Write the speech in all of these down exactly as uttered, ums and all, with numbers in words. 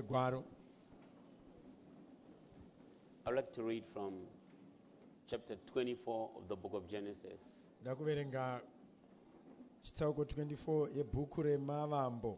uchenge gwaro. I'd like to read from chapter twenty-four of the book of Genesis. Ndakuverenga chitsauko twenty-four yebhuku remavambo.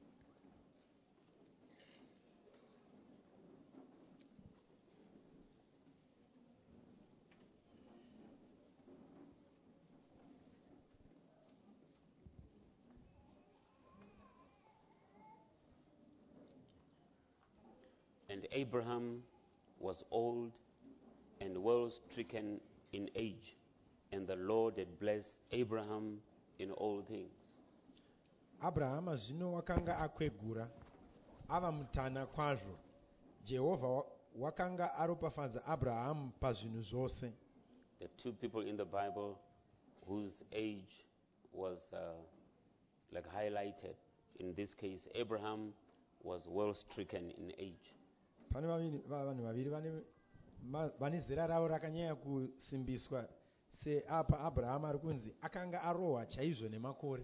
And Abraham was old and well stricken in age, and the Lord had blessed Abraham in all things. Abrahama zvino wakanga akwegura, ava mutana kwazvo. Jehovha wa- wakanga aropafadza Abrahamu pazvinhu zvose. The two people in the Bible whose age was uh, like highlighted. In this case, Abraham was well stricken in age. Pane vaviri- va- vanhu vaviri vane ma- vane zera ravo rakanyanya kusimbiswa, seapa Abrahamu ari kunzi akanga arohwa chaizvo nemakore.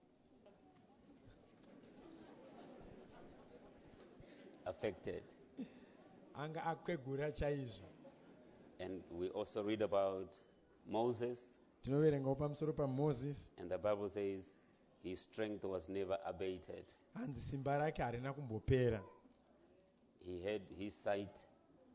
Affected. Anga akwegura chaizvo. And we also read about Moses, Tinoverengawo pamusoro paMozisi, and the Bible says his strength was never abated. hanzi simba rake harina kumbopera, He had his sight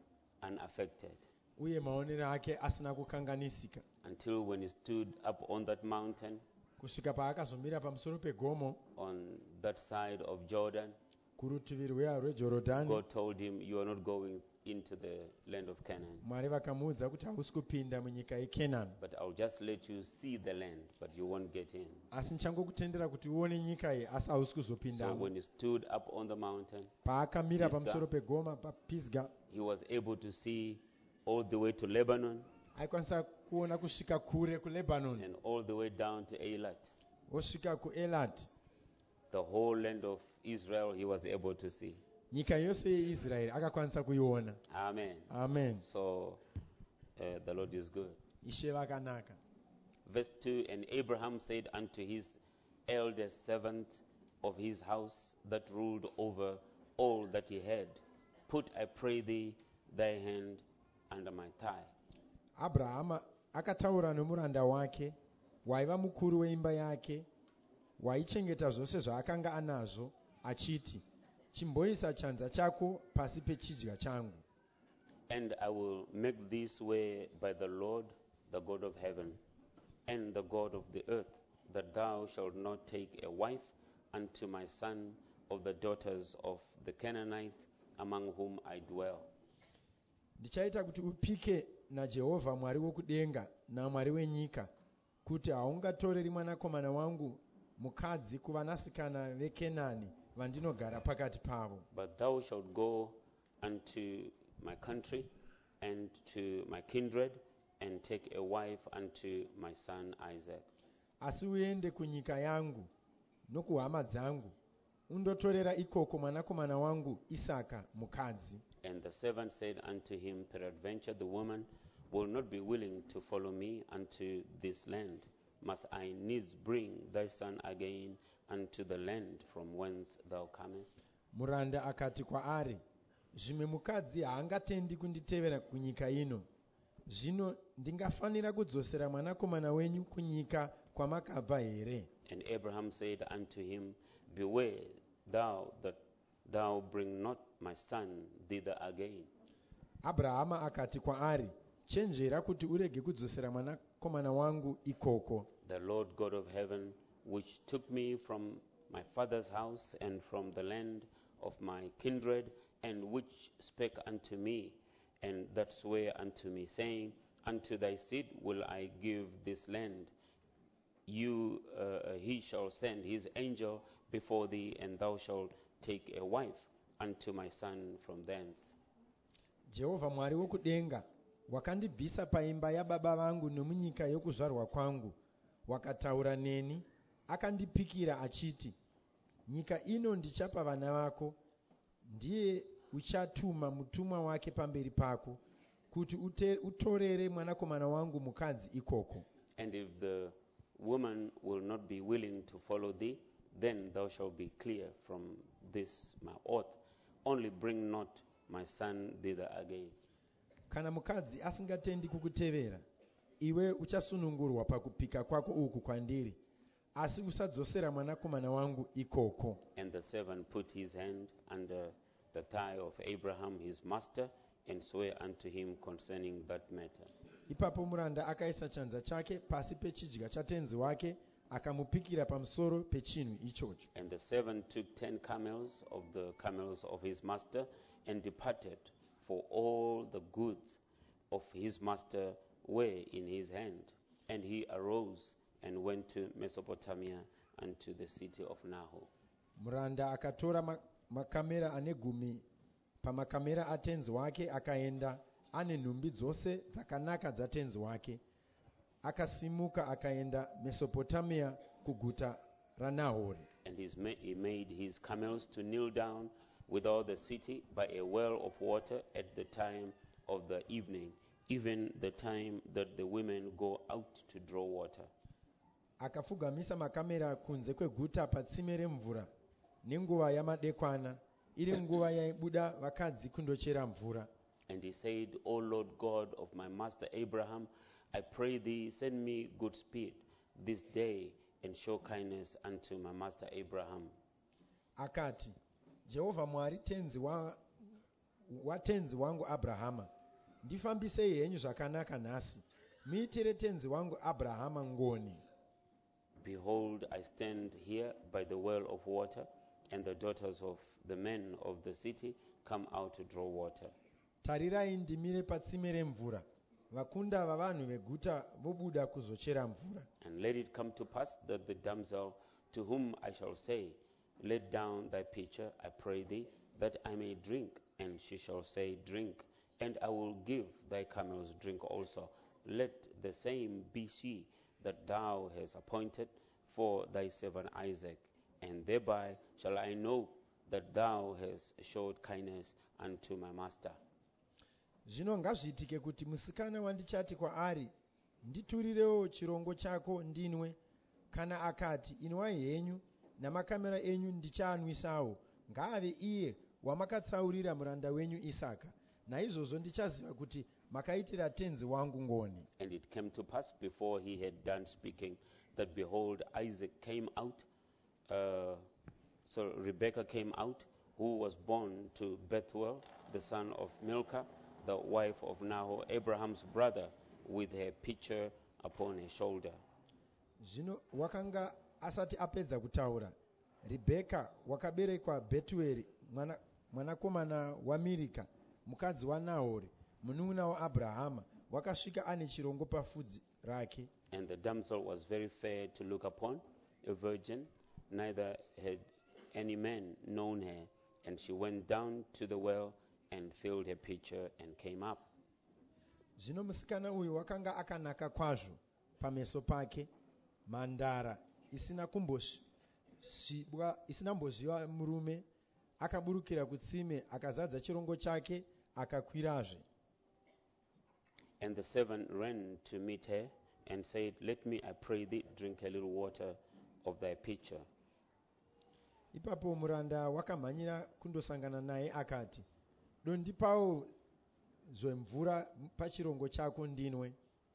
unaffected uye maonero ake asina kukanganisika, until when he stood up on that mountain kusvika paakazomira pamusoro pegomo on that side of Jordan. kurutivi rweya rweJorodhani. God told him, you are not going into the land of Canaan, Mwari vakamuudza kuti hausi kupinda munyika yeKenani, but I'll just let you see the land, but you won't get in. asi ndichangokutendera kuti uone nyika iyi, asi hausi So kuzopindamo. when he stood up on the mountain, Paakamira Pisga. pamusoro pegoma paPisga, he was able to see all the way to Lebanon aikwanisa kuona kusvika kure kuLebanon, and all the way down to Eilat. osvika kuElati. The whole land of Israel he was able to see. Nyika yose yeIsraeri akakwanisa kuiona. Amen. Amen. So uh, the Lord is good. Ishe vakanaka. Verse two, and Abraham said unto his eldest servant of his house that ruled over all that he had, put, I pray thee, thy hand under my thigh. Abrahama akataura nomuranda wake, waiva mukuru weimba yake, waichengeta zvose zvaakanga anazvo, achiti, chimboisa chanza chako pasi pechidya changu. And I will make thee swear by the Lord, the God of heaven, and the God of the earth, that thou shalt not take a wife unto my son of the daughters of the Canaanites, among whom I dwell. Ndichaita kuti upike naJehovha Mwari wokudenga naMwari wenyika, kuti haungatoreri mwanakomana wangu mukadzi kuvanasikana veKenani vandinogara pakati pavo. But thou shalt go unto my country and to my kindred, and take a wife unto my son Isaac. Asi uende kunyika yangu nokuhama dzangu, undotorera ikoko mwanakomana wangu Isaka mukadzi. And the servant said unto him, peradventure the woman will not be willing to follow me unto this land. Must I needs bring thy son again unto the land from whence thou comest? Muranda akati kwaari, zvimwe mukadzi haangatendi kunditevera kunyika ino. Zvino ndingafanira kudzosera mwanakomana wenyu kunyika kwamakabva here? And Abraham said unto him, beware thou that thou bring not my son thither again. Abrahama akati kwaari, chenjera kuti urege kudzosera mwanakomana wangu ikoko. The Lord God of heaven, which took me from my father's house and from the land of my kindred, and which spake unto me, and that sware unto me, saying, unto thy seed will I give this land. You, uh, he shall send his angel before thee, and thou shalt take a wife unto my son from thence. Jehovha Mwari wokudenga, wakandibvisa paimba yababa vangu nomunyika yokuzvarwa kwangu, wakataura neni, akandipikira achiti, nyika ino ndichapa vana vako, ndiye uchatuma mutumwa wake pamberi pako, kuti ute, utorere mwanakomana wangu mukadzi ikoko. And if the woman will not be willing to follow thee, then thou shalt be clear from this my oath, only bring not my son thither again. Kana mukadzi asingatendi kukutevera, iwe uchasunungurwa pakupika kwako uku kwandiri, asi usadzosera mwanakomana wangu ikoko. And the servant put his hand under the thigh of Abraham his master, and swear unto him concerning that matter. Ipapo muranda akaisa chanza chake pasi pechidya chatenzi wake, akamupikira pamusoro pechinhu ichocho. And the servant took ten camels of the camels of his master, and departed, for all the goods of his master were in his hand. And he arose and went to Mesopotamia, unto the city of Nahor. Muranda akatora ma- makamera ane gumi pamakamera atenzi wake, akaenda ane nhumbi dzose dzakanaka dzatenzi wake. Akasimuka akaenda Mesopotamia kuguta raNahori. And he's ma- he made his camels to kneel down without the city by a well of water at the time of the evening, even the time that the women go out to draw water. Akafugamisa makamera kunze kweguta patsime remvura nenguva yamadekwana, iri nguva yaibuda vakadzi kundochera mvura. And he said, O Lord God of my master Abraham, I pray thee, send me good speed this day, and show kindness unto my master Abraham. Akati, Jehovha Mwari tenzi wa watenzi wangu Abrahama, ndifambisei henyu zvakanaka nhasi, muitire tenzi wangu Abrahama ngoni. Behold, I stand here by the well of water, and the daughters of the men of the city come out to draw water. Tarirai ndimire patsime remvura, vakunda vavanhu veguta vobuda kuzochera mvura. And let it come to pass that the damsel to whom I shall say, Let down thy pitcher, I pray thee, that I may drink, and she shall say, Drink, and I will give thy camels drink also. Let the same be she that thou hast appointed for thy servant Isaac, and thereby shall I know that thou hast showed kindness unto my master. Zvino ngazviitike kuti musikana wandichati kwaari, nditurirewo chirongo chako ndinwe, kana akati, inwai henyu namakamera enyu ndichaanwisawo, ngaave iye wamakatsaurira muranda wenyu Isaka. Naizvozvo ndichaziva kuti makaitira tenzi wangu ngoni. And it came to pass, before he had done speaking, that behold, Isaac came out, uh, so Rebekah came out, who was born to Bethuel, the son of Milcah, the wife of Nahor, Abraham's brother, with her pitcher upon her shoulder. Zvino wakanga asati apedza kutaura, Rebeka wakaberekwa Betueri, mwana mwanakomana waMirika, mukadzi waNahori, munun'una waAbrahama, wakasvika ane chirongo pafudzi rake. And the damsel was very fair to look upon, a virgin, neither had any man known her. And she went down to the well and filled her pitcher and came up. Zvino musikana uyu wakanga akanaka kwazvo pameso pake, mhandara isina kumbosvibwa, isina mbozviwa murume, akaburukira kutsime, akazadza chirongo chake, akakwirazve. And the servant ran to meet her and said, Let me, I pray thee, drink a little water of thy pitcher. Ipapo muranda wakamhanyira kundosangana naye akati, dondipawo zvemvura pachirongo chako ndinwe.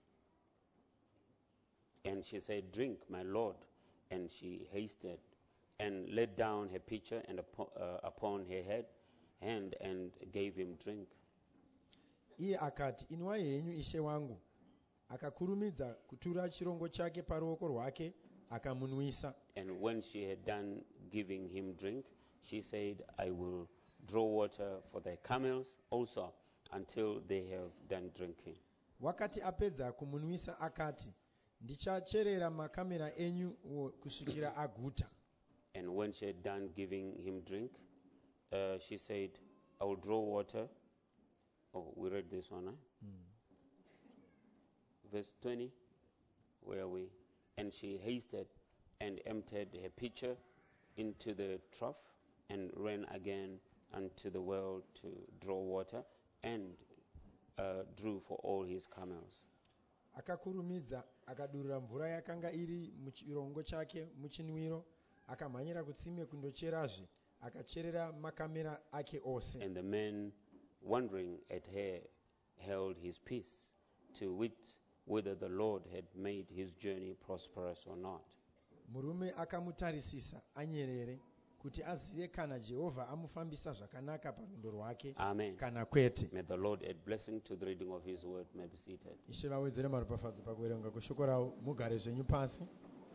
And she said, Drink, my lord. And she hasted and let down her pitcher and upon, uh, upon her head hand and gave him drink. Iye akati, inwai henyu ishe wangu. Akakurumidza kutura chirongo chake paruoko rwake, akamunwisa. And when she had done giving him drink, she said, I will draw water for thy camels also, until they have done drinking. Wakati apedza kumunwisa akati, ndichacherera makamera enyu kusvikira aguta. And when she had done giving him drink, uh, she said, I will draw water. Oh, we read this one, huh? Mm. Verse twenty, where are we? And she hasted and emptied her pitcher into the trough and ran again unto the well to draw water, and uh, drew for all his camels. Akakurumidza akadurura mvura yakanga iri muchirongo chake muchinwiro, akamhanyira kutsime kundocherazve, akacherera makamera ake ose. And the man, wondering at her, held his peace to wit whether the Lord had made his journey prosperous or not. Murume akamutarisisa anyerere kuti azive kana Jehovha amufambisa zvakanaka parwendo rwake Amen. kana kwete. May the Lord add blessing to the reading of his word. May be seated. Ishe vawedzere maropafadzo pakuverenga kweshoko rawo. Mugare zvenyu pasi.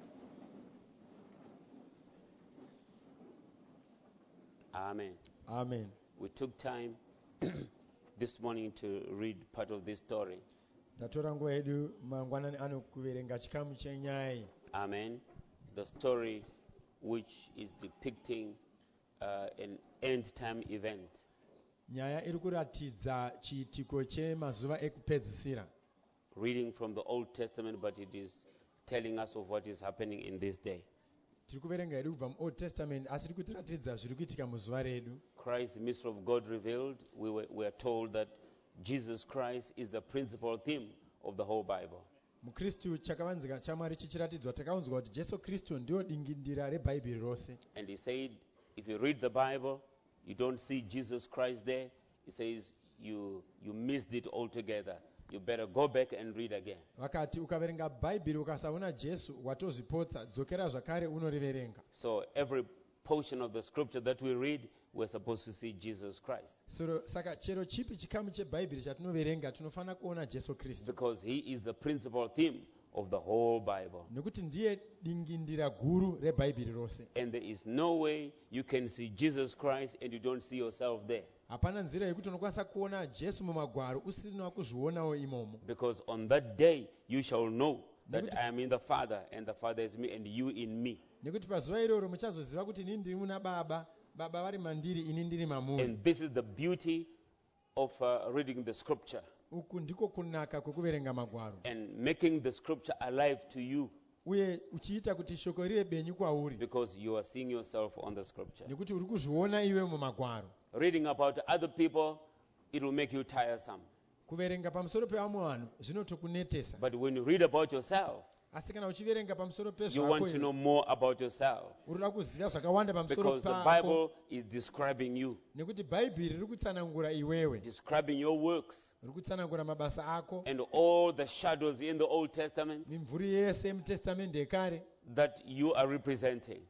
Amen. Amen. We took time this morning to read part of this story. Tatora nguva yedu mangwanani ano kuverenga chikamu chenyaya iyi. Amen. The story which is depicting uh, an end time event. Nyaya iri kuratidza chiitiko chemazuva ekupedzisira. Reading from the Old Testament, but it is telling us of what is happening in this day. Tiri kuverenga hedu kubva muOld Testament asi tiri kutiratidza zviri kuitika muzuva redu. Christ, the mystery of God revealed, we were, we are told that Jesus Christ is the principal theme of the whole Bible. Mukristu chakavanzika chamwari chichiratidzwa takaunzwa kuti Jesu Kristu ndio dingindira reBhaibheri rose. And he said, if you read the Bible, you don't see Jesus Christ there, he says you you missed it altogether. You better go back and read again. Vakati ukaverenga Bhaibheri ukasaona Jesu watozvipotsa, dzokera zvakare unoriverenga. So every portion of the scripture that we read, we're supposed to see Jesus Christ. So saka chero chipi chikamu cheBhaibheri chatinoverenga tinofana kuona Jesu Kristu. Because he is the principal theme of the whole Bible. Nekuti ndiye dingindira guru reBhaibheri rose. And there is no way you can see Jesus Christ and you don't see yourself there. Hapana nzira yekuti unokwanisa kuona Jesu mumagwaro usina kuzvionawo imomo. Because on that day you shall know that I am in the Father and the Father is me and you in me. Nekuti pazuva iroro muchazoziva kuti ini ndiri muna Baba, Baba vari mandiri, ini ndiri mamuri. And this is the beauty of uh, reading the scripture. Uku ndiko kunaka kwekuverenga magwaro. And making the scripture alive to you. Uye uchiita kuti shoko rive benyu kwauri. Because you are seeing yourself on the scripture. Nekuti uri kuzviona iwe mumagwaro. Reading about other people, it will make you tiresome. Kuverenga pamusoro pevamwe vanhu zvinotokunetesa. But when you read about yourself, Asi kana uchiverenga pamusoro you want to pezvako know more about yourself. urikuda kuziva zvakawanda pamusoro Because the pako. Bible is describing you, Nekuti Bhaibheri riri kutsanangura iwewe. describing your works, Riri kutsanangura mabasa ako. and all the shadows in the Old Testament Mimvuri yese yemuTestamende yekare that you are representing.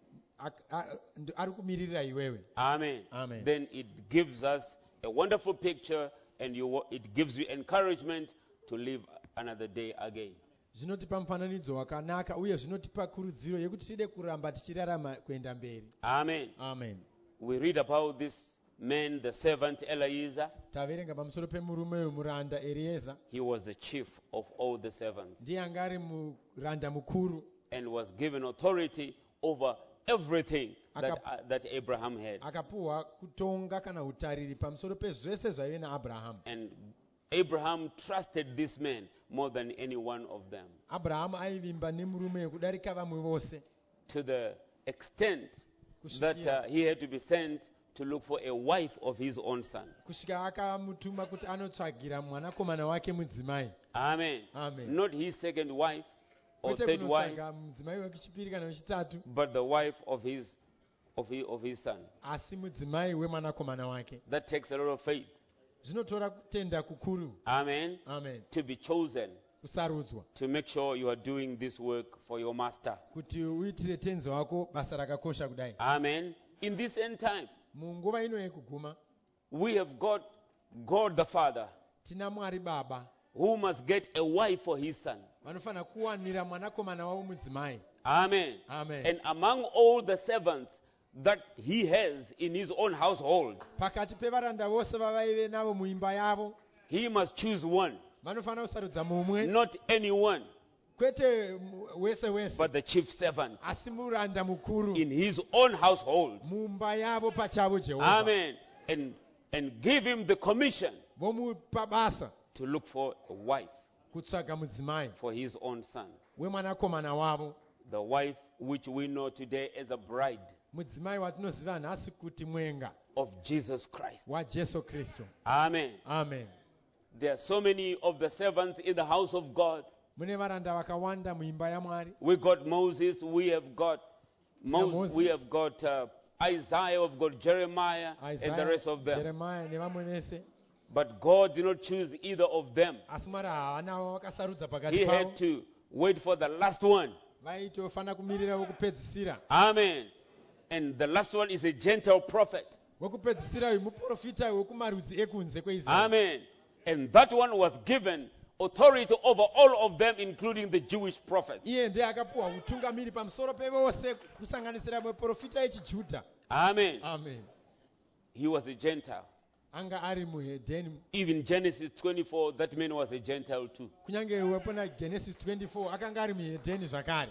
ak- a- nd- ari kumirira iwewe. Amen. Amen. Then it gives us a wonderful picture, and you, wa- it gives you encouragement to live another day again. Zvinotipa mufananidzo wakanaka uye zvinotipa kurudziro yekuti tide kuramba tichirarama kuenda mberi. Amen. Amen. We read about this man, the servant Eliezer. Taverenga pamusoro pemurume uyu muranda Erieza. He was the chief of all the servants Ndiye anga ari muranda mukuru and was given authority over everything that, Akap- uh, that Abraham had. akapuwa kutonga kana utariri pamusoro pezvese zvaive naAbhurahama. And Abraham trusted this man more than any one of them, Abhurahama aivimba nemurume kudarika vamwe vose to the extent that kusvikira uh, he had to be sent to look for a wife of his own son. kusvika akamutuma kuti anotsvagira mwanakomana wake mudzimai. Amen. Amen. Not his second wife or Kwete third wife, kunotsvaga mudzimai wechipiri kana wechitatu, but the wife of his, of his, of his son. asi mudzimai wemwanakomana wake. That takes a lot of faith. Zvinotora kutenda kukuru. Amen. Amen. To be chosen Kusarudzwa to make sure you are doing this work for your master. kuti uitire tenzi wako basa rakakosha kudai. Amen. In this end time, Munguva ino yekuguma we have got God the Father tina Mwari Baba who must get a wife for his son. vanofana kuwanira mwanakomana wavo mudzimai. Amen. Amen. And among all the servants that he has in his own household, Pakati pevaranda vose vavaive navo muimba yavo he must choose one, vanofana kusarudza mumwe, not anyone, kwete mu- wese wese, but the chief servant asi muranda mukuru in his own household. mumba yavo pachavo Jehovha. Amen. And and give him the commission Vomupa basa to look for a wife kutsvaga mudzimai for his own son. wemwanakomana wavo, The wife which we know today as a bride mudzimai watinoziva nhasi kuti mwenga of Jesus Christ. waJesu Kristu. Amen. Amen. There are so many of the servants in the house of God. Mune varanda vakawanda muimba yaMwari. We got Moses, we have got Moses, Moses. we have got uh, Isaiah, we've got Jeremiah, and the Isaiah, rest of them. Jeremiah nevamwe vese. But God did not choose either of them. Asi Mwari haana vakasarudza pakati He pavo. had to wait for the last one. Vaitofanira kumirira wokupedzisira. Amen. And the last one is a Gentile prophet. Wokupedzisira uyu muprofita wekumarudzi ekunze kweIsraeri. Amen. And that one was given authority over all of them, including the Jewish prophets. Iye ndiye akapuwa utungamiri pamusoro pevose kusanganisira muprofita echiJudha. Amen. Amen. He was a Gentile. Anga ari muhedheni. Even Genesis twenty-four, that man was a Gentile too. Kunyange wepona Genesis twenty-four akanga ari muhedheni zvakare.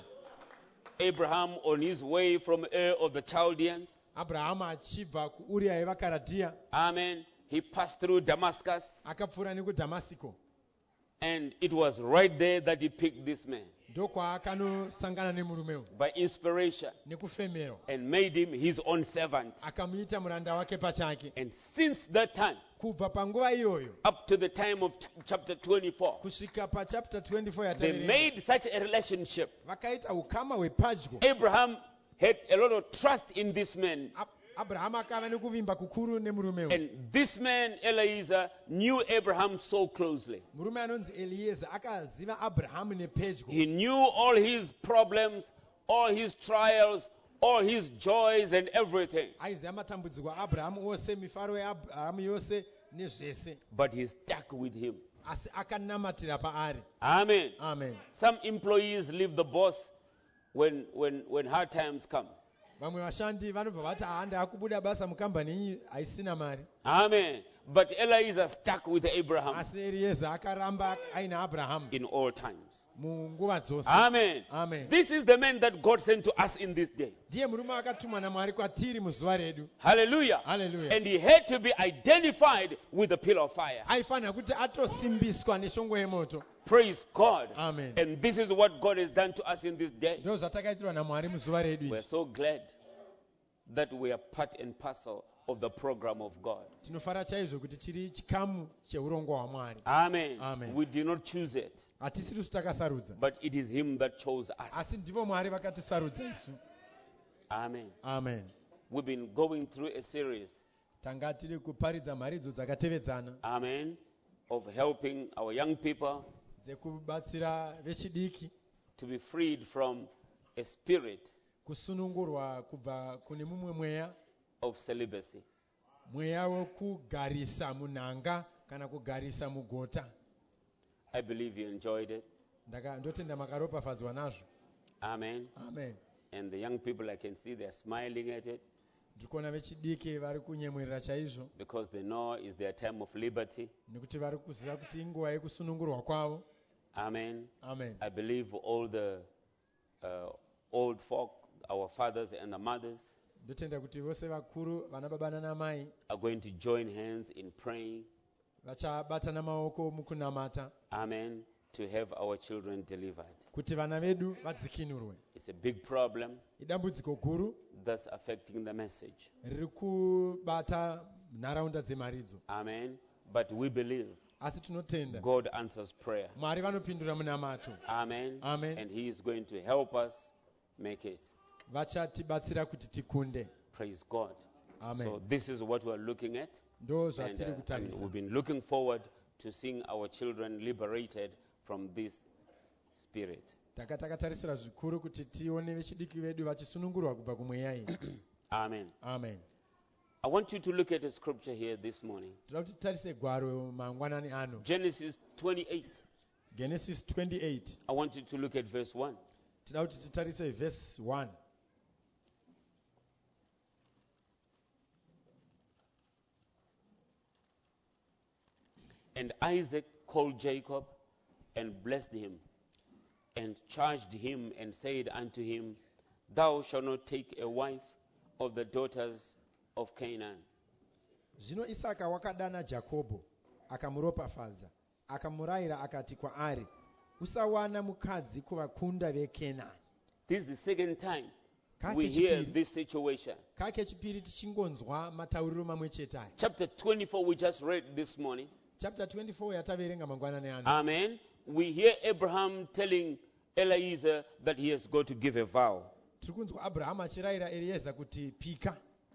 Abraham on his way from Ur of the Chaldeans. Abraham achibva kuUria yevaKaradhia. Amen. He passed through Damascus. Akapfuura nekuDhamasiko. And it was right there that he picked this man Ndokwaakanosangana nemurume uyu. by inspiration Nekufemero. and made him his own servant. Akamuita muranda wake pachake. And since that time, Kubva panguva iyoyo up to the time of ch- chapter twenty-four, kusvika pachapter twenty-four they yataverenga. made such a relationship. Vakaita ukama hwepadyo. Abraham had a lot of trust in this man. Ab- Abrahama akava nekuvimba kukuru nemurume uyu. And this man, Eliezer, knew Abraham so closely. Murume anonzi Eliezer akaziva Abrahamu nepedyo. He knew all his problems, all his trials, all his joys and everything. Aiziva matambudziko aAbhurahamu ose, mifaro yaAbhurahamu yose nezvese. But he stuck with him. Asi akanamatira paari. Amen. Amen. Some employees leave the boss when, when, when hard times come. Vamwe vashandi vanobva vati handa akubuda basa mukambani iyi haisina mari. Amen. But Eliezer stuck with Abraham Asi Eliezer akaramba aina Abrahamu in all times. munguva dzose. Amen. Amen. This is the man that God sent to us in this day. Ndiye murume akatumwa naMwari kwatiri muzuva redu. Hallelujah. Hallelujah. And he had to be identified with the pillar of fire. Aifanira kuti atosimbiswa neshongwe yemoto. Praise God. Amen. And this is what God has done to us in this day. Ndo zvatakaitirwa naMwari muzuva redu We're izvi. so glad that we are part and parcel of the program of God. Tinofara chaizvo kuti tiri chikamu cheurongo hwaMwari. Amen. Amen. We did not choose it, Hatisiri kuti takasarudza. but it is Him that chose us. Asi ndivo Mwari vakatisarudza isu. Amen. Amen. We've been going through a series, Tanga tiri kuparidza mharidzo dzakatevedzana amen, of helping our young people dzekubatsira vechidiki to be freed from a spirit kusunungurwa kubva kune mumwe mweya, of celibacy. mweya wekugarisa munhanga kana kugarisa mugota. I believe you enjoyed it. Ndaka ndotenda makaropafadzwa nazvo. Amen. Amen. And the young people, I can see they're smiling at it Ndikuona vechidiki vari kunyemwerera chaizvo because they know it's their time of liberty. nekuti vari kuziva kuti inguva yekusunungurwa kwavo. Amen. Amen. I believe all the uh, old folk, our fathers and the mothers, Ndotenda kuti vose vakuru, vana baba nanamai, are going to join hands in praying. vachabatana maoko mukunamata Amen. To have our children delivered. kuti vana vedu vadzikinurwe. It's a big problem Idambudziko guru that's affecting the message. riri kubata nharaunda dzemharidzo. Amen. But we believe Asi tinotenda God answers prayer. Mwari vanopindura munamato. Amen. Amen. And He is going to help us make it. Vachatibatsira kuti tikunde. Praise God. Amen. So this is what we're looking at. Ndo And, zvatiri uh, and kutarisa. we've been looking forward to seeing our children liberated from this spirit. Taka takatarisira zvikuru kuti tione vechidiki vedu vachisunungurwa kubva kumweya iyi. Amen. Amen. I want you to look at a scripture here this morning. Toda kuti titarise gwaro mangwanani ano. Genesis twenty-eight. Genesis twenty-eight. I want you to look at verse one. Tida kuti titarise verse one. And Isaac called Jacob and blessed him and charged him and said unto him, Thou shalt not take a wife of the daughters of Canaan. Zvino Isaka wakadana Jakobho akamuropafadza akamurayira akati kwaari, usawana mukadzi kuvakunda veKenani. This is the second time Kake we hear chipiri. this situation. Kake chipiri tichingonzwa matauriro mamwe chete aya. Chapter twenty-four we just read this morning. Chapter twenty-four yataverenga mangwanani ano. Amen. We hear Abraham telling Eliezer that he has got to give a vow. Tiri kunzwa Abraham achirayira Eliezer kuti pika.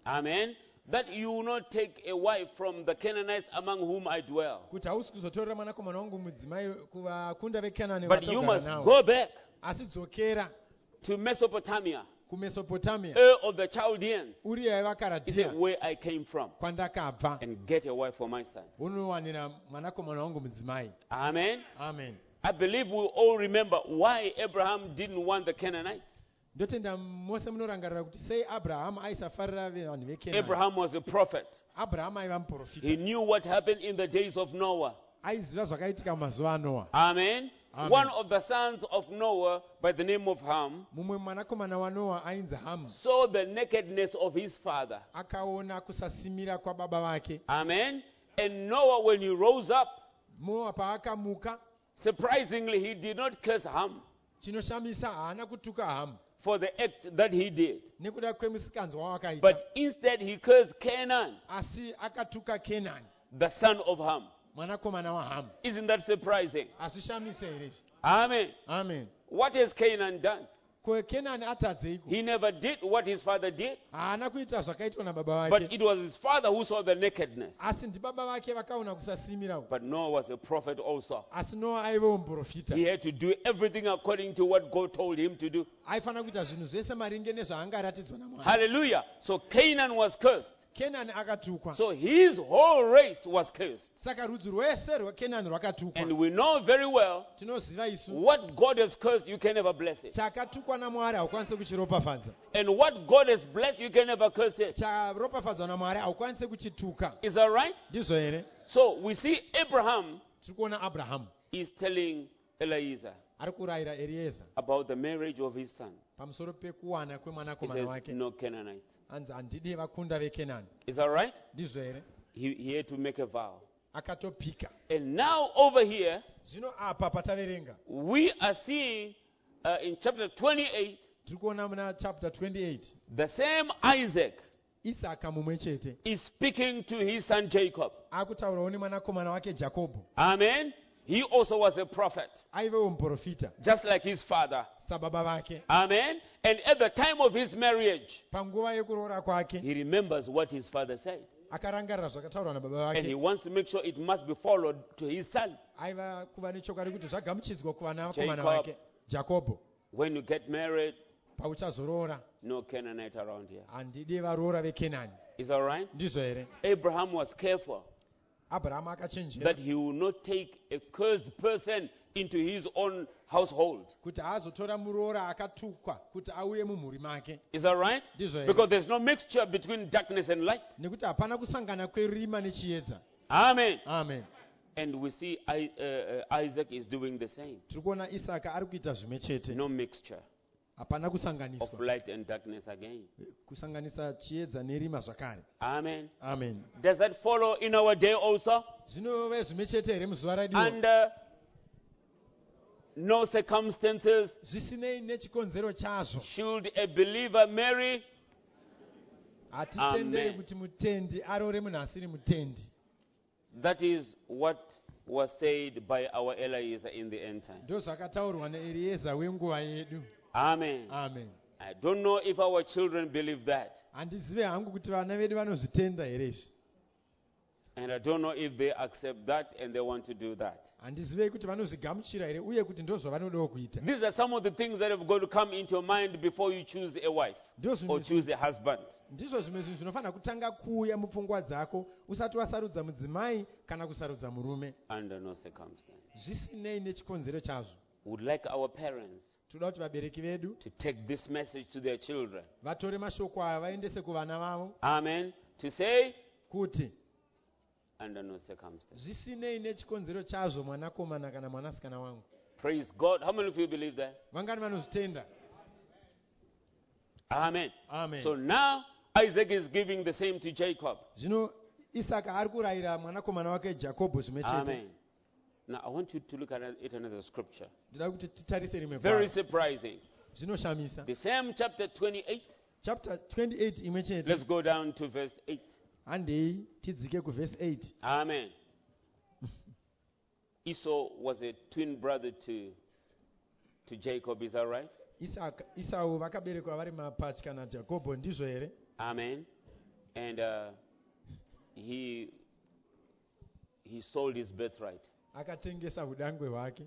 Amen. That you will not take a wife from the Canaanites among whom I dwell. kuti hausi kuzotorera mwanakomana wangu mudzimai kuvakunda vekenani But you vatogara must navo, go back asi dzokera to Mesopotamia, kumesopotamia, Ur of the Chaldeans, uriya is yevakaradhiya, where I came from, kwandakabva, and get a wife for my son. unowanira mwanakomana wangu mudzimai. Amen. Amen. I believe we all remember why Abraham didn't want the Canaanites. ndotenda mose munorangarira kuti sei abrahamu aisafarira vanhu vekenani. Abraham was a prophet. abrahamu aiva He muprofita, knew what happened in the days of Noah. aiziva zvakaitika mazuva anoa. Amen. Amen. One of the sons of Noah, by the name of Ham, mumwe mwanakomana wanoa ainzi hamu saw the nakedness of his father. akaona kusasimira kwababa vake. Amen. And Noah, when he rose up, noa paakamuka, surprisingly, he did not curse Ham chinoshamisa haana kutuka hamu for the act that he did. nekuda kwemusikanzwa wawakaita, But instead, he cursed Canaan, asi akatuka kenani, the son of Ham. mwanakomana wahamu. Isn't that surprising? asishamise here izvi. Amen. Amen. What has Canaan done? ko kenani atadzeiko? He never did what his father did, haana kuita zvakaitwa nababa but vake, it was his father who saw the nakedness. asi ndibaba vake vakaona kusasimira uku. But Noah was a prophet also. asi noa aivewo muprofita, He had to do everything according to what God told him to do. aifanira kuita zvinhu zvese maringe nezvaanga aratidzwa namwari. Hallelujah. So Canaan was cursed. kenani akatukwa, So his whole race was cursed. saka rudzi rwese rwekenani rwakatukwa. And we know very well tinoziva isu what God has cursed, you can never bless it. chakatukwa namwari haukwanisi kuchiropafadza, And what God has blessed, you can never curse it. charopafadzwa namwari haukwanisi kuchituka. Is that right? ndizvo here? So we see Abraham tiri kuona abrahamu is telling Eliezer ari kurayira erieza about the marriage of his son. pamusoro pekuwana He kwemwanakomana says, wake, no Canaanites. anzi handidi vakunda vekenani. Is that right? ndizvo here? He, he had to make a vow. akatopika. And now over here, zvino apa pataverenga we are seeing uh, in chapter twenty-eight, tiri kuona muna chapter twenty-eight, the same Isaac isaka mumwe chete is speaking to his son Jacob. akutaurawo nemwanakomana wake jakobho. Amen. He also was a prophet, aivewo muprofita just like his father. sababa vake. Amen. And at the time of his marriage, panguva yekuroora kwake he remembers what his father said. akarangarira zvakataurwa nababa And he vake. wants to make sure it must be followed to his son. aiva kuva nechokwadi kuti zvagamuchidzwa kuvanakomana Jacob. vake. jakobho, When you get married, pauchazoroora no Canaanite around here. handidi varoora vekenani. Is that right? ndizvo here? Abraham was careful abrahamu akachenjera that he will not take a cursed person into his own household. kuti haazotora muroora akatukwa kuti auye mumhuri make. Is that right? ndizvo here? Because there's no mixture between darkness and light. nekuti hapana kusangana kwerima nechiedza. Amen. amen. And we see I, uh, uh, Isaac is doing the same. tiri kuona isaka ari kuita zvimwe chete, No mixture hapana of kusanganiswa, light and darkness again. kusanganisa chiedza nerima zvakare. Amen. amen. Does that follow in our day also? zvinove zvimwe chete here muzuva radio? Under no circumstances zvisinei nechikonzero chazvo should a believer marry. hatitenderi Amen. kuti mutendi arore munhu asiri mutendi. That is what was said by our Eliezer in the end time. ndo zvakataurwa neerieza wenguva yedu. Amen. amen. I don't know if our children believe that. handizive hangu kuti vana vedu vanozvitenda here izvi. And I don't know if they accept that and they want to do that. handizivei kuti vanozvigamuchira here uye kuti ndo zvavanodawo kuita. These are some of the things that have got to come into your mind before you choose a wife Ndo or zvimwe choose a husband. ndizvo zvimwe zvinhu zvinofanira kutanga kuuya mupfungwa dzako usati wasarudza mudzimai kana kusarudza murume, Under no circumstance. zvisinei nechikonzero chazvo. Would like our parents toda kuti vabereki vedu to take this message to their children. vatore mashoko aya vaendese kuvana vavo Amen. To say, kuti under no circumstance. zvisinei nechikonzero chazvo mwanakomana kana mwanasikana wangu. Praise God. How many of you believe that? vangani vanozvitenda? Amen. amen. So now Isaac is giving the same to Jacob. zvino isaka ari kurayira mwanakomana wake jakobho zvimwe chete. Amen. Now I want you to look at it another scripture. ndinoda kuti titarise rimwe Very bhara. surprising. zvinoshamisa. The same chapter twenty-eight. chapter twenty-eight imwe chete. Let's go down to verse eight. handei tidzike kuvhesi eight. Amen. Esau was a twin brother to, to Jacob, is that right? Isaka- isau vakaberekwa vari mapatya najakobho, ndizvo here? Amen. And uh, he he sold his birthright. akatengesa udangwe hwake.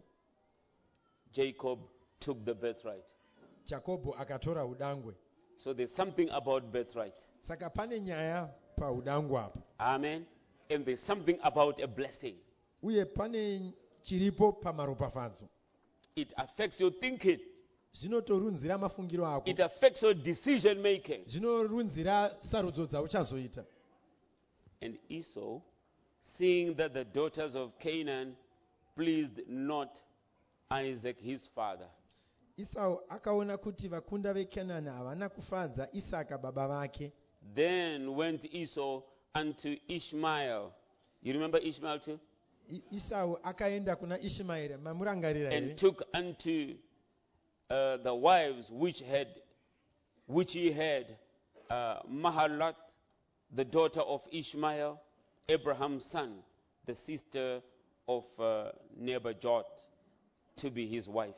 Jacob took the birthright. Jakobho akatora udangwe. So there's something about birthright. Saka pane nyaya paudangwe apa. Amen. And there's something about a blessing. Uye pane chiripo pamaropafadzo. It affects your thinking. Zvinotorunzira mafungiro ako. It affects your decision making. Zvinorunzira sarudzo dzauchazoita. And Esau, seeing that the daughters of Canaan pleased not Isaac his father, Esau akaona kuti vakunda veKenani havana kufadza Isaka baba vake. then went Esau unto Ishmael. You remember Ishmael too? I- Esau akaenda kuna Ishmaeri, mamurangarira And here. took unto uh, the wives which had, which he had, uh, Mahalat, the daughter of Ishmael, Abraham's son, the sister of uh, Nebajoth, to be his wife.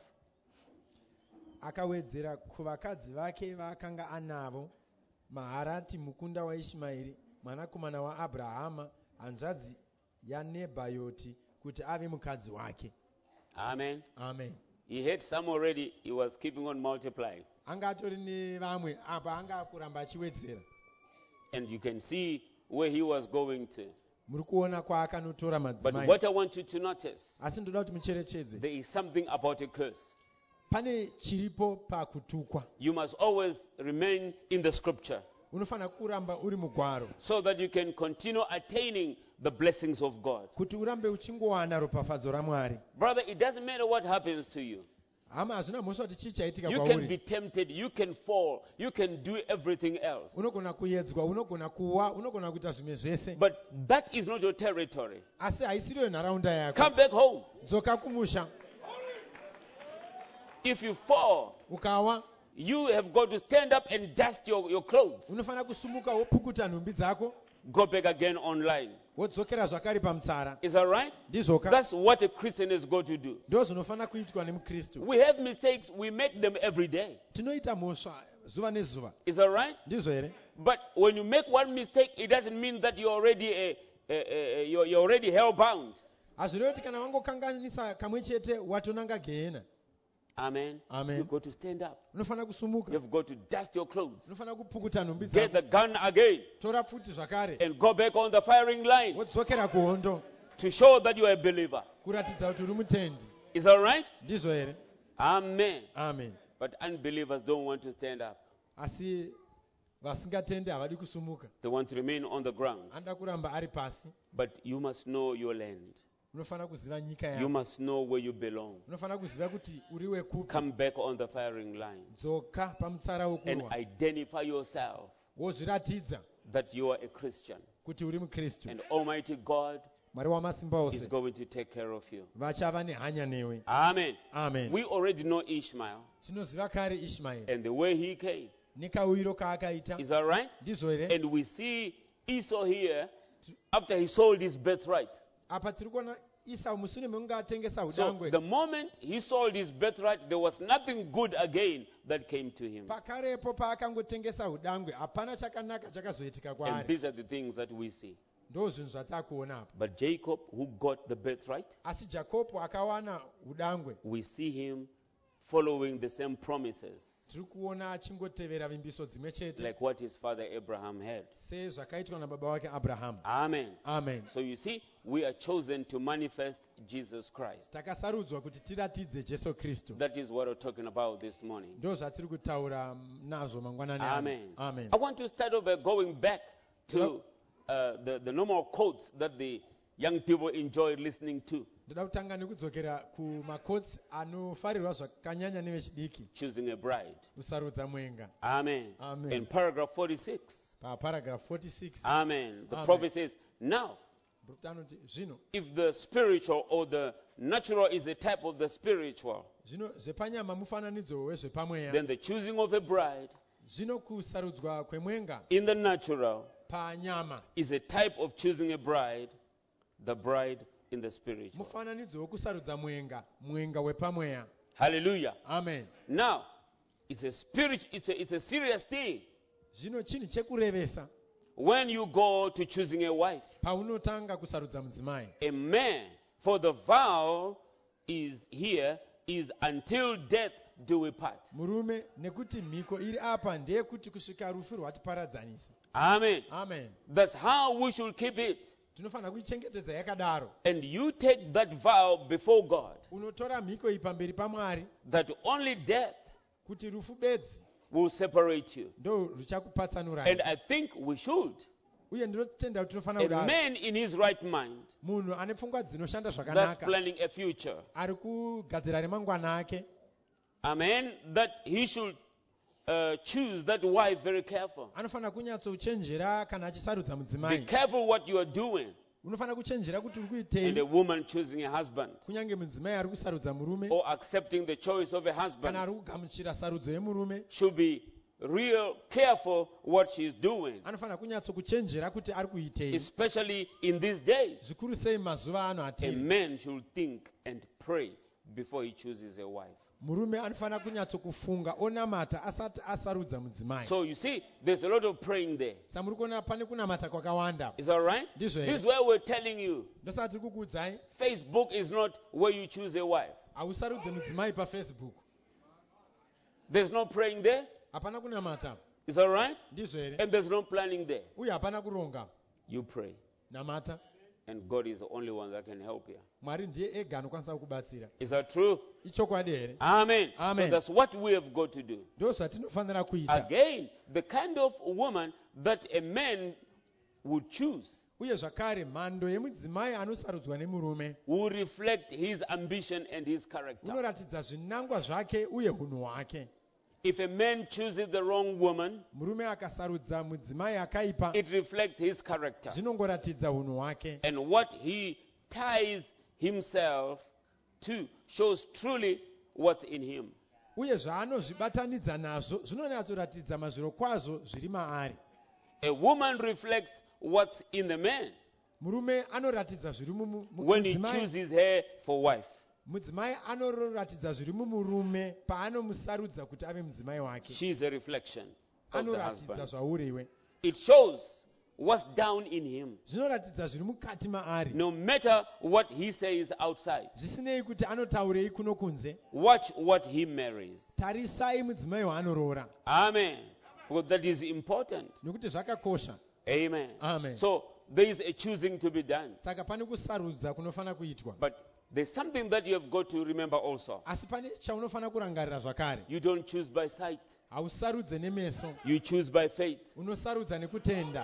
Akawedzera kuvakadzi vake vaakanga anavo Maharati mukunda waIshmaeri mwanakomana waAbrahama hanzvadzi yaNebhayoti kuti ave mukadzi wake. Amen. Amen. He had some already, he was keeping on multiplying. Anga atori nevamwe apa anga kuramba achiwedzera. And you can see where he was going to. Muri kuona kwaakanotora But madzimai. what I want you to notice, Asi ndoda kuti mucherechedze. there is something about a curse. Pane chiripo pakutukwa. You must always remain in the scripture Unofana kuramba uri mugwaro so that you can continue attaining the blessings of God. kuti urambe uchingowana ropafadzo raMwari. Brother, it doesn't matter what happens to you. Hama hazvina mhosva kuti chii chaitika You can be kwauri. tempted, you can fall, you can do everything else. Unogona kuedzwa, unogona kuwa, unogona kuita zvimwe zvese. But that is not your territory. Asi haisiriyo nharaunda yako. Come back home. Dzoka kumusha. If you fall, Ukawa, you have got to stand up and dust your, your clothes. unofana kusumuka wopukuta nhumbi dzako, Go back again online. wodzokera zvakare pamutsara. Is that right? Ndizvoka. That's what a Christian has got to do. Ndo zvinofana kuitwa nemuKristu. We have mistakes, we make them every day. Tinoita mhosva zuva nezuva. Is that right? Ndizvo here? But when you make one mistake, it doesn't mean that you're already a, a, a, a, you're, you're already hell-bound. Hazvirevi kuti kana wangokanganisa kamwe chete watonanga gehena. Amen. Amen. You've got to stand up. Unofana kusumuka. You've got to dust your clothes. Unofana kupukuta nhumbi Get dzako. the gun again Tora pfuti zvakare. and go back on the firing line Wodzokera kuhondo to show that you are a believer. kuratidza kuti uri mutendi. Is that right? Ndizvo here? Amen. Amen. But unbelievers don't want to stand up. Asi vasingatendi havadi kusumuka. They want to remain on the ground. Anoda kuramba ari pasi. But you must know your land. Unofana kuziva nyika You yako. must know where you belong. Unofana kuziva kuti uri wekupi. Come back on the firing line Dzoka pamutsara and wokurwa. identify yourself Wozviratidza that you are a Christian. kuti uri muKristu. And Almighty God Mwari wamasimba is ose going to take care of you. vachava nehanya newe. Amen. Amen. We already know Ishmael Tinoziva kare Ishmaeri and the way he came. nekauiro kaakaita. Is that right? Ndizvo here? And we see Esau here after he sold his birthright. Apa tiri kuona Esau mushure mekunge atengesa So udangwe. the moment he sold his birthright, there was nothing good again that came to him. Pakarepo paakangotengesa udangwe hapana chakanaka chakazoitika And kwaari. these are the things that we see. Ndo zvinhu zvataakuona apa. But Jacob, who got the birthright, Asi Jakobho akawana udangwe. we see him following the same promises Tiri kuona achingotevera vimbiso dzimwe chete like what his father Abraham had. sezvakaitwa nababa wake Abrahamu. Amen. Amen. So you see, we are chosen to manifest Jesus Christ. Takasarudzwa kuti tiratidze Jesu Kristu. That is what we're talking about this morning. Ndo zvatiri kutaura nazvo mangwanani ano. Amen. Amen. I want to start off by going back to uh, the, the normal quotes that the young people enjoy listening to. Ndoda kutanga nekudzokera kumakotsi anofarirwa zvakanyanya nevechidiki. Choosing a bride. Kusarudza mwenga. Amen. Amen. In paragraph forty-six. Paparagraph forty-six. Amen. The Amen. prophet says, now, Anoti zvino if the spiritual or the natural is a type of the spiritual, zvino zvepanyama mufananidzo wezvepamweya. then the choosing of a bride Zvino kusarudzwa kwemwenga in the natural panyama is a type of choosing a bride, the bride in the spiritual. mufananidzo wekusarudza mwenga, mwenga wepamweya. Hallelujah. Amen. Now, it's a spirit, it's a, it's a serious thing. Zvino chinhu chekurevesa. when you go to choosing a wife, paunotanga kusarudza mudzimai, a man, for the vow is here, is until death do we part. murume nekuti mhiko iri apa ndeyekuti kusvika rufu rwatiparadzanisa. Amen. Amen. That's how we should keep it. Tinofanira kuichengetedza yakadaro. And you take that vow before God Unotora mhiko iyi pamberi paMwari that only death kuti rufu bedzi will separate you. ndo And ruchakupatsanurai. I think we should. Uye ndinotenda kuti tinofanira A kudaro. man in his right mind Munhu ane pfungwa dzinoshanda that's zvakanaka planning a future. ari kugadzira remangwana ake, Amen. That he should uh, choose that wife very careful. anofanira kunyatsouchenjera kana achisarudza Be mudzimai. careful what you are doing. Unofanira kuchenjera kuti uri And kuitei, a woman choosing a husband kunyange mudzimai ari kusarudza murume or accepting the choice of a kana husband ari kugamuchira sarudzo yemurume, should be real careful what she's doing, anofanira kunyatsokuchenjera kuti ari kuitei. especially in these days. Zvikuru sei mazuva ano A atiri. man should think and pray before he chooses a wife. Murume anofanira kunyatsokufunga onamata asati asarudza mudzimai. So you see, there's a lot of praying there. Samuri kuona pane kunamata kwakawanda. Is that right? Ndizvo This here. is where we're telling you Ndosati tiri kukuudzai Facebook is not where you choose a wife. hausarudze mudzimai paFacebook. There's no praying there. Hapana kunamata. Is that right? Ndizvo here. And there's no planning there. Uye hapana kuronga. You pray. Namata. And God is the only one that can help you. Mwari ndiye ega anokwanisa kukubatsira. Is that true? Ichokwadi here. Amen. Amen. So that's what we have got to do. Ndo zvatinofanira kuita. Again, the kind of woman that a man would choose Uye zvakare mhando yemudzimai anosarudzwa nemurume will reflect his ambition and his character. unoratidza zvinangwa zvake uye hunhu hwake. If a man chooses the wrong woman, Murume akasarudza mudzimai akaipa it reflects his character zvinongoratidza hunhu hwake. and what he ties himself to shows truly what's in him. Uye zvaanozvibatanidza nazvo zvinonyatsoratidza mazviro kwazvo zviri maari. A woman reflects what's in the man Murume anoratidza zviri mumu- mu- when he mudzimai. chooses her for wife. Mudzimai anoratidza zviri mumurume paanomusarudza kuti ave mudzimai wake. She's a reflection of the Anoratidza husband. zvauriwe. It shows what's down in him, Zvinoratidza zviri mukati maari. no matter what he says outside. Zvisinei kuti anotaurei kuno kunze. Watch what he marries. Tarisai mudzimai waanoroora. Amen. Because that is important. Nekuti zvakakosha. Amen. Amen. So there is a choosing to be done. Saka pane kusarudza kunofanira kuitwa. But there's something that you have got to remember also. Asi pane chaunofanira kurangarira zvakare. You don't choose by sight. Hausarudze nemeso. You choose by faith. Unosarudza nekutenda.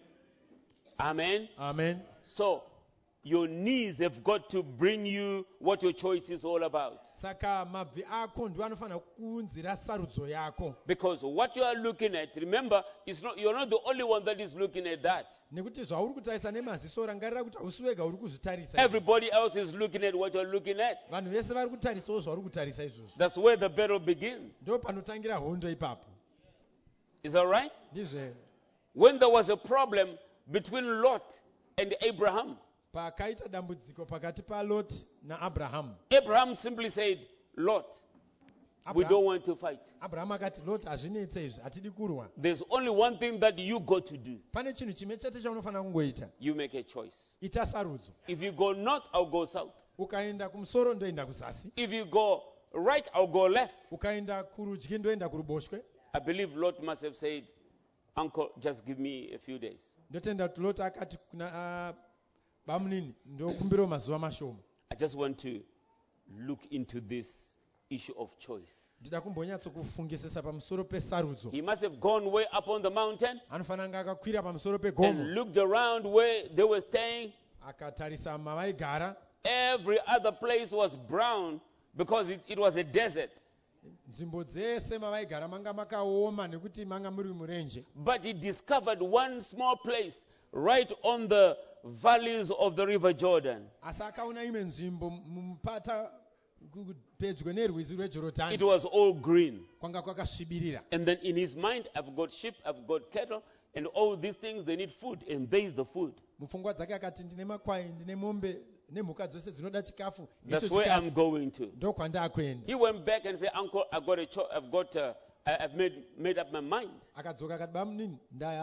Amen. Amen. So your knees have got to bring you what your choice is all about. Saka mabvi ako ndiwo anofanira kuunzira sarudzo yako. Because what you are looking at, remember, it's not, you're not the only one that is looking at that. Nekuti zvauri kutarisa nemaziso rangarira kuti hausi wega uri kuzvitarisa. Everybody else is looking at what you're looking at. Vanhu vese vari kutarisawo zvauri kutarisa izvozvo. That's where the battle begins. Ndo panotangira hondo ipapo. Is that right? Ndizvo here. When there was a problem between Lot and Abraham, Pakaita dambudziko pakati paLot naAbraham. Abraham simply said, Lot, we don't want to fight. Abraham akati, Lot, hazvinetse izvi, hatidi kurwa. There's only one thing that you got to do. Pane chinhu chimwe chete chaunofanira kungoita. You make a choice. Ita sarudzo. If you go north, I'll go south. Ukaenda kumusoro ndoenda kuzasi. If you go right, I'll go left. Ukaenda kurudyi ndoenda kuruboshwe. I believe Lot must have said, Uncle, just give me a few days. Ndotenda kuti Lot akati kuna ah, bamunini ndokumbirawo mazuva mashoma. I just want to look into this issue of choice. Ndida kumbonyatsokufungisisa pamusoro pesarudzo. He must have gone way up on the mountain Anofanira anga akakwira pamusoro and pegomo. looked around where they were staying. Akatarisa mavaigara. Every other place was brown because it, it was a desert. Nzvimbo dzese mavaigara manga makaoma nekuti manga muri murenje. But he discovered one small place right on the valleys of the river Jordan. Asi akaona imwe nzvimbo mumupata ku- pedyo nerwizi rweJorodhani. It was all green. Kwanga kwakasvibirira. And then in his mind, I've got sheep, I've got cattle, and all these things, they need food. And there is the food. Mupfungwa dzake akati ndine makwai, ndine mombe, nemhuka dzose dzinoda chikafu. That's Icho where chikafu. I'm going to. Ndo kwandakuenda. He went back and said, Uncle, I've got a cho- I've got, uh, I- I've made, made up my mind. Akadzoka akati bamunini, ndaya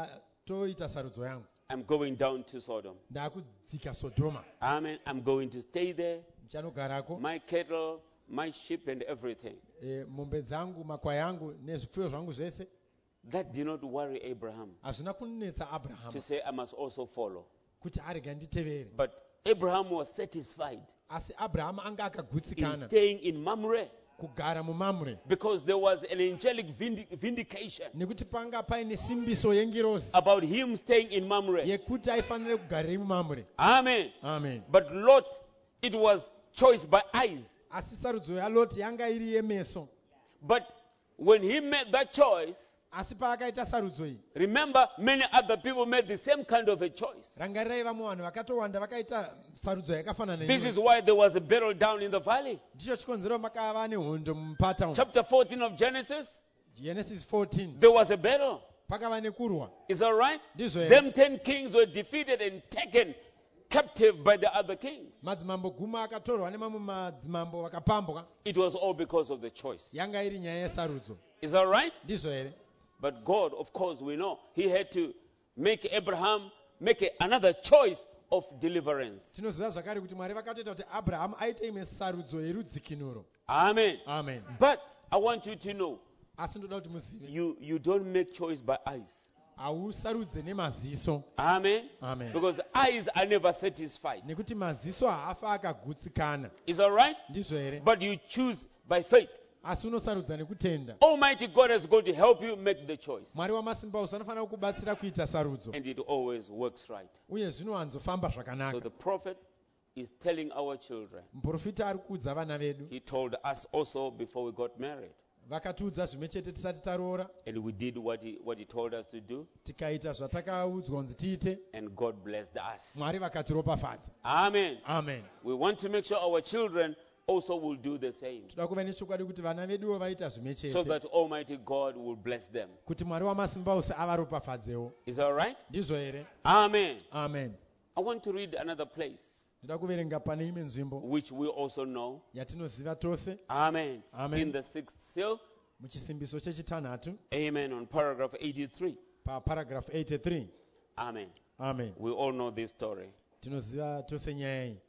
toita sarudzo yangu, I'm going down to Sodom. ndakudzika Sodoma, Amen. I'm going to stay there. ndichanogarako, My cattle, my sheep, and everything. eh, mombe dzangu, makwai angu nezvipfuyo zvangu zvese. That did not worry Abraham Hazvina kunetsa to Abrahama say, I must also follow. kuti arega nditevere. But Abraham was satisfied Asi Abrahama anga in akagutsikana staying in Mamre kugara muMamre, because there was an angelic vindi- vindication nekuti panga paine simbiso yengirozi about him staying in Mamre. yekuti aifanire kugarira muMamre. Amen. Amen. But Lot, it was choice by eyes. Asi sarudzo yaLoti yanga iri yemeso. But when he made that choice, Asi paakaita sarudzo iyi, remember many other people made the same kind of a choice. rangarirai vamwe vanhu vakatowanda vakaita sarudzo yakafanana This neiyo. is why there was a battle down in the valley. Ndicho chikonzero makava nehondo mumupata umu. Chapter fourteen of Genesis, Genesis fourteen, there was a battle. pakava nekurwa. Is that right? Ndizvo here. Them ten kings were defeated and taken captive by the other kings. Madzimambo guma akatorwa nemamwe madzimambo vakapambwa. It was all because of the choice. Yanga iri nyaya yesarudzo. Is that right? Ndizvo here. But God, of course, we know, He had to make Abraham make a, another choice of deliverance. Tinoziva zvakare kuti Mwari vakatoita kuti Abrahamu aite imwe sarudzo yerudzikinuro. Amen. Amen. But I want you to know, Asi ndoda kuti muzive, you, you don't make choice by eyes. hausarudze nemaziso. Amen. Amen. Because eyes are never satisfied. Nekuti maziso haafa akagutsikana. Is that right? Ndizvo here. But you choose by faith. Asi unosarudza nekutenda. Almighty God is going to help you make the choice. Mwari wamasimba ose anofanira kukubatsira kuita sarudzo. And it always works right. Uye zvinowanzofamba So zvakanaka. the prophet is telling our children. Muprofita ari kuudza vana vedu. He told us also before we got married. Vakatiudza zvimwe chete tisati taroora. And we did what he, what he told us to do. Tikaita zvatakaudzwa kunzi tiite. And God blessed us. Mwari vakatiropafadza. Amen. Amen. We want to make sure our children also will do the same. Toda kuva nechokwadi kuti vana veduwo vaita zvimwe So chete. that Almighty God will bless them. Kuti Mwari wamasimba ose avaropafadzewo. Is that right? Ndizvo here. Amen. Amen. I want to read another place Ndoda kuverenga pane imwe nzvimbo which we also know. yatinoziva tose. Amen. Amen. In the sixth seal. Muchisimbiso chechitanhatu Amen. On paragraph eighty-three. paparagraph eighty-three. Amen. Amen. We all know this story. Tinoziva tose nyaya iyi.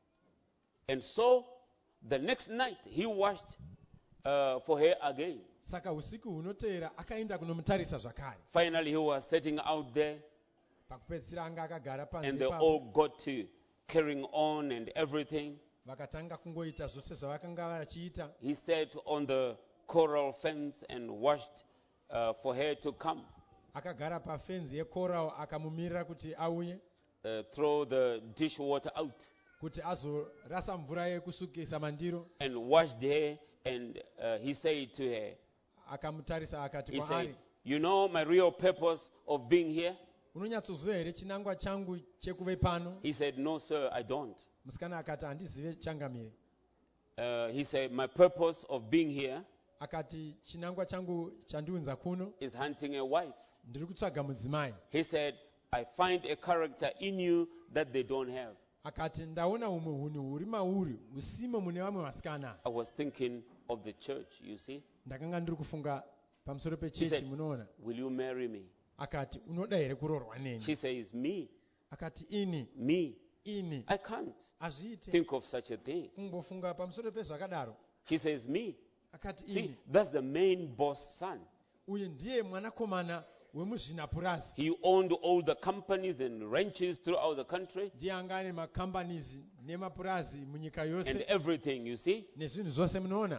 And so the next night he washed uh, for her again. Saka usiku hunoteera akaenda kunomutarisa zvakare. Finally he was setting out there Pakupedzisira anga akagara and panze they ipapo. all got to carrying on and everything. Vakatanga kungoita zvose zvavakanga vachiita. He sat on the coral fence and washed uh, for her to come. Akagara pafenzi yecoral akamumirira kuti auye Uh, throw the dishwater out kuti azorasa mvura yekusukisa mandiro. and washed her. And uh, he said to her, Akamutarisa akati he said, kwaari, you know my real purpose of being here? unonyatsoziva here chinangwa changu chekuve pano? He said, no, sir, I don't. Musikana akati handizive changamire. Uh, he said, my purpose of being here Akati chinangwa changu chandiunza kuno is hunting a wife. ndiri kutsvaga mudzimai. He said, I find a character in you that they don't have. Akati ndaona umwe hunhu huri mauri husimo mune vamwe vasikana. I was thinking of the church, you see. Ndakanga ndiri kufunga pamusoro He pechechi, said, munoona. will you marry me? Akati unoda here kuroorwa neni? She says, me, Akati ini me. ini I can't hazviite think of such a thing. kungofunga pamusoro pezvakadaro. She says, me. Akati See, ini that's the main boss son. uyu ndiye mwanakomana wemuzvinapurasi. He owned all the companies and ranches throughout the country Ndiye anga ane makambanizi nemapurazi munyika and yose everything, you see. nezvinhu zvose munoona.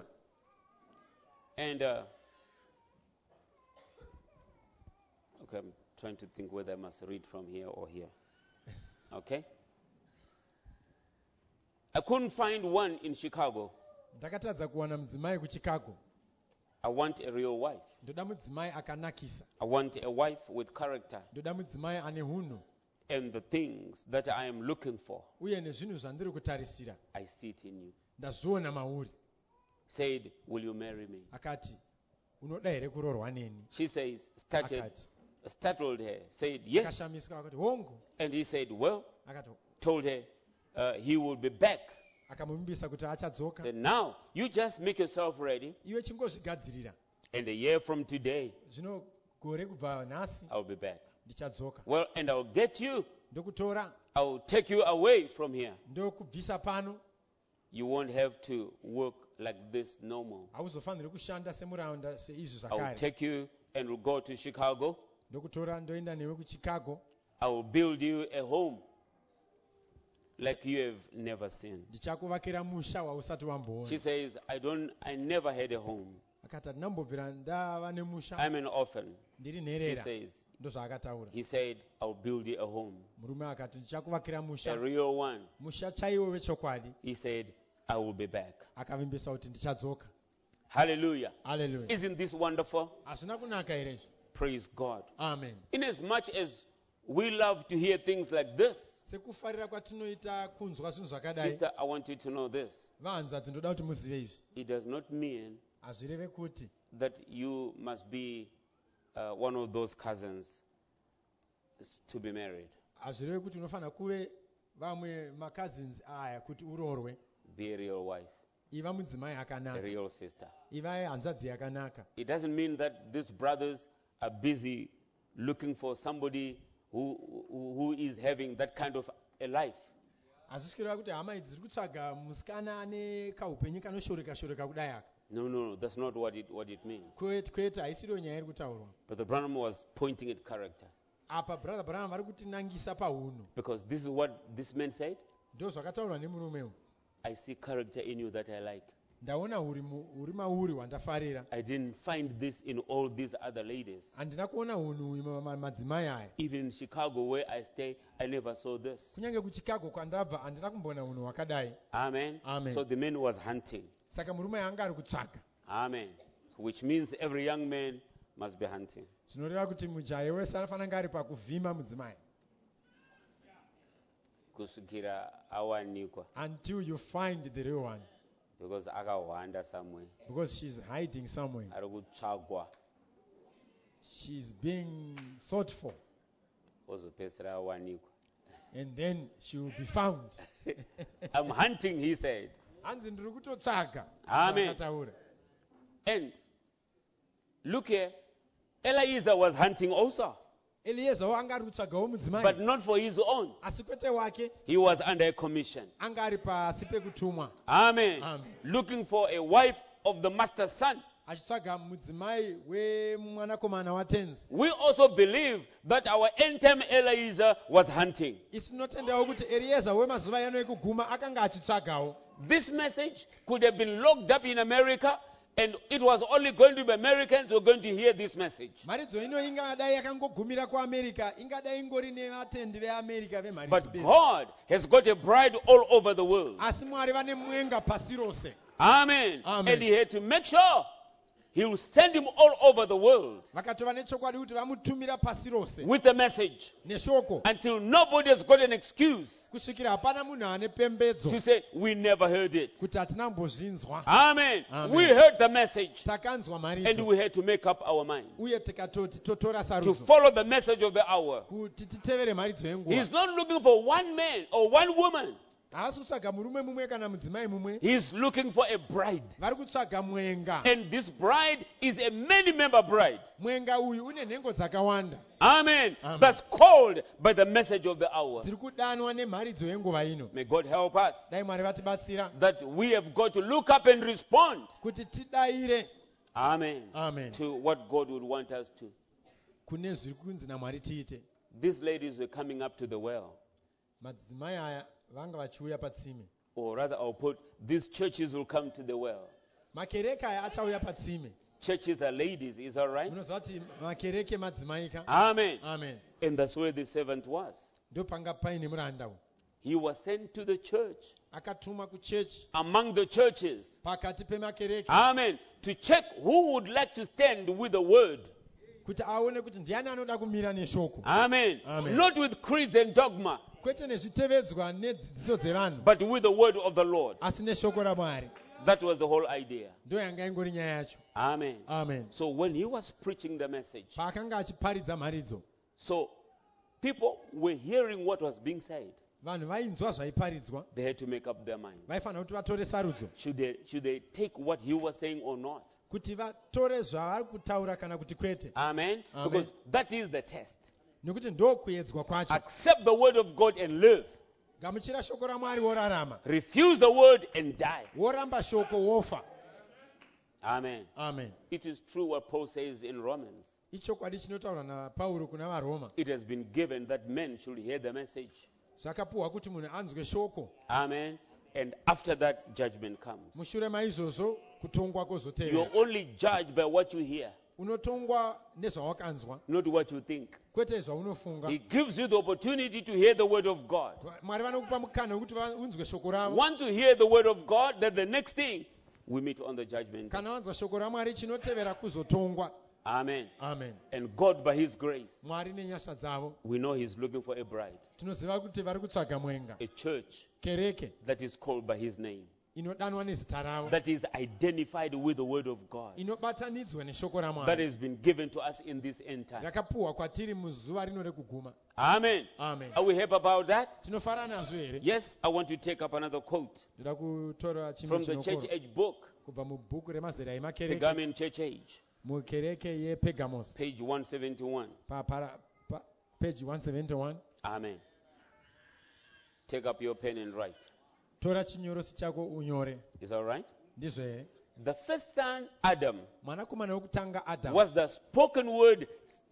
And, uh, okay, I'm trying to think whether I must read from here or here. Okay? I couldn't find one in Chicago. Ndakatadza kuwana mudzimai kuchicago. I want a real wife. Ndoda mudzimai akanakisa. I want a wife with character Ndoda mudzimai ane hunhu and the things that I am looking for. uye nezvinhu zvandiri kutarisira I see it in you. ndazviona mauri. Said, will you marry me? Akati unoda here kuroorwa neni? She says, started, Akati startled her, said, yes. akashamisika akati hongu. And he said, well, Akati told her uh, he will be back. akamuvimbisa kuti achadzoka. Said, now, you just make yourself ready. Iwe chingozvigadzirira. And a year from today, Zvino gore kubva nhasi I'll be back. ndichadzoka. Well, and I'll get you. Ndokutora, I'll take you away from here. ndokubvisa pano. You won't have to work like this no more. Hauzofaniri kushanda semuraunda seizvi I'll zvakare. take you and we'll go to Chicago. Ndokutora ndoenda newe kuChicago. I will build you a home like you have never seen. Ndichakuvakira musha wausati She wamboona. says, I don't, I never had a home. Akati ndinambobvira ndava nemusha. I'm an orphan. Ndiri She nherera. says, Ndozvaakataura. he said, I'll build you a home. Murume akati ndichakuvakira A musha. real one. Musha chaiwo wechokwadi. He said, I will be back. Akavimbisa kuti ndichadzoka. Hallelujah. Hallelujah. Isn't this wonderful? Hazvina kunaka here izvi? Praise God. Amen. In as much as we love to hear things like this, Sekufarira kwatinoita kunzwa zvinhu zvakadai. sister, I want you to know this. Vanzvadzi ndoda kuti muzive izvi. It does not mean Hazvireve kuti that you must be uh, one of those cousins to be married. hazvireve kuti unofanira kuve vamwe macousins aya kuti urorwe. Be a real wife, Iva mudzimai a akanaka. real sister. Iva hanzvadzi yakanaka. It doesn't mean that these brothers are busy looking for somebody who, who, who is having that kind of a life. Hazvisi kureva kuti hama idzi dziri kutsvaga musikana ane kaupenyu kanoshoreka shoreka kudai aka. No, no, no, that's not what it, what it means. Kwete kwete haisiriyo nyaya iri kutaurwa. But the Branham was pointing at character. Apa brother Branham vari kutinangisa paunhu. Because this is what this man said. Ndo zvakataurwa nemurume uyu. I see character in you that I like. Ndaona uri mu- uri mauri wandafarira. I didn't find this in all these other ladies. Handina kuona unhu uyu ma- ma- madzimai aya. Even in Chicago where I stay, I never saw this. Kunyange kuChicago kwandabva handina kumboona unhu hwakadai. Amen. Amen. So the man was hunting. Saka murume anga ari kutsvaga. Amen. Which means every young man must be hunting. Zvinoreva kuti mujaha wese anofanira kunge ari pakuvhima mudzimai. Kusukira awanikwa. Until you find the real one. Because akawanda somewhere. Because she's hiding somewhere. Ari kutsvagwa. She's being sought for. Ozopedzisira awanikwa. And then she will be found. I'm hunting, he said. Hanzi ndiri kutotsvaga. Amen. Zvakataura. And look here, Eliezer was hunting also, Eliezer anga ari kutsvagawo mudzimai. but not for his own. Asi kwete wake He was under a commission. anga ari pasi pekutumwa. Amen. Amen. Looking for a wife of the master's son. Achitsvaga mudzimai wemwanakomana watenzi. We also believe that our end time Eliezer was hunting. Isu tinotendawo kuti Eliezer wemazuva ano ekuguma akanga achitsvagawo. This message could have been locked up in America, and it was only going to be Americans who were going to hear this message. Mharidzo ino ingadai yakangogumira kuAmerica, ingadai ingori nevatendi veAmerica But vemharidzo. God has got a bride all over the world. Asi Mwari vane mwenga pasi rose. Amen. Amen. And he had to make sure he will send him all over the world Vakatova nechokwadi kuti vamutumira pasi rose with a message neshoko until nobody has got an excuse kusvikira hapana munhu ane pembedzo to say, we never heard it. kuti hatina mbozvinzwa. Amen. Amen. We heard the message Takanzwa and mharidzo we had to make up our mind uye tikatoti totora to sarudzo follow the message of the hour. kuti titevere mharidzo yenguva. He's not looking for one man or one woman. Haasi kutsvaga murume mumwe kana mudzimai mumwe. He's looking for a bride. Vari kutsvaga mwenga. And this bride is a many-member bride. Mwenga uyu une nhengo dzakawanda. Amen. Amen. That's called by the message of the hour. Dziri kudanwa nemharidzo yenguva ino. May God help us Dai Mwari vatibatsira that we have got to look up and respond. kuti tidaire. Amen. Amen. To what God would want us to. Kune zviri kunzi naMwari tiite. These ladies were coming up to the well. Madzimai aya vanga vachiuya patsime. Or rather, I'll put, these churches will come to the well. Makereke aya achauya patsime. Churches are ladies, is that right? Munoziva kuti makereke madzimai ka. Amen. Amen. And that's where the servant was. Ndo panga paine muranda uyu. He was sent to the church, Akatumwa kuchechi among the churches. pakati pemakereke Amen. To check who would like to stand with the word. kuti aone kuti ndiani anoda kumira neshoko. Amen. Amen. Not with creeds and dogma, Kwete nezvitevedzwa nedzidziso dzevanhu but with the word of the Lord. asi neshoko raMwari. That was the whole idea. Ndo yanga ingori nyaya yacho. Amen. Amen. So when he was preaching the message, Paakanga achiparidza mharidzo, so people were hearing what was being said. vanhu vainzwa zvaiparidzwa, They had to make up their mind. vaifanira kuti vatore sarudzo Should they, should they take what he was saying or not? kuti vatore zvavari kutaura kana kuti kwete. Amen. Amen. Because that is the test. nekuti ndokuedzwa kwacho. Accept the word of God and live. Gamuchira shoko raMwari worarama. Refuse the word and die. Woramba shoko wofa. Amen. Amen. It is true what Paul says in Romans. Ichokwadi chinotaura naPauro kuna vaRoma. It has been given that men should hear the message. Zvakapuwa kuti munhu anzwe shoko. Amen. And after that, judgment comes. Mushure maizvozvo kutongwa You're kwozotevera. only judged by what you hear, Unotongwa nezvawakanzwa, not what you think. kwete zvaunofunga. He gives you the opportunity to hear the word of God. Mwari vanokupa mukana wekuti unzwe shoko ravo. Once you hear the word of God, then the next thing, we meet on the judgment day. Kana wanzwa shoko raMwari chinotevera kuzotongwa. Amen. Amen. And God, by His grace, Mwari nenyasha dzavo we know He's looking for a bride, tinoziva kuti vari kutsvaga mwenga, a church kereke that is called by His name, inodanwa nezita ravo, that is identified with the word of God, inobatanidzwa neshoko that raMwari, has been given to us in this end time. rakapuwa kwatiri muzuva rino rekuguma. Amen. Amen. Are we happy about that? Tinofara nazvo here? Yes, I want to take up another quote Ndoda kutora chimwe from the church chinokoro age book, kubva mubhuku remazera emakereke, Pergamon Church Age, mukereke yePergamos, page one seventy-one. pa, para, pa, page one seventy-one. Amen. Take up your pen and write. Tora chinyorosi chako unyore. Is that right? Ndizvo here? The first son, Adam, Mwanakomana wokutanga Adamu was the spoken word,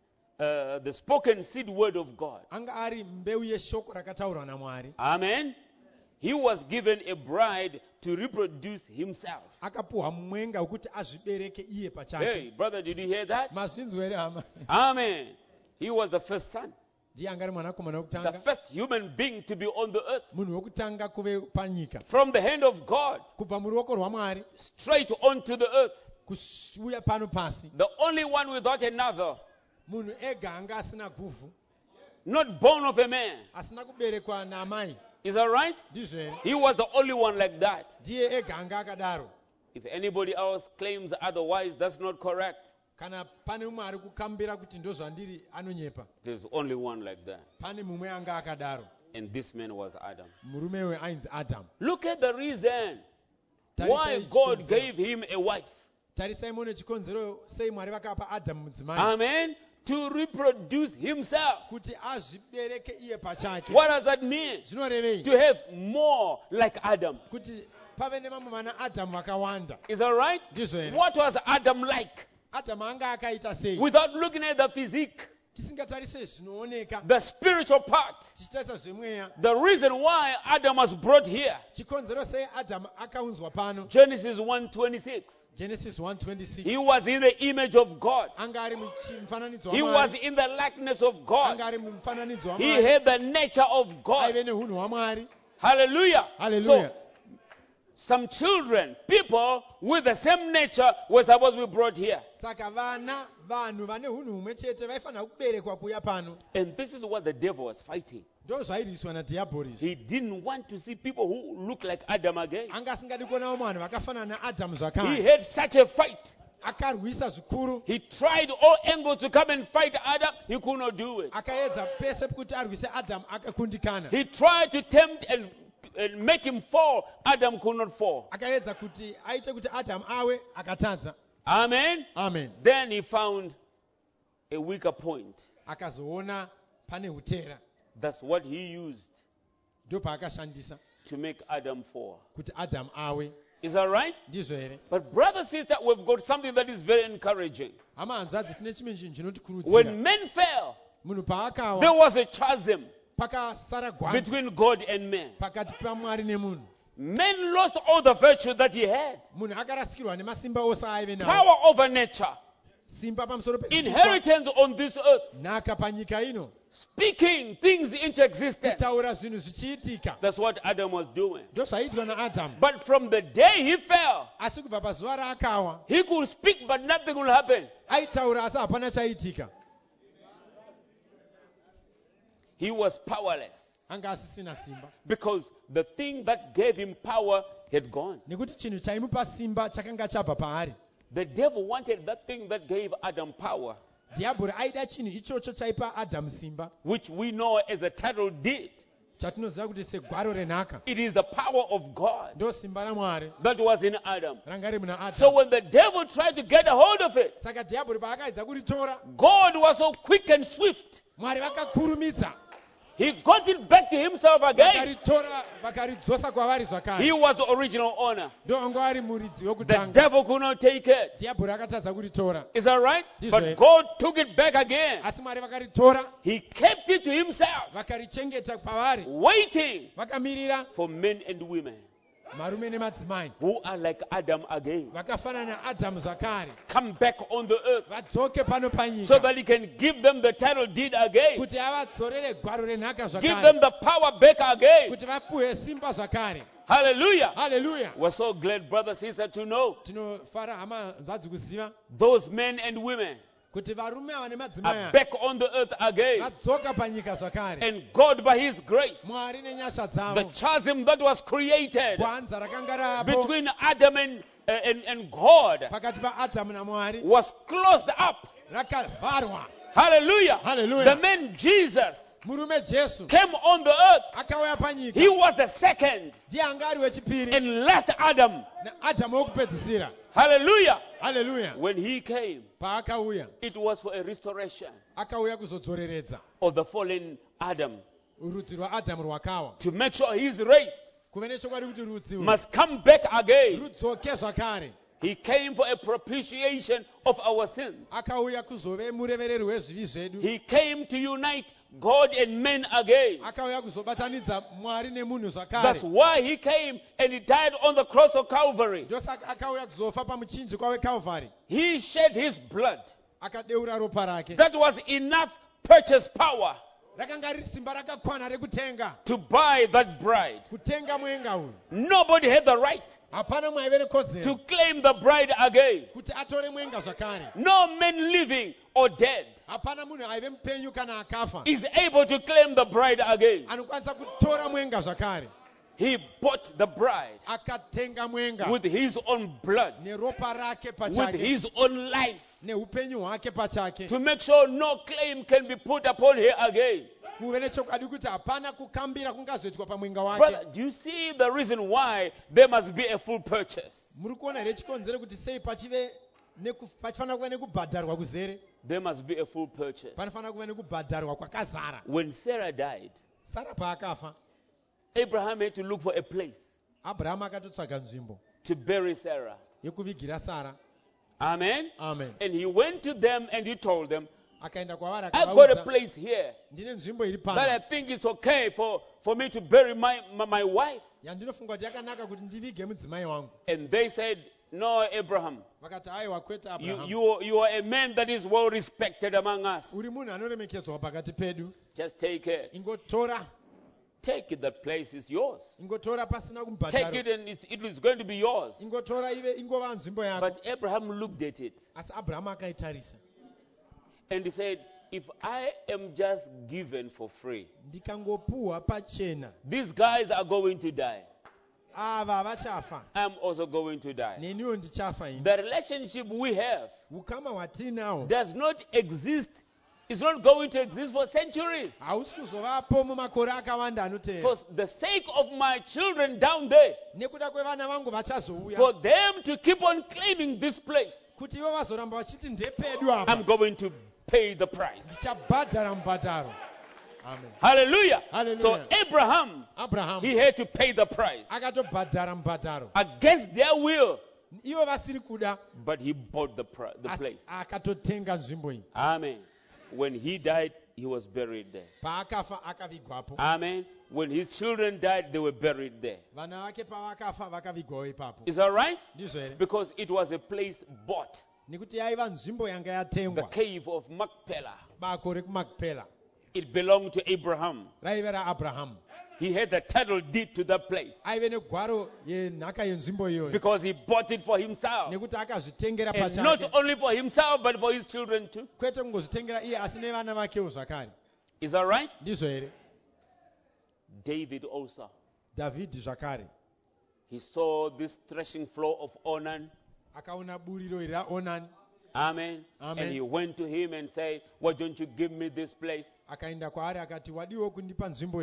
uh, the spoken seed word of God. anga ari mbeu yeshoko rakataurwa naMwari. Amen. He was given a bride to reproduce himself. Akapuwa mwenga wekuti azvibereke iye pachake. Hey, brother, did you hear that? Mazvinzwa here hama? Amen. He was the first son, Ndiye anga ari mwanakomana the wokutanga, first human being to be on the earth. munhu wokutanga kuve panyika, From the hand of God, kubva muruoko rwaMwari straight onto the earth. kuuya pano pasi, The only one without another, munhu ega anga asina guvhu, not born of a man. asina kuberekwa naamai. Is that right? Ndizvo here? He was the only one like that. Ndiye ega anga akadaro. If anybody else claims otherwise, that's not correct. Kana pane mumwe ari kukambira kuti ndozvandiri anonyepa. There's only one like that. Pane mumwe anga akadaro. And this man was Adam. Murume uyu ainzi Adamu. Look at the reason Tarisai why God chikonzero. gave him a wife. Tarisai muone chikonzero sei Mwari vakapa Adamu mudzimai. Amen. To reproduce himself. Kuti azvibereke iye pachake. What does that mean? Zvinorevei? To have more like Adam. Kuti pave nemamwe vana Adamu vakawanda. Is that right? Ndizvo here? What was Adam like? Adamu anga akaita sei? Without looking at the physique, Tisingatarise zvinooneka. the spiritual part. Tichitarisa zvemweya. The reason why Adam was brought here. Chikonzero sei Adamu akaunzwa pano. Genesis one twenty-six. Genesis one twenty-six. He was in the image of God. Anga ari mufananidzo He was waMwari. in the likeness of God. Anga ari mufananidzo He waMwari. had the nature of God. Aive neunhu hwaMwari. Hallelujah. Hallelujah. So, some children, people with the same nature were supposed to be brought here. Saka vana vanhu vane unhu humwe chete vaifanira kuberekwa kuya pano. And this is what the devil was fighting. Ndo zvairwiswa nadhiabhorisi. He didn't want to see people who look like Adam again. Anga asingadi kuonawo vanhu vakafanana naAdamu He zvakare. had such a fight. Akarwisa zvikuru. He tried all angles to come and fight Adam. He could not do it. Akaedza pese kuti arwise Adamu akakundikana. He tried to tempt and, and make him fall. Adam could not fall. Akaedza kuti aite kuti Adamu awe akatadza. Amen. Amen. Then he found a weaker point. Akazoona pane hutera. That's what he used Ndo paakashandisa to make Adam fall. kuti Adamu awe. Is that right? Ndizvo here? But brother, sister, we've got something that is very encouraging. Hama hanzvadzi tine chimwe chinhu chinotikurudzira. When men fell, Munhu there paakawa was a chasm pakasara gwanzi between God and man. pakati paMwari nemunhu. Man lost all the virtue that he had. Munhu akarasikirwa nemasimba ose aive nawo. Power over nature. Simba pamusoro pesimba. Inheritance on this earth. Nhaka panyika ino. Speaking things into existence. Kutaura zvinhu zvichiitika. That's what Adam was doing. Ndo zvaiitwa naAdamu. But from the day he fell, Asi kubva pazuva raakawa he could speak but nothing will happen. aitaura asi hapana chaitika. He was powerless Anga asisina simba. because the thing that gave him power had gone. Nekuti chinhu chaimupa simba chakanga chabva paari. The devil wanted that thing that gave Adam power, Dhiabhori aida chinhu ichocho chaipa Adamu simba. which we know as a title deed. chatinoziva kuti segwaro renhaka It is the power of God ndo simba ramwari that was in Adam. ranga riri muna So adamu. when the devil tried to get a hold of it, Saka dhiabhori paakaedza kuritora, God was so quick and swift. Mwari vakakurumidza He got it back to himself again. vakaritora vakaridzosa kwavari He zvakare. was the original owner. Ndo anga ari muridzi The wokutanga. devil could not take it. Dhiabhori akatadza kuritora, Is that right? This But way. God took it back again. asi Mwari vakaritora He kept it to himself, vakarichengeta pavari, waiting vakamirira for men and women marume nemadzimai who are like Adam again. vakafanana naadhamu zvakare, Come back on the earth vadzoke pano so panyika that he can give them the title deed again. kuti avadzorere gwaro renhaka Give zvakare, them the power back again. kuti vapuwe simba zvakare. Hallelujah. Haleluya. We're so glad, brothers and sisters, to know Tinofara hama nzadzi kuziva those men and women kuti varume ava are nemadzimai ava back on the earth again. vadzoka panyika zvakare. And God, by His grace, Mwari nenyasha the dzavo, chasm that was created gwanza rakanga rapo between Adam and, uh, and, and God pakati paadhamu namwari was closed up. rakavharwa. Hallelujah. Hallelujah. The man Jesus Murume Jesu came on the earth. akauya panyika, He was the second ndiye anga ari wechipiri and last Adam. naadhamu wokupedzisira. Hallelujah. Haleluya. When he came, Paakauya it was for a restoration akauya kuzodzoreredza of the fallen Adam, rudzi rwaadhamu rwakawa, to make sure his race kuve nechokwadi kuti rudzi urwu must come back again. rudzoke zvakare. He came for a propitiation of our sins. Akauya kuzove murevereri wezvivi zvedu. He came to unite God and men again. Akauya kuzobatanidza Mwari nemunhu That's zvakare. why he came and he died on the cross of Calvary. Ndosaka akauya kuzofa pamuchinjikwa weCalvary. He shed his blood. Akadeura ropa rake. That was enough purchase power Rakanga riri simba rakakwana rekutenga, to buy that bride. kutenga mwenga uyu. Nobody had the right Hapana mwaive to nekodzero claim the bride again. kuti atore mwenga zvakare. No man living or dead Hapana munhu aive mupenyu kana akafa is able to claim the bride again. anokwanisa kutora mwenga zvakare. He bought the bride Akatenga mwenga with his own blood, neropa rake with pachake, his own life, neupenyu hwake pachake, to make sure no claim can be put upon her again. kuve nechokwadi kuti hapana kukambira kungazoitwa pamwenga wake. Brother, do you see the reason why there must be a full purchase? Muri kuona here chikonzero kuti sei pachive neku- pachifanira kuva nekubhadharwa kuzere, There must be a full purchase. panofanira kuva nekubhadharwa kwakazara. When Sarah died, Sara paakafa, Abraham had to look for a place Abrahamu akatotsvaga nzvimbo to bury Sarah. yekuvigira Sara. Amen. Amen. And he went to them and he told them, Akaenda kwavari I've got a akavaudza, place here ndine nzvimbo iri that I pano think it's okay for, for me to bury my, my, my wife. yandinofunga kuti yakanaka kuti ndivige mudzimai wangu. And they said, No, Abraham, Vakati aiwa kwete you, Abrahamu, you, you are a man that is well respected among us. uri munhu anoremekedzwa pakati pedu, Just take it. ingotora Take it, that place is yours. ingotora pasina Take kumubhadharo, it and it's, it is going to be yours. ingotora ive ingova nzvimbo yako. But Abraham looked at it Asi Abrahamu akaitarisa, and he said, If I am just given for free, ndikangopuhwa pachena, these guys are going to die. ava vachafa, I'm also going to die. neniwo ndichafa ini. The relationship we have Ukama hwatinahwo does not exist. It's not going to exist for centuries. hausi kuzovapo mumakore akawanda For anoteera. the sake of my children down there, Nekuda kwevana vangu vachazouya, for them to keep on claiming this place, kuti ivo vazoramba vachiti ndepedu apa, I'm going to pay the price. ndichabhadhara mubhadharo. Amen. Hallelujah. Hallelujah. So Abraham, Abrahamu he had to pay the price akatobhadhara mubhadharo, against their will, ivo vasiri kuda, but he bought the, pri- the asi place. akatotenga nzvimbo iyi. Amen. When he died, he was buried there. Paakafa akavigwapo, Amen. When his children died, they were buried there. vana vake pavakafa vakavigwawo ipapo. Is that right? Ndizvo here? Because it was a place bought. Nekuti yaiva nzvimbo yanga The yatengwa, cave of Machpelah. bako rekumakpela It belonged to Abraham. raive raAbhurahamu. He had the title deed to that place Aive negwaro yenhaka yenzvimbo iyoyo, because he bought it for himself. nekuti akazvitengera And not pachake, only for himself, but for his children too. kwete kungozvitengera iye asi nevana vakewo zvakare. Is that right? Ndizvo here? David also. Dhavhidhi zvakare He saw this threshing floor of Onan. akaona buriro iri raOnani, Amen. Amen. And he went to him and said, Why don't you give me this place? akaenda kwaari akati, wadiwo kundipa nzvimbo iyi.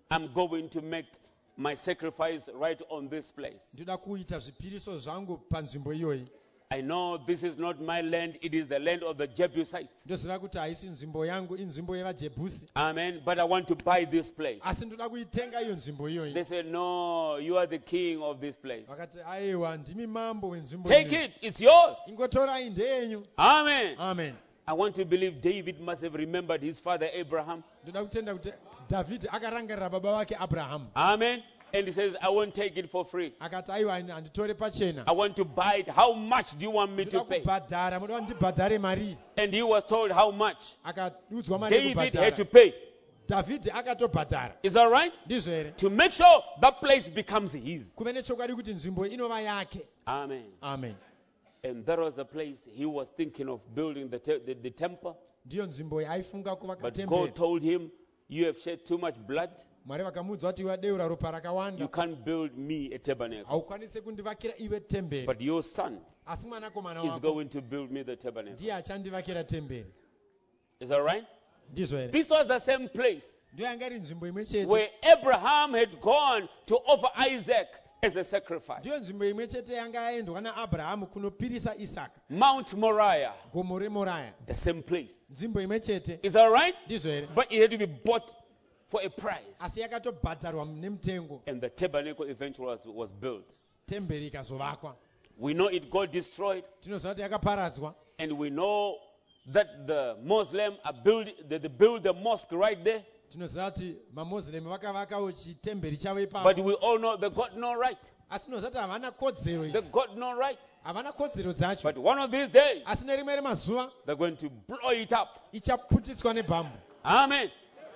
I'm going to make my sacrifice right on this place. Ndinoda kuita zvipiriso zvangu panzvimbo iyoyi. I know this is not my land, it is the land of the Jebusites. Ndoziva kuti haisi nzvimbo yangu, inzvimbo yevaJebhusi. Amen. But I want to buy this place. Asi ndoda kuitenga iyo nzvimbo iyoyi. They said, no, you are the king of this place. Vakati aiwa ndimi mambo wenzvimbo Take iyoyi. it, it's yours. Ingotorai ndeyenyu. Amen. Amen. I want to believe David must have remembered his father Abraham. Ndoda kutenda kuti David akarangarira baba vake Abraham. Amen. And he says, I won't take it for free. Akati aiwa handitore pachena. I want to buy it. How much do you want me to Ndoda pay? kubhadhara, munoda ndibhadhare mari. And he was told how much. Akadudzwa mari David had to yekubhadhara. pay. David akatobhadhara. Is that right? Ndizvo here? To make sure that place becomes his. Kuve nechokwadi kuti nzvimbo inova yake. Amen. Amen. And that was the place he was thinking of building the, te- the, the temple. Ndiyo nzvimbo aifunga kuvaka But temberi. God told him, you have shed too much blood. Mwari vakamuudza kuti wadeura ropa You rakawanda. can't build me a tabernacle. Haukwanisi kundivakira iwe temberi. But your son Asi mwanakomana is wako going to build me the tabernacle. ndiye achandivakira temberi. Is that right? Ndizvo here? This was the same place Ndiyo yanga iri nzvimbo imwe chete. where Abraham had gone to offer Isaac as a sacrifice. Ndiyo nzvimbo imwe chete yanga yaendwa naAbhurahamu kunopirisa Isaka. Mount Moriah, Gomo reMoriah. the same place. Nzvimbo imwe chete. Is that right? Ndizvo here? But it had to be bought for a price. Asi yakatobhadharwa nemutengo. And the tabernacle eventually was, was built. Temberi ikazovakwa. We know it got destroyed, Tinoziva kuti yakaparadzwa. and we know that the Muslim are build, they, they build the mosque right there. Tinoziva kuti maMoslem vakavakawo chitemberi chavo But ipapo. we all know they got no right. Asi tinoziva kuti havana kodzero They idzi. got no right. Havana kodzero dzacho. But one of these days, Asi nerimwe remazuva they're going to blow it up. ichaputiswa nebhambu. Amen.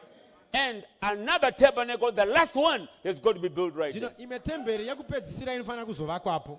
And another tabernacle, the last one, is going to be built right Zvino there. imwe temberi yekupedzisira inofanira kuzovakwapo.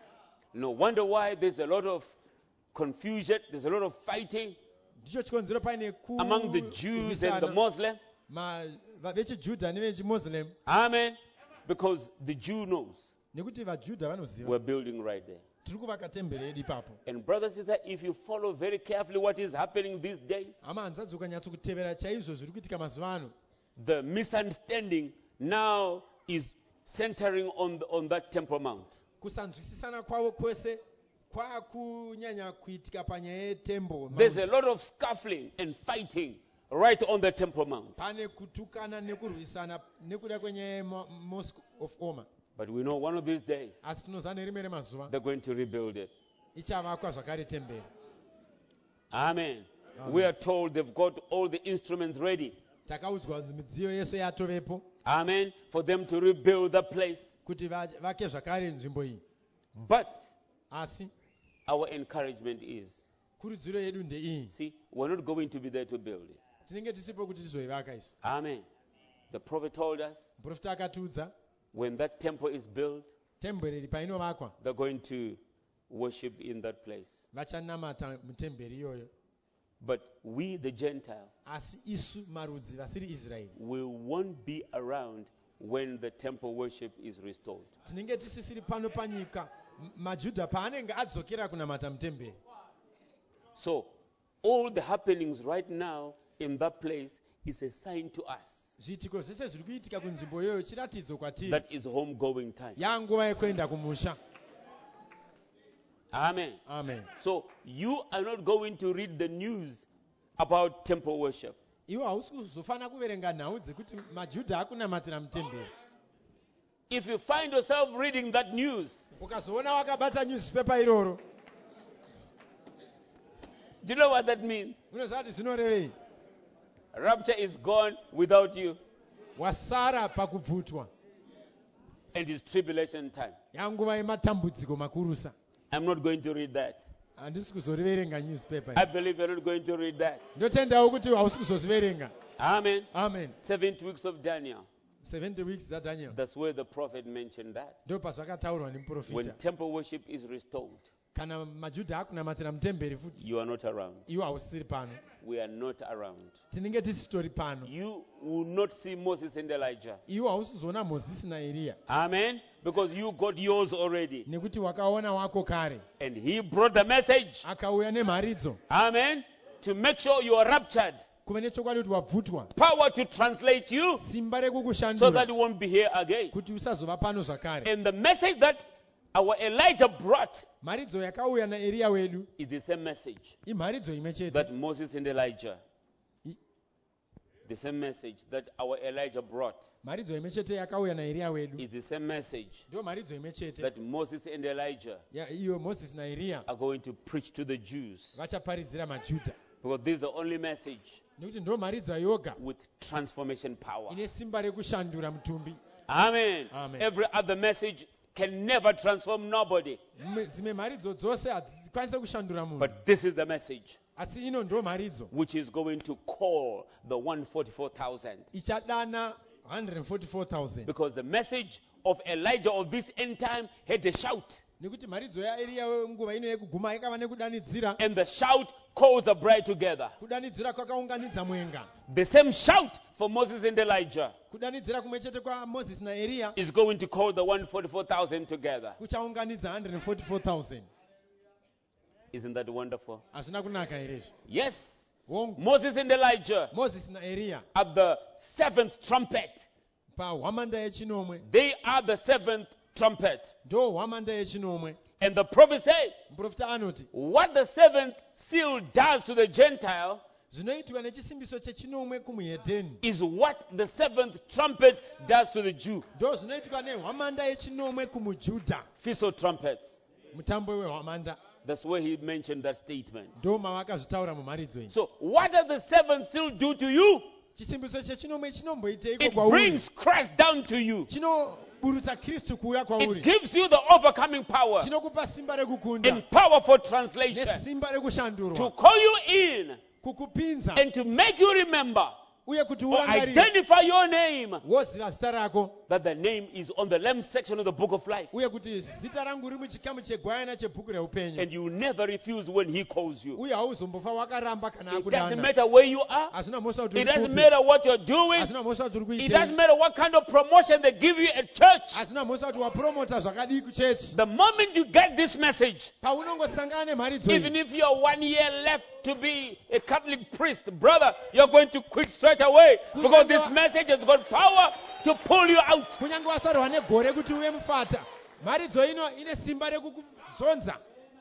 No wonder why there's a lot of confusion, there's a lot of fighting Ndicho chikonzero paine among the Jews and the kurwisana Muslims. ma- va- vechijudha nevechimuslim. Amen. Because the Jew knows Nekuti vaJudha vanoziva. we're building right there. Tiri kuvaka temberi yedu ipapo. And brothers and sisters, if you follow very carefully what is happening these days, Hama hanzvadzi ukanyatsokutevera chaizvo zviri kuitika mazuva ano. the misunderstanding now is centering on, the, on that Temple Mount. Kusanzwisisana kwavo kwese kwakunyanya kuitika panyaya yetembo. There's a lot of scuffling and fighting right on the Temple Mount. Pane kutukana nekurwisana nekuda kwenyaya yeMosque of Oma. But we know one of these days, Asi tinoziva nerimwe remazuva they're going to rebuild it. ichavakwa zvakare temberi. Amen. Amen. We are told they've got all the instruments ready. Takaudzwa kuti midziyo yese yatovepo Amen. For them to rebuild the place. kuti va- vake zvakare nzvimbo iyi. But Asi our encouragement is, kurudziro yedu ndeiyi. see, we're not going to be there to build it. Tinenge tisipo kuti tizoivaka izvo. Amen. The prophet told us Muprofita akatiudza when that temple is built, temberi iri painovakwa they're going to worship in that place. vachanamata mutemberi iyoyo. But we, the Gentile, Asi isu marudzi vasiri Israeri we won't be around when the temple worship is restored. tinenge tisisiri pano panyika m- maJudha paanenge adzokera kunamata mutemberi. So, all the happenings right now in that place is a sign to us Zviitiko zvese zviri kuitika kunzvimbo iyoyo chiratidzo kwatiri. that is home going time. Yanguva yekuenda kumusha. Amen. Amen. So, you are not going to read the news about temple worship. Iwe hausi kuzofanira kuverenga nhau dzekuti maJudha akunamatira mutemberi. If you find yourself reading that news, Ukazoona wakabata newspaper iroro, do you know what that means? unoziva kuti zvinorevei? Rapture is gone without you, Wasara pakubvutwa. and it's tribulation time. Yanguva yematambudziko makurusa. I'm not going to read that. Handisi kuzoriverenga newspaper. I believe you're not going to read that. Ndotendawo kuti hausi kuzozviverenga. Amen. Amen. Seventh weeks of Daniel. seventy weeks dzaDaniel. That's where the prophet mentioned that. Ndo pazvakataurwa When nemuprofita. temple worship is restored, Kana maJudha akunamatira mutemberi futi, you are not around. iwe hausiri pano. We are not around. Tinenge tisitori pano. You will not see Moses and Elijah. Iwe hausi kuzoona Mozisi naEriya. Amen. Because you got yours already. Nekuti wakaona wako kare. And he brought the message. Akauya nemharidzo Amen. To make sure you are raptured kuve nechokwadi kuti wabvutwa, power to translate you simba so that rekukushandura you won't be here again. kuti usazova pano zvakare. And the message that our Elijah brought Mharidzo yakauya naEriya wedu is the same message imharidzo imwe chete. that Moses and Elijah, I- the same message that our Elijah brought mharidzo imwe chete yakauya naEriya wedu is the same message ndiyo mharidzo imwe chete that Moses and Elijah Ya- iyo Moses naEriya are going to preach to the Jews. vachaparidzira maJudha, Because this is the only message nekuti ndo mharidzo yoga with transformation power. ine simba rekushandura mutumbi. Amen. Amen. Every other message can never transform nobody. M- dzimwe mharidzo dzose hadzikwanise kushandura munhu, But this is the message asi ino ndo mharidzo which is going to call the one hundred forty-four thousand. ichadana one hundred forty-four thousand. Because the message of Elijah of this end time had a shout. Nekuti mharidzo yaEriya wenguva ino yekuguma yakava nekudanidzira, And the shout calls the bride together. kudanidzira kwakaunganidza mwenga. The same shout for Moses and Elijah Kudanidzira kumwe chete kwaMozisi naEriya is going to call the one hundred forty-four thousand together. kuchaunganidza one hundred forty-four thousand. Isn't that wonderful? Hazvina kunaka here izvi? Yes. Wongu Moses and Elijah Mozisi naEriya at the seventh trumpet. pahwamanda yechinomwe, They are the seventh trumpet. ndo hwamanda yechinomwe. And the prophet said, Muprofita anoti what the seventh seal does to the Gentile zvinoitwa nechisimbiso chechinomwe kumuhedheni is what the seventh trumpet does to the Jew. ndo zvinoitwa nehwamanda yechinomwe kumujudha. Feast of trumpets. Mutambo wehwamanda That's where he mentioned that statement. ndo mavakazvitaura mumharidzo iyi. So what does the seventh seal do to you? Chisimbiso chechinomwe chinomboiteiko It kwauri? brings Christ down to you. Chinoburutsa Kristu kuuya It kwauri, gives you the overcoming power chinokupa simba rekukunda and power for translation nesimba to rekushandurwa, call you in kukupinza and to make you remember uye kuti or urangarire identify your name, woziva zita rako, that the name is on the lamb section of the book of life. uye kuti zita rangu riri muchikamu chegwayana chebhuku reupenyu, And you will never refuse when he calls you. uye hauzombofa wakaramba kana It doesn't akudana. matter where you are. Hazvina mhosva kuti It uri doesn't kupi, matter what you're doing. hazvina mhosva kuti uri It doesn't kuitei, matter what kind of promotion they give you at church. hazvina mhosva kuti wapromota zvakadii kuchechi. The moment you get this message, Paunongosangana nemharidzo even iyi, if you are one year left to be a Catholic priest, brother, you're going to quit straight away because this message has got power to pull you out. kunyange wasarwa negore kuti uve mufata, mharidzo ino ine simba rekukuzonza.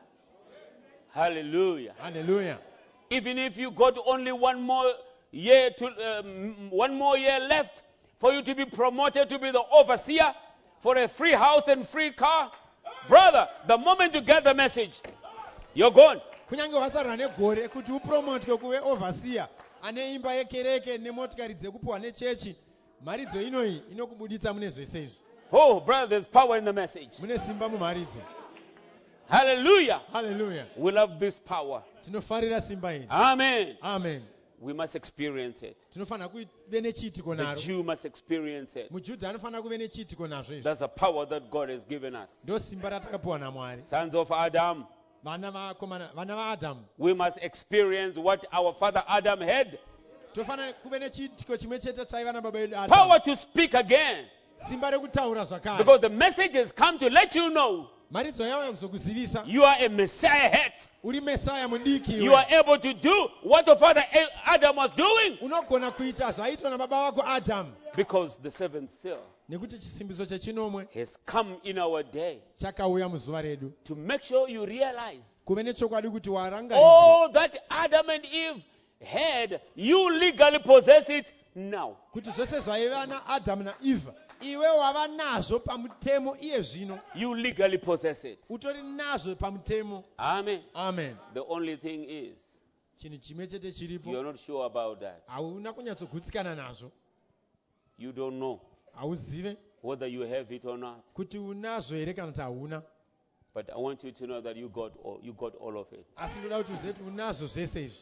Hallelujah. Haleluya. Even if you got only one more year to um, one more year left for you to be promoted to be the overseer for a free house and free car, brother, the moment you get the message, you're gone. Kunyange wasarwa negore kuti upromotwe kuve overseer ane imba yekereke nemotikari dzekupuhwa nechechi, mharidzo inoyi inokubuditsa mune zvese izvi. Oh, brother, there's power in the message. Mune simba mumharidzo. Hallelujah. Haleluya. We love this power. Tinofarira simba iri. Amen. Amen. We must experience it. Tinofanira kuve nechiitiko The naro. Jew must experience it. Mujudha anofanira kuve nechiitiko nazvo izvi. That's a power that God has given us. Ndo simba ratakapuwa naMwari. Sons of Adam, Vana vakomana, vana vaAdhamu. we must experience what our father Adam had. Tofanira kuve nechiitiko chimwe chete chaiva nababa vedu Adhamu. Power to speak again. Simba rekutaura zvakare. Because the message has come to let you know Mharidzo yauya kuzokuzivisa you are a Messiah head. uri Mesaya mudiki You iwe. are able to do what your father Adam was doing. Unogona kuita zvaiitwa nababa vako Adhamu. Because the seventh seal Nekuti chisimbiso chechinomwe has come in our day chakauya muzuva redu. to make sure you realize Kuve nechokwadi kuti warangarirwa. all that Adam and Eve had, you legally possess it now. Kuti zvose zvaiva naAdhamu naEvha, iwe wava nazvo pamutemo iye zvino. You legally possess it. Utori nazvo pamutemo. Amen. Amen. The only thing is, Chinhu chimwe chete chiripo, you're not sure about that. hauna kunyatsogutsikana nazvo. You don't know Hauzive whether you have it or not. kuti unazvo here kana kuti hauna. But I want you to know that you got all, you got all of it. Asi ndoda kuti uzive kuti unazvo zvese izvi.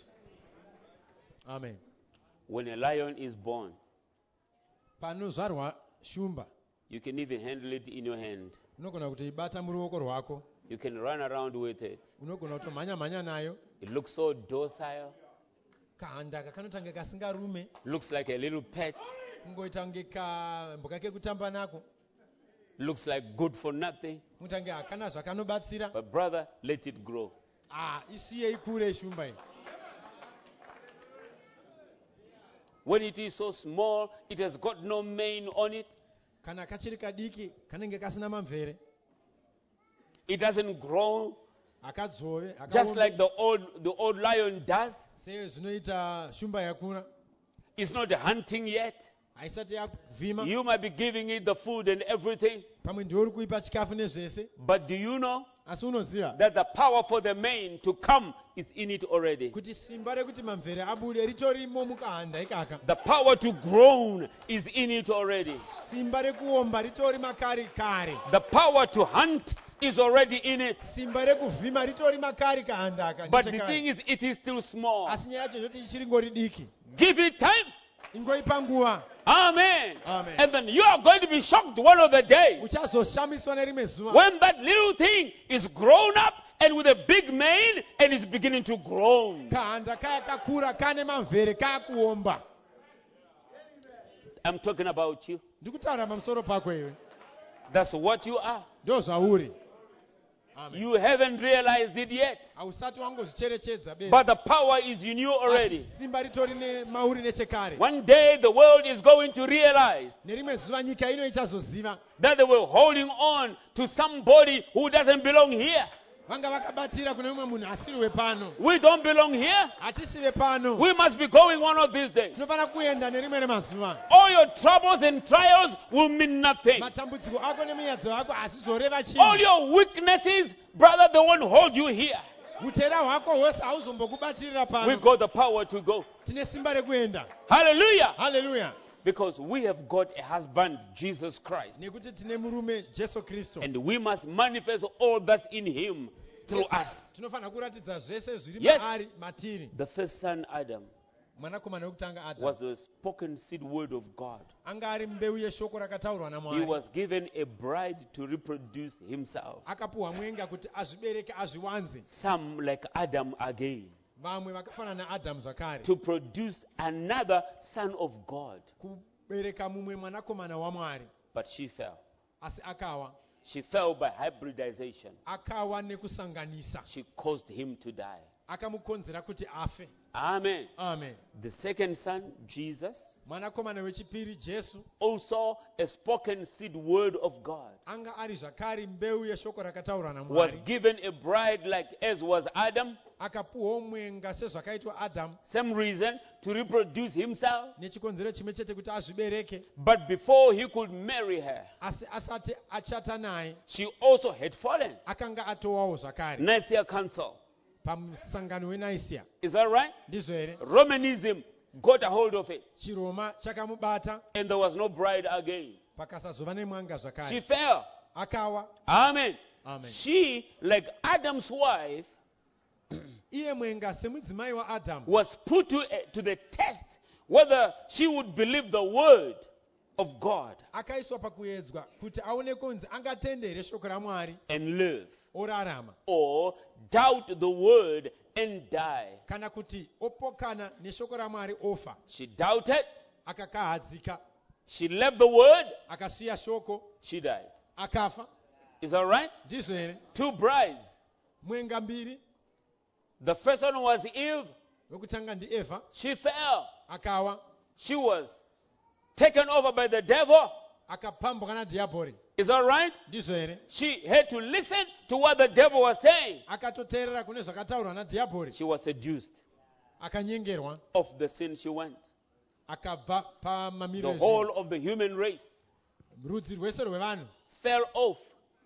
Amen. When a lion is born, Panozvarwa shumba, you can even handle it in your hand. unogona kutoibata muruoko rwako. You can run around with it. Unogona kutomhanya mhanya nayo. It looks so docile. Kahanda kakanotange kasingarume, Looks like a little pet. kungoita kunge kamboka kekutamba nako. Looks like good for nothing. Mutange hakana zvakanobatsira. But brother, let it grow. Ah, isiye ikure shumba iyi. when it is so small, it has got no mane on it. Kana kachiri kadiki kanenge kasina mamvere. It doesn't grow Akadzove just akaombe, like the old, the old lion does. seyo zvinoita shumba yakura. It's not hunting yet. Haisati yakuvhima. You might be giving it the food and everything. Pamwe ndiuri kuipa chikafu nezvese. But do you know Asi unoziva that the power for the mane to come is in it already? kuti simba rekuti mamvere abude ritorimo mukahanda ikaka. The power to groan is in it already. Simba rekuomba ritori makari kare. The power to hunt is already in it. Simba rekuvhima ritori makari kahanda aka. But the thing is, it is still small. Asi nyaya yacho zvoti ichiri ngori diki. Give it time. Ingoipa nguva. Amen. Amen. And then you are going to be shocked one of the days Uchazoshamiswa nerimwe zuva. when that little thing is grown up and with a big mane and is beginning to groan. Kahanda kaya kakura kane mamvere kakuomba. I'm talking about you. Ndikutaura pamusoro pako iwe. That's what you are. Ndo zvauri. Amen. You haven't realized it yet. Hausati wangozvicherechedza beni. But the power is in you already. Asi simba ritori nemauri nechekare. One day the world is going to realize Nerimwe zuva nyika ino ichazoziva. that they were holding on to somebody who doesn't belong here. Vanga vakabatira kune umwe munhu asiriwe pano. We don't belong here. Hatisive pano. We must be going one of these days. Tinofana kuenda nerimwe remazuva. All your troubles and trials will mean nothing. Matambudziko ako neminyadzo yako hazvizoreva All chinhu. your weaknesses, brother, they won't hold you here. Utera hwako hwose hauzombokubatirira We've pano. got the power to go. Tine simba rekuenda. Hallelujah. Haleluya. Because we have got a husband, Jesus Christ. Nekuti tine murume Jesu Kristu. And we must manifest all that's in him through us. Tinofana kuratidza zvese zviri Yes. maari matiri. The first son, Adam, Mwanakomana wekutanga Adam. was the spoken seed word of God. Anga ari mbeu yeshoko rakataurwa He naMwari. was given a bride to reproduce himself. Akapuhwa mwenga kuti azvibereke azviwanze. Some like Adam again. Vamwe vakafanana naAdhamu zvakare. To produce another son of God. Kubereka mumwe mwanakomana waMwari. But she fell. Asi akawa. She fell by hybridization. Akawa nekusanganisa. She caused him to die. Akamukonzera kuti afe. Amen. Amen. The second son, Jesus, Mwanakomana wechipiri Jesu. also a spoken seed word of God, Anga ari zvakare mbeu yeshoko rakataurwa was naMwari. given a bride like as was Adam. Akapuhwa mwenga sezvakaitwa Adhamu. Same reason, to reproduce himself. Nechikonzero chimwe chete kuti azvibereke. But before he could marry her, Asi asati achata naye. she also had fallen. Akanga atowawo zvakare. Nicaea Council. Pamusangano weNaisia. Is that right? Ndizvo here. Romanism got a hold of it. Chiroma chakamubata. And there was no bride again. Pakasazova nemwanga She zvakare. fell. Akawa. Amen. Amen. She, like Adam's wife, Iye mwenga semudzimai waAdhamu. was put to, a, to the test whether she would believe the word of God Akaiswa pakuedzwa kuti aone kunzi angatendere shoko raMwari and live, orarama. or doubt the word and die. Kana kuti opokana neshoko raMwari ofa. She doubted, Akakahadzika. she left the word, Akasiya shoko. she died. Akafa. Is that right? Ndizvo here. Two brides. Mwenga mbiri. The first one was Eve. Wekutanga ndiEvha. She fell. Akawa. She was taken over by the devil. Akapambwa nadhiabhori. Is that right? Ndizvo here. She had to listen to what the devil was saying. Akatoteerera kune zvakataurwa nadhiabhori. She was seduced. Akanyengerwa. Of the sin she went. Akabva pamamiro The ezvinhu. whole of the human race Rudzi rwese rwevanhu fell off.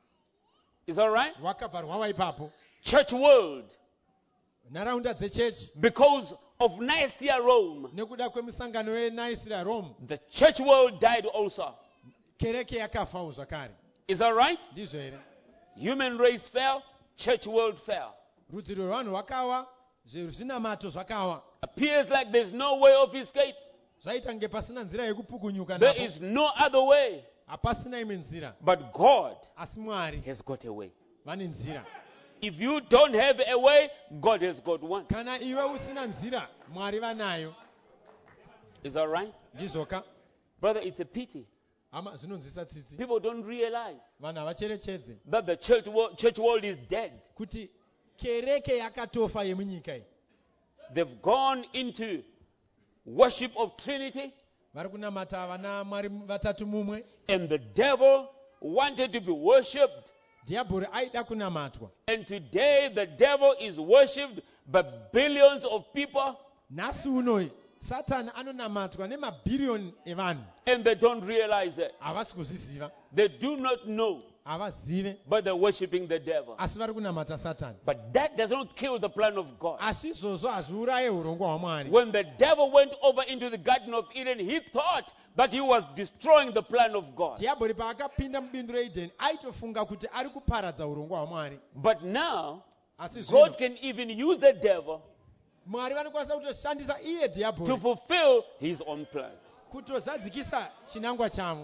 Is that right? rwakabva rwava ipapo. Church world, Nharaunda dzechechi because of Nicaea Rome, nekuda kwemisangano yeNaisira Rome, the church world died also. kereke yakafawo zvakare. Is that right? Ndizvo here. Human race fell, church world fell. Rudzi rwevanhu rwakawa, zvinamato zvakawa. Appears like there's no way of escape. Zvaita nge pasina nzira yekupukunyuka There napo. is no other way. Hapasina imwe nzira. But God Asi Mwari has got a way. vane nzira. If you don't have a way, God has got one. Kana iwe usina nzira, Mwari vanayo. Is that right? Ndizvoka. Brother, it's a pity. Hama zvinonzwisa tsitsi. People don't realize Vanhu havacherechedze that the church world, church world is dead. kuti kereke yakatofa yemunyika iyi. They've gone into worship of Trinity, vari kunamata vana mwari vatatu mumwe, and the devil wanted to be worshipped. dhiabhori aida kunamatwa. And today the devil is worshipped by billions of people, Nhasi uno Satani anonamatwa nemabhiriyoni evanhu, and they don't realize it. havasi kuzviziva, They do not know, havazive, but they're worshipping the devil. asi vari kunamata Satani. But that does not kill the plan of God. Asi izvozvo hazviuraye urongwa hwaMwari. When the devil went over into the Garden of Eden, he thought that he was destroying the plan of God. Dhiabhori paakapinda mubindu reEdheni aitofunga kuti ari kuparadza urongwa hwaMwari. But now, Asi zvino God can even use the devil Mwari vanokwanisa kutoshandisa iye to dhiabhori fulfill his own plan. kutozadzikisa chinangwa chavo.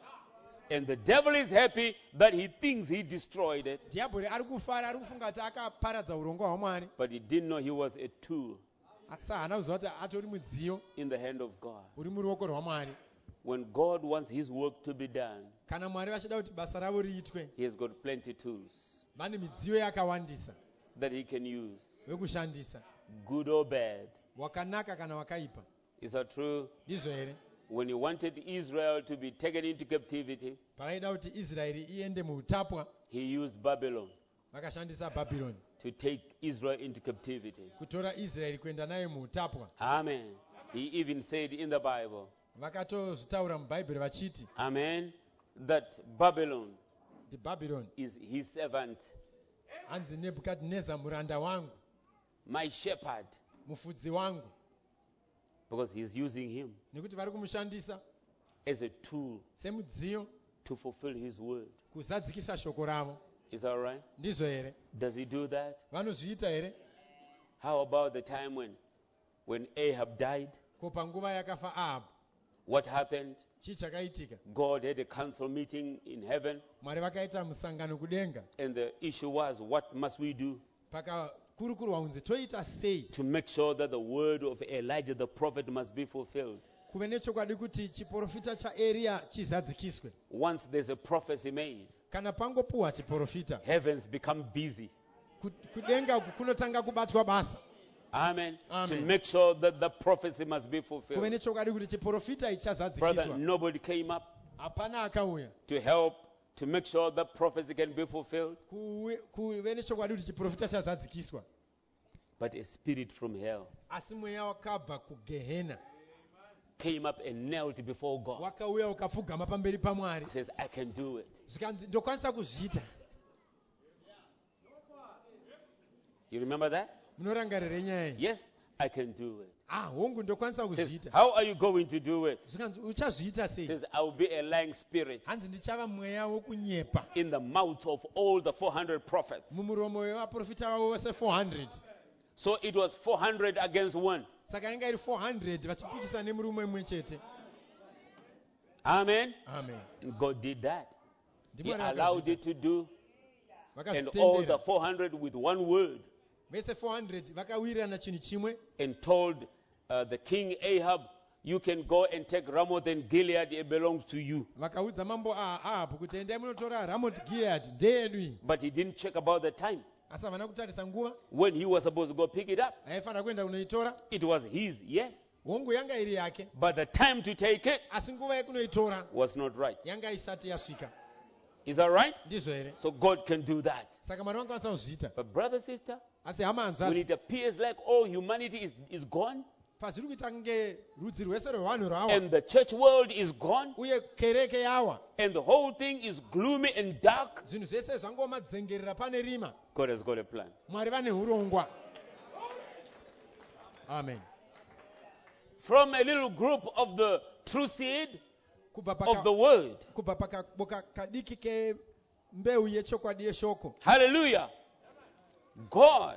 And the devil is happy that he thinks he destroyed it, Dhiabhori ari kufara, ari kufunga kuti akaparadza urongwa hwaMwari, but he didn't know he was a tool asi haana kuziva kuti atori mudziyo in the hand of God. uri muruoko rwaMwari. When God wants his work to be done, Kana Mwari vachida kuti basa ravo riitwe, he has got plenty tools vane midziyo yakawandisa that he can use, wekushandisa, good or bad. wakanaka kana wakaipa. Is that true? Ndizvo here? When he wanted Israel to be taken into captivity, Pakaida kuti Israeri iende muutapwa, he used Babylon vakashandisa Bhabhironi to take Israel into captivity. kutora Israeri kuenda naye muutapwa. Amen. He even said in the Bible, Vakatozvitaura mubhaibheri vachiti amen, that Babylon kuti Bhabhironi is his servant, hanzi Nebhukadhineza muranda wangu, my shepherd, mufudzi wangu, because he's using him nekuti vari kumushandisa as a tool semudziyo to fulfill his word. kuzadzikisa shoko ravo. Is that right? Ndizvo here? Does he do that? Vanozviita here? How about the time when, when Ahab died? Ko panguva yakafa Ahabhu, What happened? chii chakaitika? God had a council meeting in heaven, Mwari vakaita musangano kudenga, and the issue was, what must we do pakakurukurwa kunzi toita sei to make sure that the word of Elijah the prophet must be fulfilled? kuve nechokwadi kuti chiprofita chaEriya chizadzikiswe. Once there's a prophecy made, Kana pangopuhwa chiprofita, heavens become busy. ku- kudenga uku kunotanga kubatwa basa. Amen. Amen. To make sure that the prophecy must be Kuve fulfilled. nechokwadi kuti chiprofita ichi Brother, chazadzikiswa. nobody came up Hapana akauya. to help to make sure that prophecy can be fulfilled, Kuve kuve nechokwadi kuti chiprofita chazadzikiswa. but a spirit from hell Asi mweya wakabva kugehena came up and knelt before God. wakauya ukapfugama pamberi paMwari. He says, I can do it. Zvikanzi ndokwanisa kuzviita. You remember that? Munorangarire nyaya iyi? Yes, I can do it. Ah, hongu ndokwanisa He says, kuzviita. how are you going to do it? Zvikanzi uchazviita He sei? says, I will be a lying spirit Hanzi ndichava mweya wokunyepa in the mouths of all the four hundred prophets. mumuromo wevaprofita vavo vose four hundred. So it was four hundred against one. Saka inga iri four hundred vachipikisa nemurume mumwe chete. Amen. Amen. And God did that. He Ndimwari allowed vakazviita. it to do. And all the Vakazvitendera. four hundred with one word, Vese four hundred vakawirirana chinhu chimwe and told uh, the king Ahab, you can go and take Ramoth and Gilead, it belongs to you. vakaudza mambo Ahabhu kuti endai munotora Ramoth Gilead ndeyedu iyi. But he didn't check about the time. Asi havana kutarisa nguva When he was supposed to go pick it up, aifanira kuenda kunoitora. it was his, yes. Hongu yanga iri yake, But the time to take it asi nguva yekunoitora was not right. yanga isati yasvika. Is that right? Ndizvo here? So God can do that. Saka Mwari vangakwanisa kuzviita. But brother, sister, Asi hama when hanzvadzi, it appears like all humanity is, is gone, pazviri kuita kunge rudzi rwese rwevanhu rwawa and the church world is gone, uye kereke yawa, and the whole thing is gloomy and dark, zvinhu zvese zvangomadzengerera pane rima, God has got a plan. Mwari vane urongwa. Amen. From a little group of the true seed Kubva of the paka- word. kubva pakaboka kadiki kembeu yechokwadi yeshoko, Hallelujah. God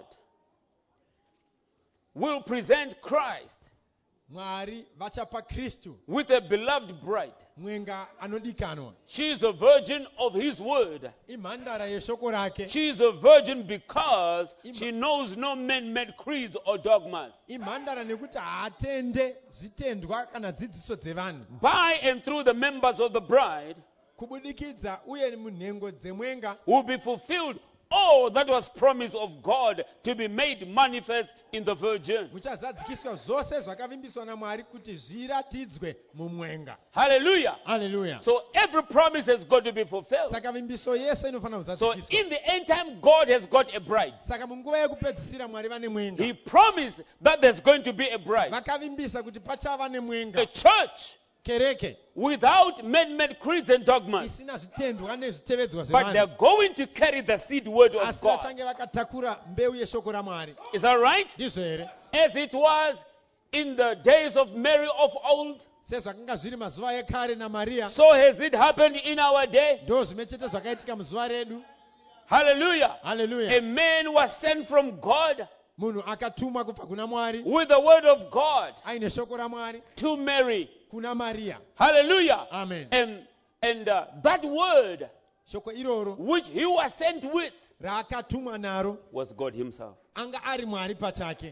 will present Christ Mwari vachapa Kristu with a beloved bride. mwenga anodikanwa. She is a virgin of his word. Imhandara yeshoko rake, She is a virgin because she knows no man-made creeds or dogmas. imhandara nekuti haatende zvitendwa kana dzidziso dzevanhu. By and through the members of the bride Kubudikidza uye munhengo dzemwenga will be fulfilled all that was promised of God to be made manifest in the virgin. muchazadzikiswa zvose zvakavimbiswa naMwari kuti zviratidzwe mumwenga. Hallelujah. Hallelujah. So every promise has got to be fulfilled. Saka vimbiso yese inofanira So kuzadzikiswa. in the end time, God has got a bride. Saka munguva yekupedzisira Mwari vane mwenga. He promised that there's going to be a bride. Vakavimbisa kuti pachava A nemwenga. church Kereke without man-made creeds and dogmas. isina zvitendwa nezvitevedzwa But they're zvevanhu. going to carry the seed word of Asi God. vachange vakatakura mbeu yeshoko raMwari. Is that right? Ndizvo here? As it was in the days of Mary of old, Sezvakanga zviri mazuva ekare naMaria, so has it happened in our day. ndo zvimwe chete zvakaitika muzuva redu. Hallelujah. A Hallelujah. man was sent from God Munhu akatumwa kubva kuna Mwari with the word of God aine shoko raMwari to Mary. kuna Maria. Hallelujah. Amen. And, and uh, that word Shoko iroro which he was sent with raakatumwa naro was God himself. anga ari Mwari pachake.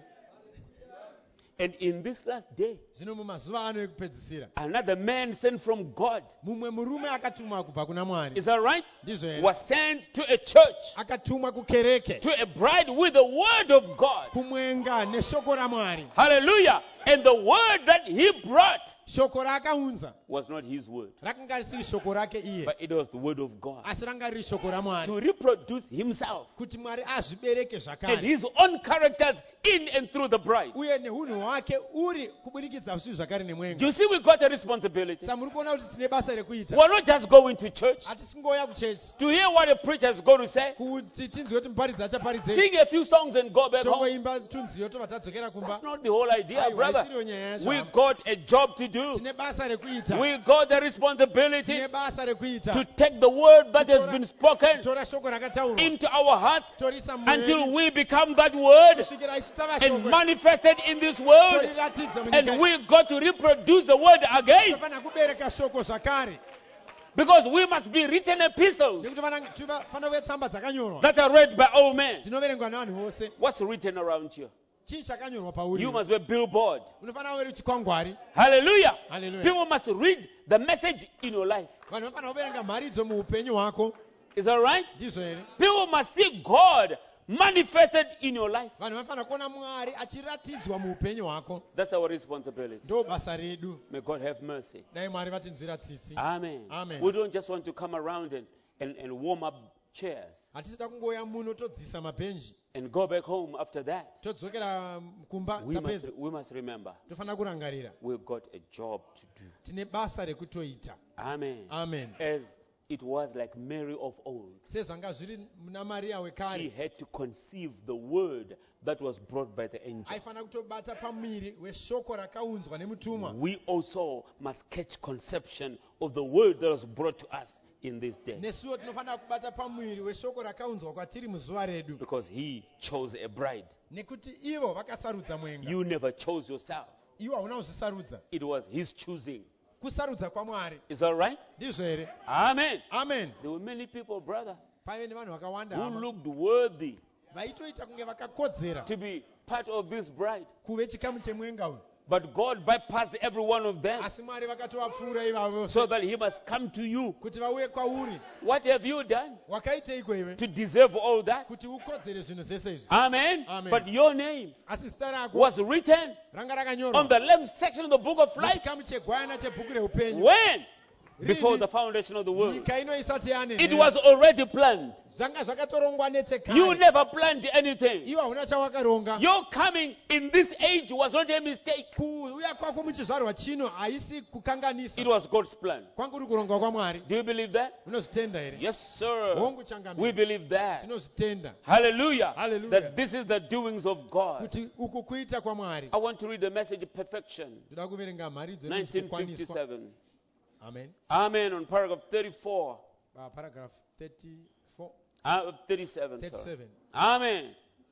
And in this last day, Zvino mumazuva ano ekupedzisira, another man sent from God, mumwe murume akatumwa kubva kuna Mwari. is that right? Ndizvo here? Was sent to a church, Akatumwa kukereke, to a bride with the word of God. kumwenga neshoko raMwari. Hallelujah. And the word that he brought Shoko raakaunza was not his word, rakanga risiri shoko rake iye, but it was the word of God asi ranga riri shoko raMwari, to reproduce himself kuti Mwari azvibereke and zvakare, his own characters in and through the bride. uye neunhu hwake uri kuburikidza zvinhu zvakare Do nemwenga. you see we got a responsibility? Saka muri kuona kuti tine basa rekuita. We're not just going to church Hatisingoya kuchechi to hear what a preacher is going to say, kuti tinzwe kuti muparidzi achaparidze, sing a few songs and go back home. tongoimba tunziyo tobva tadzokera kumba. That's not the whole idea, Aiwa, brother. isiriyo nyaya We yacho. got a job to do. Tine basa rekuita. We got the responsibility Tine basa rekuita. to take the word that has been spoken Tora shoko rakataurwa. into our hearts Torisa until mwedu. we become that word Kusvikira isu tava and shoko. manifested in this word. Toriratidza And munyika. we got to reproduce the word again Tofana kubereka shoko zvakare. because we must be written epistles Nekuti vana- tiva- fana kuve tsamba dzakanyorwa. that are read by all men. Dzinoverengwa navanhu vose. What's written around you? Chii chakanyorwa pauri? You must be a billboard. Unofana kuve chikwangwari. Hallelujah. Hallelujah. People must read the message in your life. Vanhu vafana kuverenga mharidzo muupenyu hwako. Is that right? Ndizvo here? People must see God manifested in your life. Vanhu vafana kuona Mwari achiratidzwa muupenyu hwako. That's our responsibility. Ndo basa redu. May God have mercy. Dai Mwari vatinzwira tsitsi. Amen. Amen. We don't just want to come around and, and, and warm up chairs Hatisida kungoya muno todzisa mabhenji. and go back home after that. Todzokera kumba We must, tapedza. we must remember Tofanira kurangarira. we've got a job to do. Tine basa rekutoita. Amen. Amen. As it was like Mary of old, Sezvanga zviri muna Maria she wekare. had to conceive the word that was brought by the angel. Aifana kutobata pamwiri weshoko rakaunzwa nemutumwa. We also must catch conception of the word that was brought to us in this day. Nesuwo tinofanira kubata pamwiri weshoko rakaunzwa kwatiri muzuva redu. Because he chose a bride. Nekuti ivo vakasarudza mwenga. You never chose yourself. Ivo hauna kuzvisarudza. It was his choosing. Kusarudza kwaMwari. Is that right? Ndizvo here? Amen. Amen. There were many people, brother, Paive nevanhu vakawanda who hama. looked worthy Vaitoita kunge vakakodzera to be part of this bride. kuve chikamu chemwenga uyu. But God bypassed every one of them Asi Mwari vakatovapfuura ivavo so vose that he must come to you. kuti vauye kwauri. What have you done Wakaiteiko iwe to deserve all that? kuti ukodzere zvinhu zvese izvi? Amen. Amen. But your name Asi zita rako was written ranga on rakanyorwa the lamb section of the book of life. muchikamu chegwayana chebhuku reupenyu. When? Before Rini, the foundation of the world. nyika ino isati yane It was already planned. zvanga zvakatorongwa You nechekare. never planned anything. Ivo hauna chawakaronga. Your coming in this age was not a mistake. Kuuya kwako muchizvarwa chino haisi kukanganisa. It was God's plan. Kwangu uri kuronga kwaMwari. Do you believe that? Unozvitenda here? Yes, sir. Hongu changamira. We believe that. Tinozvitenda Hallelujah. Hallelujah. That this is the doings of God. kuti uku kuita kwaMwari. I want to read the message Perfection, Ndoda kuverenga mharidzo nineteen nekukwaniswa. fifty-seven. Amen. Amen. On paragraph thirty-four. Uh, paragraph thirty-four, Uh, thirty-seven. Sorry. thirty-seven. Amen.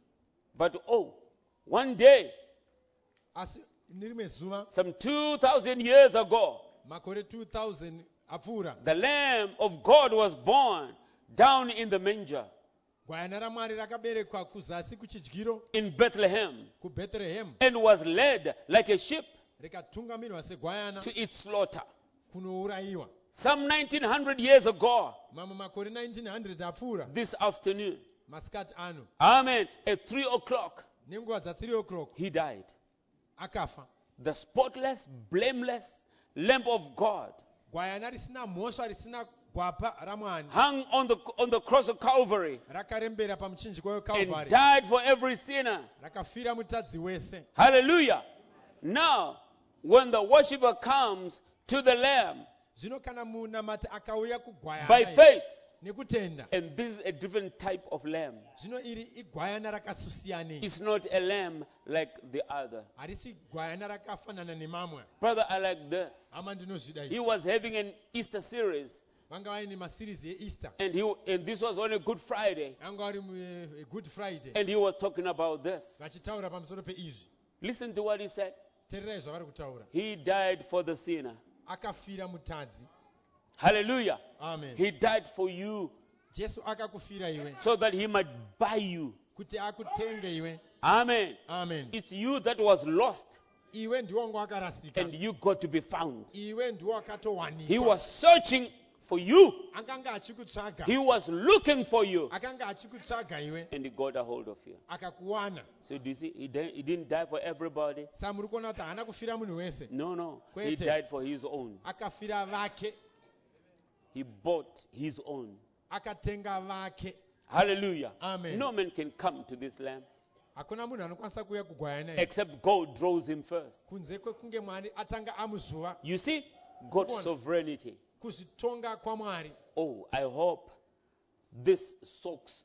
But oh, one day, Asi nerimwe zuva some two thousand years ago, makore two thousand apfuura the Lamb of God was born down in the manger gwayana raMwari rakaberekwa kuzasi kuchidyiro in Bethlehem kuBethlehem and was led like a sheep rikatungamirwa segwayana to its slaughter. kunourayiwa. Some nineteen hundred years ago, Mamwe makore nineteen hundred apfuura this afternoon, masikati ano Amen. At three o'clock, nenguva dza-three o'clock he died. akafa. The spotless, blameless Lamb of God Gwayana risina mhosva risina gwapa ramwani hung on the, on the cross of Calvary rakarembera pamuchinjikwa and weCalvary, died for every sinner. rakafira mutadzi wese. Hallelujah. Now, when the worshiper comes to the Lamb Zvino kana munamati akauya by kugwayana faith, nekutenda, and this is a different type of lamb. zvino iri igwayana rakasusiyanei, It's not a lamb like the other. harisi gwayana rakafanana nemamwe. Brother, I like this. Hama ndinozvida He izvi. was having an Easter series, Vanga vaine masirizi eEaster, and he and this was on a Good Friday, vanga vari muGood Friday, and he was talking about this. vachitaura pamusoro peizvi. Listen to what he said. Teererai zvavari kutaura. He died for the sinner. Akafira mutadzi. Hallelujah. Amen. He died for you Jesu akakufira iwe so that he might buy you. kuti akutenge iwe. Amen. Amen. It's you that was lost, Iwe ndiwo wanga wakarasika, and you got to be found. iwe ndiwo He wakatowanikwa. was searching for you. Akanga achikutsvaga, He was looking for you, akanga achikutsvaga iwe, and he got a hold of you. akakuwana. So do you see, he, di- he didn't die for everybody. Saka muri kuona kuti haana kufira munhu wese, No, no. He Kwete. died for his own. akafira vake, He bought his own. akatenga vake. Hallelujah. Amen. No man can come to this lamb Hakuna munhu anokwanisa kuuya kugwayana iyi except God draws him first. kunze kwekunge Mwari atanga amuzuva. You see, God's Come on. sovereignty. Kuzvitonga kwaMwari. Oh, I hope this soaks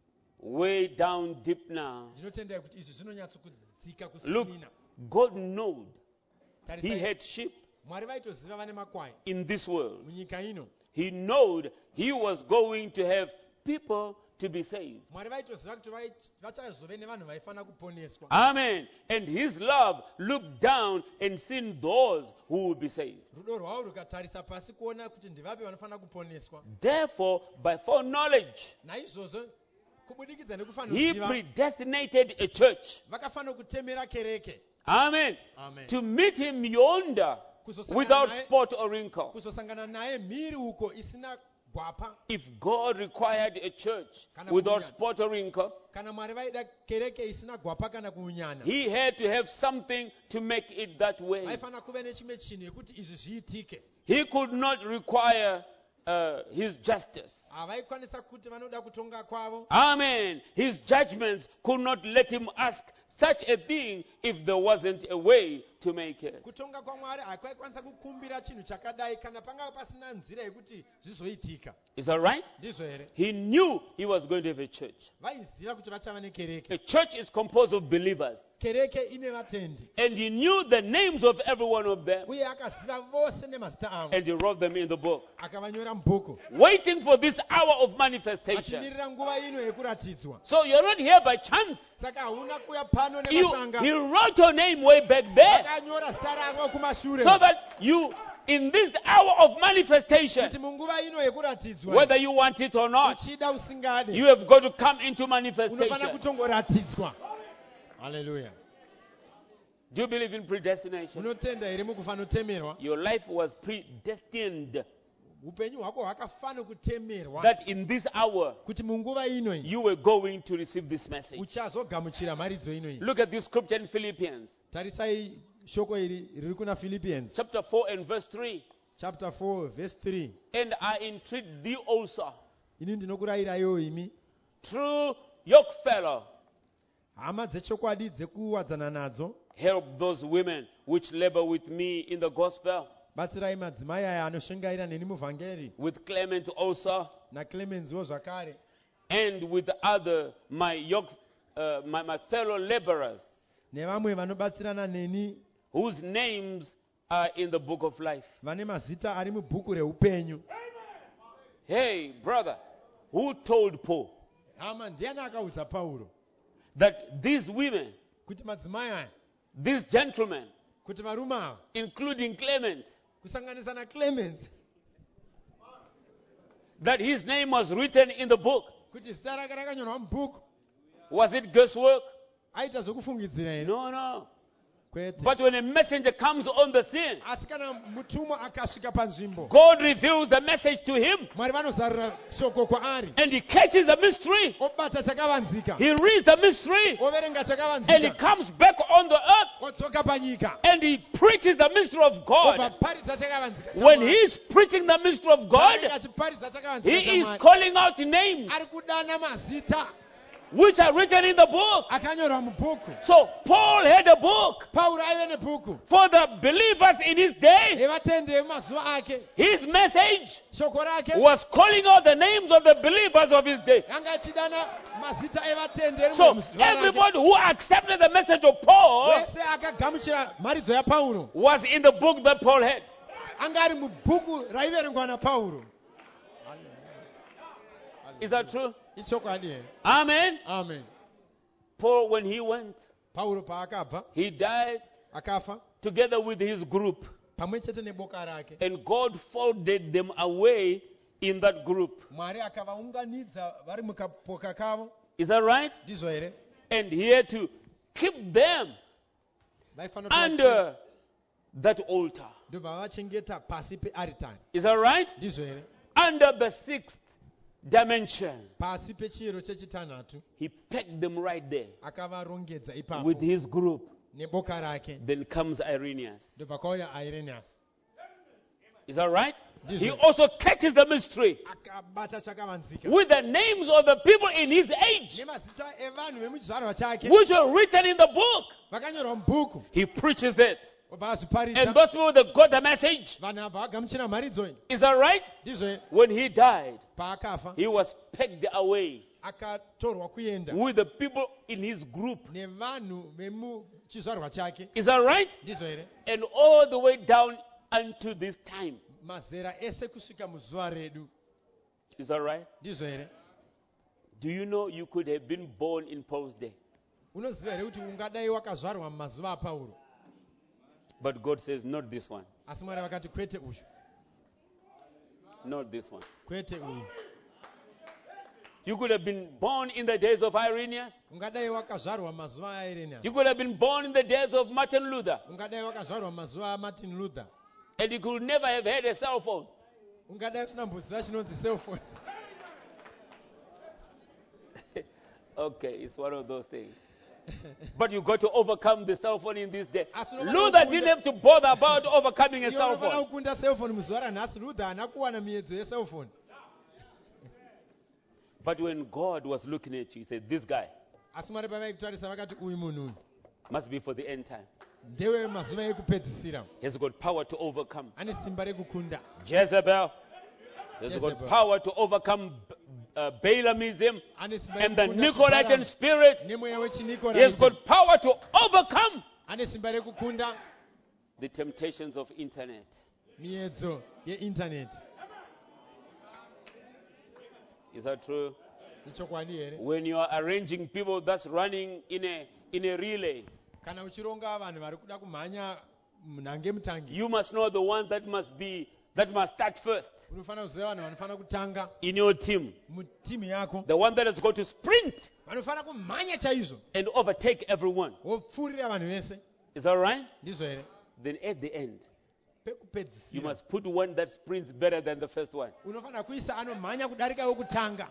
way down deep now. Ndinotendera kuti izvi zvinonyatsokudzika Look, kusimina. God knew he Tarisai, had sheep Mwari vaitoziva vane makwai in this world. munyika ino. He knew he was going to have people to be saved. Mwari vaitoziva kuti vai- vachazove nevanhu vaifana kuponeswa. Amen. And his love looked down and seen those who will be saved. Rudo rwavo rukatarisa pasi kuona kuti ndivapi vanofana kuponeswa. Therefore, by foreknowledge, Naizvozvo kubudikidza he nekufanoziva predestinated a church. vakafana kutemera kereke. Amen. Amen. To meet him yonder Kuzosangana without naye- spot or wrinkle. kuzosangana naye mhiri uko isina gwapa. If God required a church Kana without kunyana. spot or wrinkle, Kana Mwari vaida kereke isina gwapa kana kuunyana, he had to have something to make it that way. vaifana kuve nechimwe chinhu yekuti izvi zviitike. He could not require uh, his justice. Havaikwanisa kuti vanoda kutonga kwavo. Amen. His judgments could not let him ask such a thing if there wasn't a way to make it. Kutonga kwaMwari hakwaikwanisa kukumbira chinhu chakadai kana panga pasina nzira yekuti zvizoitika. Is that right? Ndizvo here? He knew he was going to have a church. Vaiziva kuti vachava nekereke. A church is composed of believers. Kereke ine vatendi. And he knew the names of every one of them. Uye akaziva vose nemazita avo. And he wrote them in the book. Akavanyora mubhuku. Waiting for this hour of manifestation. Achimirira nguva ino yekuratidzwa. So you're not here by chance. Saka hauna kuya pano You, nemasanga. he wrote your name way back there. Vakanyora zita ravo kumashure. So that you, in this hour of manifestation, Kuti munguva ino yekuratidzwa. whether you want it or not, Uchida usingade. you have got to come into Unofana manifestation. kutongoratidzwa. Hallelujah. Do you believe in predestination? Unotenda here mukufanotemerwa. Your life was predestined Upenyu hwako hwakafana kutemerwa. that in this hour Kuti munguva ino iyi you were going to receive this message. uchazogamuchira mharidzo ino iyi. Look at this scripture in Philippians Tarisai shoko iri riri kuna Philippians chapter four and verse three. chapter four verse three. And I entreat thee also, Ini ndinokurayirayo imi through yokefellow, hama dzechokwadi dzekuwadzana nadzo, help those women which labor with me in the gospel, batsirai madzimai aya anoshingaira neni muvhangeri, with Clement also, naClemenswo zvakare, and with other my yoke, uh, my, my fellow laborers, nevamwe vanobatsirana neni whose names are in the book of life. vane mazita ari mubhuku reupenyu. Hey, brother, who told Paul Hama ndiani akaudza Pauro that these women, kuti madzimai aya, these gentlemen, kuti varume ava, including Clement, kusanganisa naClemens, that his name was written in the book? kuti zita rake rakanyorwa mubhuku? Was it guesswork? Aita zvokufungidzira here? No, no. Kwete. But when a messenger comes on the scene, Asi kana mutumwa akasvika panzvimbo, God reveals the message to him Mwari vanozarura shoko kwaari, and he catches the mystery. obata chakavanzika, He reads the mystery overenga and he chakavanzika, comes back on the earth odzoka panyika, and he preaches the mystery of obva God. paridza chakavanzika. When he is preaching the mystery of God, Paanenge achiparidza chakavanzika he is chaMwari, calling out names ari kudana mazita which are written in the book. akanyorwa mubhuku. So Paul had a book Pauro aive nebhuku for the believers in his day. evatendi vemazuva ake. His message Shoko rake was calling out the names of the believers of his day. anga achidana mazita evatenderi So muzuva rake. everybody who accepted the message of Paul Wese akagamuchira mharidzo yaPauro was in the book that Paul had. anga ari mubhuku raiverengwa naPauro. Is that true? Ichokwadi here. Amen. Amen. Paul, when he went, Pauro paakabva he died akafa together with his group. pamwe chete neboka rake. And God folded them away in that group. Mwari akavaunganidza vari mukapoka kavo. Is that right? Ndizvo here? And he had to keep them Vaifanira kuti under that altar. ndobva vachengeta pasi pearitari. Is that right? Ndizvo here? Under the sixth dimension. Pasi pechiyero chechitanhatu He pegged them right there akavarongedza with ipapo his group. neboka rake. Then comes Irenaeus. Ndobva kwauya Irenaeus. Is that right? This He way. also catches the mystery Akabata chakavanzika with the names of the people in his age, nemazita evanhu vemuchizvarwa chake which were written in the book. vakanyorwa mubhuku. He preaches it. Obva And azviparidza those people that got the message. vanhu abva vagamuchira mharidzo iyi. Is that right? Ndizvo here? When he died, Paakafa he was pegged away akatorwa kuenda with the people in his group. nevanhu vemuchizvarwa chake. Is that right? Ndizvo here? And all the way down unto this time. Mazera ese kusvika muzuva redu. Is that right? Ndizvo here? Do you know you could have been born in Paul's day? Unoziva here kuti ungadai wakazvarwa mumazuva aPauro. But God says, not this one. Asi Mwari vakati kwete uyu, Not this one. kwete uyu. You could have been born in the days of Irenaeus. Ungadai wakazvarwa mumazuva aIrenaeus. You could have been born in the days of Martin Luther. Ungadai wakazvarwa mumazuva aMartin Luther. And you could never have had a cell phone. Ungadai usina mboziva chinonzi cellphone. Okay, it's one of those things. But you got to overcome the cell phone in this day. Asi unofana Luther kukunda- didn't have to bother about overcoming a Iwe cell unofana phone. kukunda cellphone muzuva ranhasi. Luther haana kuwana miedzo yecellphone. But when God was looking at you, he said, this guy Asi Mwari pavaikutarisa vakati uyu munhu uyu must be for the end time. ndewe mazuva ekupedzisira. He's got power to overcome Ane simba rekukunda. Jezebel. He's Jezebel. got power to overcome uh, Balaamism Ane simba and the rekukunda Nicolaitan Chibharamu spirit. nemweya He has wechinikoraiti. got power to overcome Ane simba rekukunda the temptations of internet. miedzo yeindaneti. Is that true? Ichokwadi here? When you are arranging people that's running in a in a relay, Kana uchironga vanhu vari kuda kumhanya munhange mutangi, you must know the one that must be that must start first unofanira kuziva vanhu vanofanira kutanga in your team. mutimu yako. The one that has got to sprint Vanofanira kumhanya chaizvo and overtake everyone. wopfuurira vanhu vese. Is that right? Ndizvo here? Then at the end, you Pekupedzisira must put one that sprints better than the first one. unofanira kuisa anomhanya kudarika wokutanga.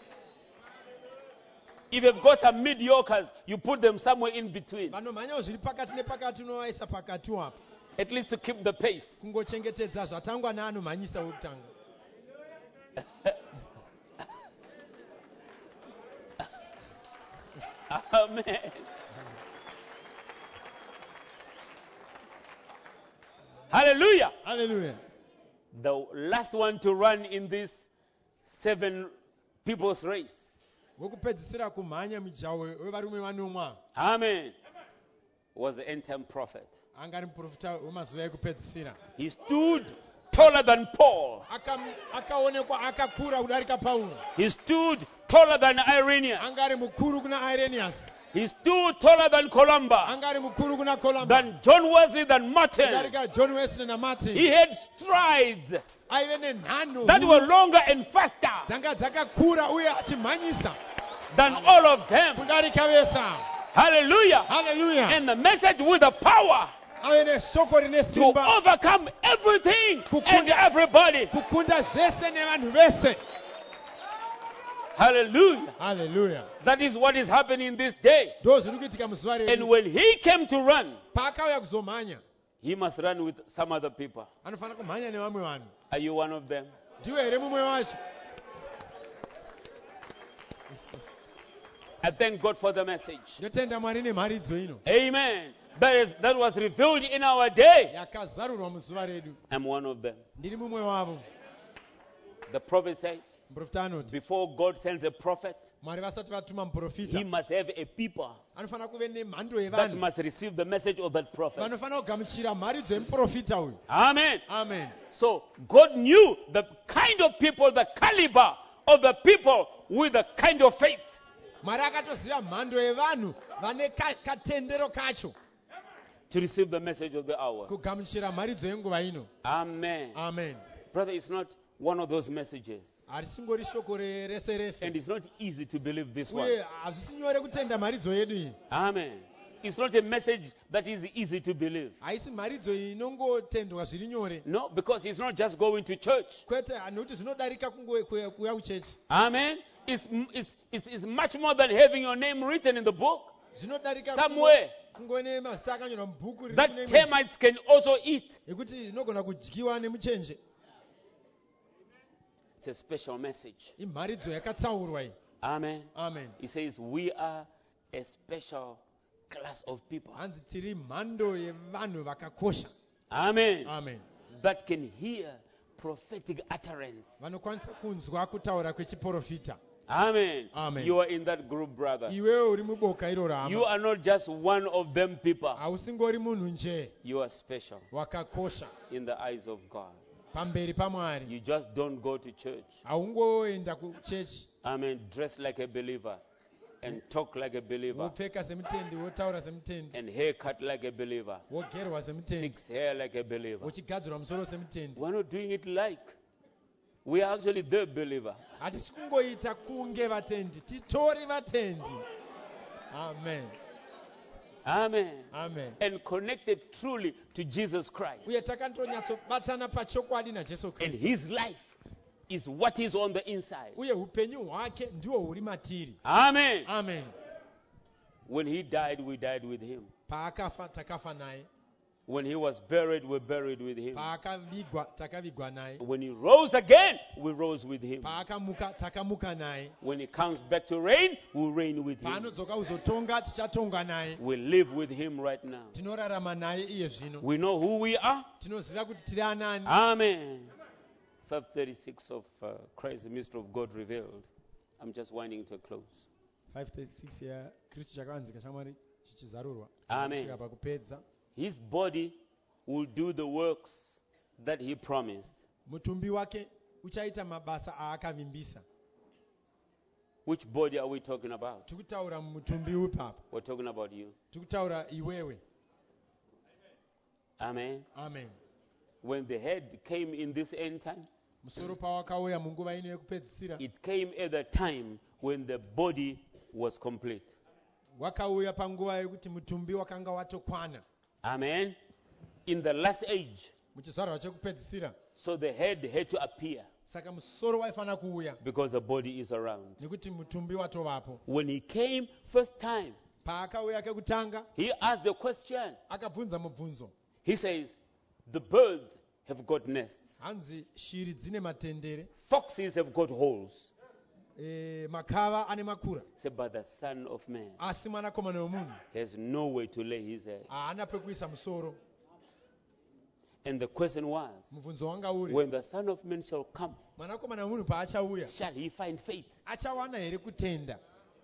If you've got some mediocres, you put them somewhere in between, Vanomhanyawo zviri pakati nepakati unovaisa pakatiwo apo at least to keep the pace. kungochengetedza zvatangwa neanomhanyisa wokutanga. Amen. Hallelujah. Hallelujah. The last one to run in this seven people's race. Wokupedzisira kumhanya mijaho wevarume vanomwa Amen. Was the end time prophet. anga ari muprofita wemazuva ekupedzisira. He stood taller than Paul. Aka- akaonekwa akakura kudarika Pauro. He stood taller than Irenaeus. Anga ari mukuru kuna Irenaeus. He stood taller than Columba, Anga ari mukuru kuna Columba. than John Wesley, than Martin. Kudarika John Wesley naMartin. He had strides Aive nenhano that were longer and faster dzanga dzakakura uye achimhanyisa than all of them. kudarika vesa. Hallelujah. Hallelujah. And the message with the power Ave neshoko rine to simba overcome everything and Kukunda- everybody. kukunda zvese nevanhu vese. Hallelujah. Hallelujah. That is what is happening this day. Ndo zviri kuitika muzuva And redu. when he came to run, Paakauya kuzomhanya, he must run with some other people. anofanira kumhanya nevamwe vanhu. Are you one of them? Ndiwe here mumwe wacho. I thank God for the message. Ndotenda Mwari nemharidzo ino Amen. That is that was revealed in our day. yakazarurwa muzuva redu. I'm one of them. Ndiri mumwe wavo. The prophet said, Muprofita anoti before God sends a prophet, Mwari vasati vatuma he muprofita must have a people anofanira kuve nemhando that yevanhu must receive the message of that prophet. vanofanira kugamuchira mharidzo yemuprofita uyu. Amen. Amen. So God knew the kind of people, the caliber of the people with the kind of faith. Mwari akatoziva mhando yevanhu vane ka- katendero kacho To receive the message of the hour. kugamuchira mharidzo yenguva ino. Amen. Amen. Brother, it's not one of those messages. harisingori shoko re- rese rese And it's not easy to believe this one. uye hazvisi nyore kutenda mharidzo yedu iyi. Amen. It's not a message that is easy to believe. haisi mharidzo iyi inongotendwa zviri nyore. No, because it's not just going to church. Kwete nokuti zvinodarika kungo- kuya kuya kuchechi. Amen. It's, it's, it's, it's much more than having your name written in the book. Zvinodarika Somewhere kungo nemazita akanyorwa mubhuku riri that kune imwe- termites can also eat. yekuti inogona kudyiwa nemuchenje. It's a special message. imharidzo yakatsaurwa iyi. Amen. Amen. He says, we are a special class of people. hanzi tiri mhando yevanhu vakakosha. Amen. Amen. That can hear prophetic utterance. vanokwanisa kunzwa kutaura kwechiprofita. Amen. Amen. You are in that group, brother. iwewe uri muboka iroro You hama. are not just one of them people. hausingori munhu njee. You are special wakakosha in the eyes of God. pamberi pamwari. You just don't go to church. haungoenda kuchechi Amen. Dress like a believer and talk like a believer wopfeka semutendi wotaura semutendi and haircut like a believer. wogerwa semutendi Fix hair like a believer. uchigadzirwa musoro semutendi. We're not doing it like. We are actually the believer. hatisi kungoita kunge vatendi, titori vatendi. Amen. Amen. Amen. And connected truly to Jesus Christ. uye takandonyatsobatana pachokwadi najesu And kristu. his life is what is on the inside. uye upenyu hwake ndihwo huri matiri. Amen. Amen. When he died, we died with him. paakafa takafa naye. When he was buried, we buried with him. paakavigwa takavigwa naye. When he rose again, we rose with him. paakamuka takamuka naye. When he comes back to reign, we reign with him. paanodzoka kuzotonga tichatonga naye. We live with him right now. tinorarama naye iye zvino. We know who we are. tinoziva kuti tiri anani. Amen. five thirty-six of uh, Christ, the mystery of God revealed. I'm just winding to a close. five thirty-six yakristu chakavanzika chamwari chichizarurwa. Amen. kusvika pakupedza. His body will do the works that he promised. mutumbi wake uchaita mabasa aakavimbisa. Which body are we talking about? tiri kutaura mutumbi upi apa? We're talking about you. tiri kutaura iwewe. Amen. Amen. When the head came in this end time, musoro pawakauya munguva ino yekupedzisira. it came at the time when the body was complete. wakauya panguva yekuti mutumbi wakanga watokwana. Amen. In the last age, muchizvarwa chekupedzisira. so the head had to appear saka musoro waifanira kuuya because the body is around. nekuti mutumbi watovapo. When he came first time, paakauya kekutanga he asked the question. akabvunza mubvunzo. He says, the birds have got nests. hanzi shiri dzine matendere. Foxes have got holes. e, makava ane makura. Say, but the Son of Man asi mwanakomana wemunhu has nowhere to lay his head. haana pekuisa musoro. And the question was, mubvunzo wanga uri when the Son of Man shall come, mwanakomana wemunhu paachauya shall he find faith? achawana here kutenda.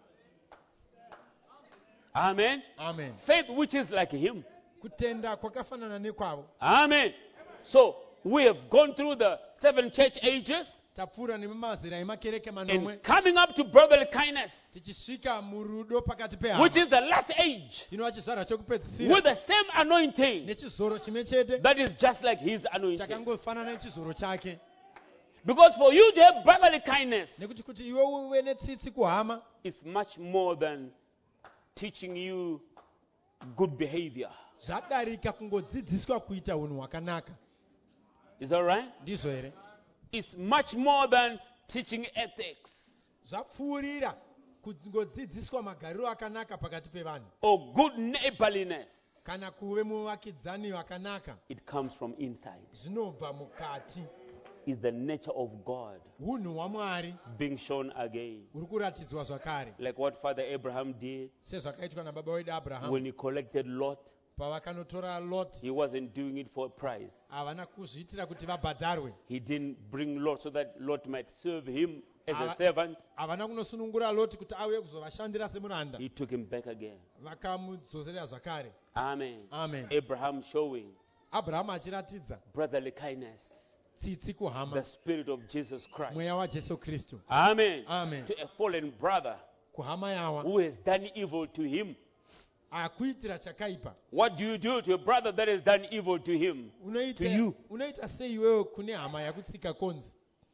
Amen. Amen. Faith which is like him. kutenda kwakafanana nekwavo. Amen. So we have gone through the seven church ages tapfuura nemumazera emakereke manomwe. and coming up to brotherly kindness, tichisvika murudo pakati which pehama. is the last age, inova chizvarwa chekupedzisira. with the same anointing nechizoro chimwe chete that is just like his anointing. chakangofanana nechizoro chake. Because for you to have brotherly kindness, nekuti kuti iwe uve netsitsi kuhama it's much more than teaching you good behavior. Zvadarika kungodzidziswa kuita unhu hwakanaka. Is that right? Ndizvo here? It's much more than teaching ethics Zvapfuurira kungodzidziswa magariro akanaka pakati pevanhu or good neighborliness. kana kuve muvakidzani vakanaka. It comes from inside. Zvinobva mukati. It's the nature of God Unhu hwaMwari being shown again. huri kuratidzwa zvakare. Like what Father Abraham did Sezvakaitwa nababa wedu Abraham when he collected Lot. pavakanotora Lot. He wasn't doing it for a price. Havana kuzviitira kuti vabhadharwe. He didn't bring Lot so that Lot might serve him as a Ava- servant. Havana kunosunungura Lot kuti auye kuzovashandira semuranda. He took him back again. Vakamudzosera zvakare. Amen. Amen. Abraham showing Abraham achiratidza brotherly kindness, tsitsi the kuhama, spirit of Jesus Christ. mweya waJesu Kristu. Amen. Amen. To a fallen brother Kuhama yawa who has done evil to him. akuitira chakaipa. What do you do to a brother that has done evil to him? Unoita To you. unoita sei iwewe kune hama yakutsika konzi?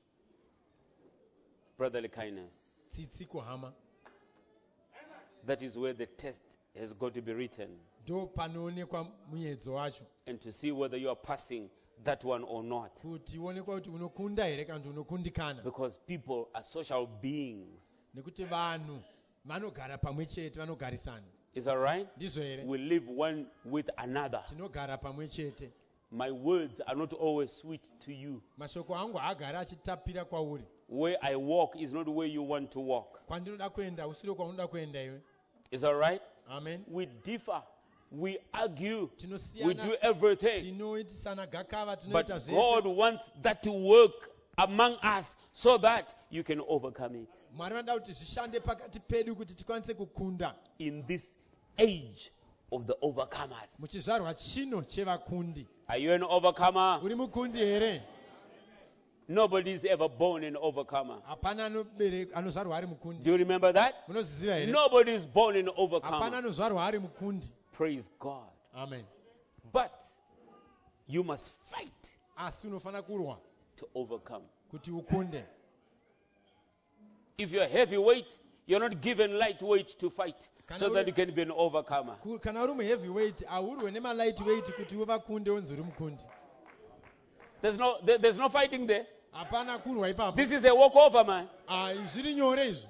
Brotherly kindness. Tsitsi kuhama. That is where the test has got to be written, Ndo panoonekwa muedzo wacho and to see whether you are passing that one or not. kuti uonekwa kuti unokunda here kana kuti unokundikana. Because people are social beings. Nekuti vanhu vanogara pamwe chete, vanogarisana. Is that right? Ndizvo here? We live one with another. Tinogara pamwe chete. My words are not always sweet to you. Mashoko angu haagara achitapira kwauri. Where I walk is not where you want to walk. Kwandinoda kuenda usiro kwaunoda kuenda iwe. Is that right? Amen. We differ. We argue. We Tinosiyana, do everything. tinoitisana gakava, But tinoita God zvese. wants that to work among us so that you can overcome it. Mwari vanoda kuti zvishande pakati pedu kuti tikwanise kukunda. In this age of the overcomers. Muchizvarwa chino chevakundi. Are you an overcomer? Uri mukundi here? Nobody is ever born an overcomer. Hapana anobere- anozvarwa ari Do mukundi. you remember that? Munozviziva here? Nobody is born an Hapana overcomer. anozvarwa ari mukundi. Praise God. Amen. But you must fight Asi unofana kurwa to overcome. kuti ukunde. If you're heavyweight, you're not given lightweight to fight Kana so uri- that you can be an overcomer. Ku- Kana uri muheavyweight, haurwe nemalight kuti uvakunde unzi uri mukundi. There's no, there- there's no fighting there. Hapana kurwa ipapo. This is a walkover, man. Ah, zviri nyore izvi.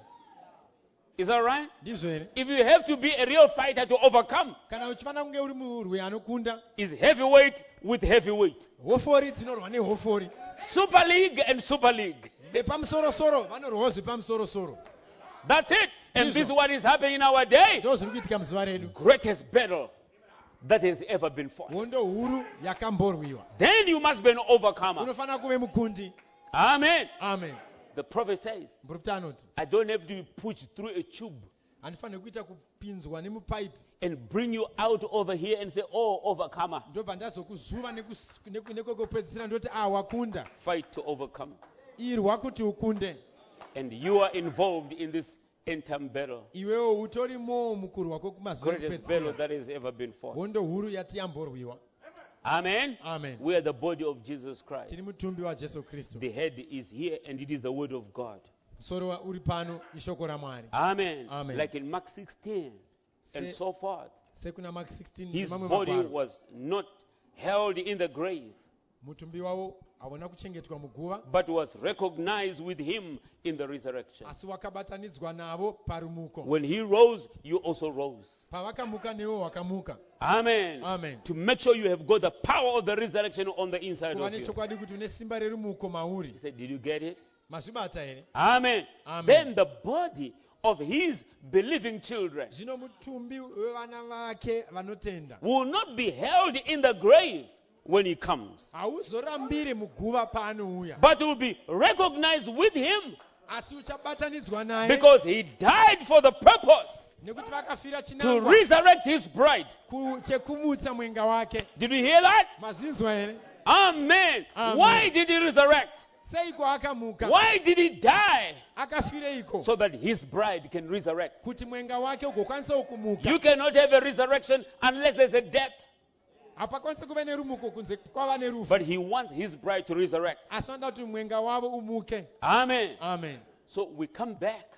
Is that right? Ndizvo here? If you have to be a real fighter to overcome, Kana uchifana kunge uri murwi anokunda, is heavyweight with heavyweight. hofori dzinorwa nehofori. Super League and Super League. Vepamusoro-soro vanorwawo zvepamusoro-soro. That's it. And Yes, this is sir. what is happening in our day. Ndo zviri kuitika muzuva redu. Greatest battle that has ever been fought. Hondo huru yakamborwiwa. Then you must be an overcomer. Unofana kuve mukundi. Amen. Amen. The prophet says, Muprofita anoti, I don't have to be pushed through a tube handifaniri kuita kupinzwa nemupaipi. and bring you out over here and say, oh, overcomer. Ndobva ndazokuzuva nekus- neku- nekwekupedzisira ndoti ah wakunda. Fight to overcome. Irwa kuti ukunde. And you are involved in this end-time battle. Iwewo utorimo mukurwa kwekumazuva Greatest battle ekupedzisira. that has ever been fought. Hondo huru yatiyamborwiwa. Amen. Amen. We are the body of Jesus Christ. Tiri mutumbi waJesu Kristu. The head is here and it is the word of God. Musoro wa- uri pano ishoko raMwari. Amen. Amen. Like in Mark sixteen and Se- so forth. Sekuna Mark sixteen His nemamwe body magwaro. was not held in the grave, Mutumbi wavo hauna kuchengetwa muguva, but was recognized with him in the resurrection. asi wakabatanidzwa navo parumuko. When he rose, you also rose. Pavakamuka nevo wakamuka. Amen. Amen. To make sure you have got the power of the resurrection on the inside Kuva of you. nechokwadi kuti une simba rerumuko mauri. He said, did you get it? Mazvibata here? Amen. Amen. Then the body of his believing children Zvino mutumbi wevana vake vanotenda will not be held in the grave when he comes, hauzorambiri muguva paanouya, but will be recognized with him asi uchabatanidzwa naye because he died for the purpose nekuti vakafira to chinangwa resurrect his bride. ku- chekumutsa mwenga wake. Did we hear that? Mazinzwa here? Amen. Amen. Why did he resurrect? Seiko akamuka? Why did he die? Akafireiko So that his bride can resurrect. kuti mwenga wake ugokwanisa kumuka. You cannot have a resurrection unless there's a death. Hapakwanisi kuva nerumuko kunze kwava nerufu, But he wants his bride to resurrect. asi vanoda kuti mwenga wavo umuke. Amen. Amen. So we come back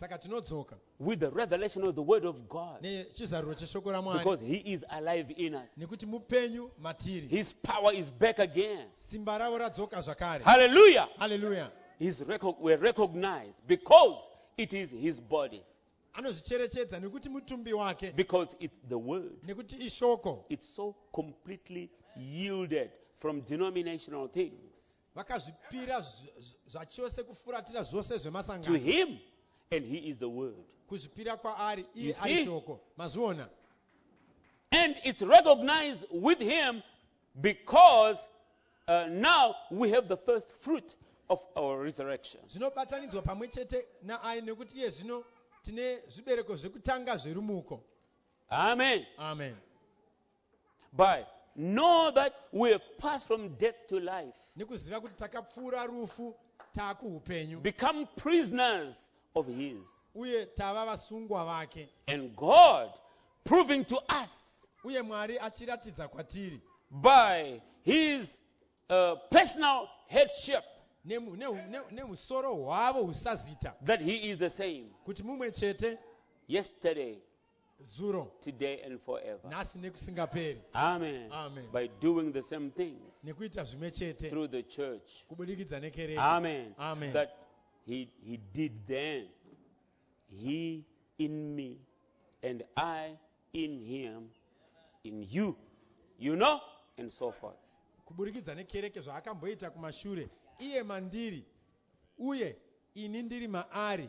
saka tinodzoka with the revelation of the word of God. nechizaruro cheshoko ramwari Because he is alive in us. nekuti mupenyu matiri His power is back again. simba ravo radzoka zvakare. Hallelujah. Haleluya. He's reco- we're recognized because it is his body. Anozvicherechedza nekuti mutumbi wake, Because it's the word. nekuti ishoko. It's so completely yielded from denominational things Vakazvipira zvachose kufuratira zvose to zvemasangano him, and he is the word. kuzvipira kwaari You iye see? ari shoko. Mazviona? And it's recognized with him because uh, now we have the first fruit of our resurrection. Zvinobatanidzwa pamwe chete naai nekuti iye zvino tine zvibereko zvekutanga zverumuko. Amen. Amen. By know that we have passed from death to life, Nekuziva kuti takapfuura rufu taakuupenyu become prisoners of his. uye tava vasungwa vake, And God proving to us uye Mwari achiratidza kwatiri by his uh, personal headship nemu- nehu- ne- nemusoro hwavo husazita that he is the same kuti mumwe chete yesterday, zuro today, and forever. nhasi nekusingaperi. Amen. Amen. By doing the same things Nekuita zvimwe chete through the church. kubudikidza nekereke. Amen. Amen. That he, he did then. He in me and I in him, in you, you know, and so forth. Kubudikidza nekereke zvaakamboita kumashure, iye mandiri uye ini ndiri maari,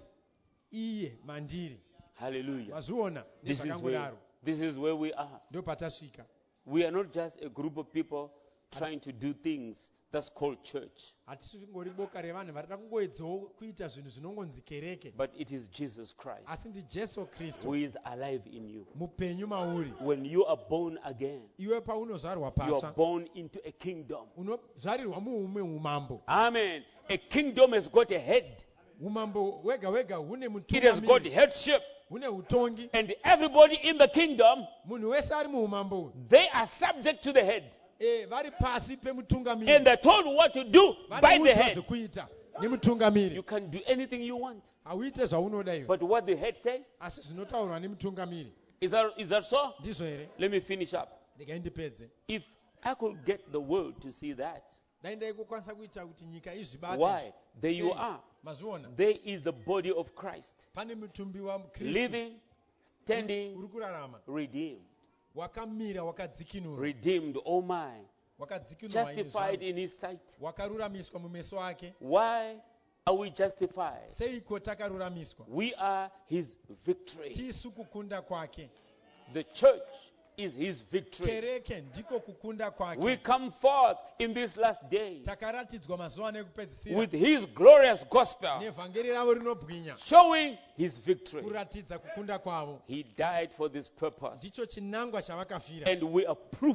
iye mandiri. Hallelujah. Wazviona This is where, nezvakangodaro. this is where we are. Ndo patasvika. We are not just a group of people trying to do things that's called church, Hatisingori boka revanhu varida kungoedzawo kuita zvinhu zvinongonzi kereke, but it is Jesus Christ asi ndiJesu Kristu who is alive in you. mupenyu mauri. When you are born again, Iwe paunozvarwa you are patsva born into a kingdom. unozvarirwa muumwe umambo. Amen. A kingdom has got a head. Umambo hwega hwega hune It has got mutungamiri, headship. hune utongi. And everybody in the kingdom, Munhu wese ari muumambo uhu, they are subject to the head. eh, vari pasi And pemutungamiri. they're told what to do by the Vanoudzwa head. zvekuita nemutungamiri. You can do anything you want. Hauite zvaunoda iwe, But what the head says, asi zvinotaurwa nemutungamiri. is that, is that so? Ndizvo here? Let me finish up. Regai ndipedze. If I could get the world to see that, Dai ndai kukwanisa kuita kuti nyika izvibate. why? There you Sei? are. Mazviona? There is the body of Christ, Pane mutumbi waKristu living, standing, uri kurarama, redeemed. wakamira, wakadzikinurwa, Redeemed, oh my. wakadzikinurwa ini Justified zvangu. in his sight. Wakaruramiswa mumeso ake. Why are we justified? Seiko takaruramiswa? We are his victory. Tisu kukunda kwake. The church is his victory. Kereke ndiko kukunda We kwake. come forth in these last days Takaratidzwa mazuva ekupedzisira with his glorious gospel, nevhangeri ravo rinobwinya showing his victory. kuratidza kukunda kwavo. He died for this purpose. Ndicho chinangwa chavakafira. And we are proof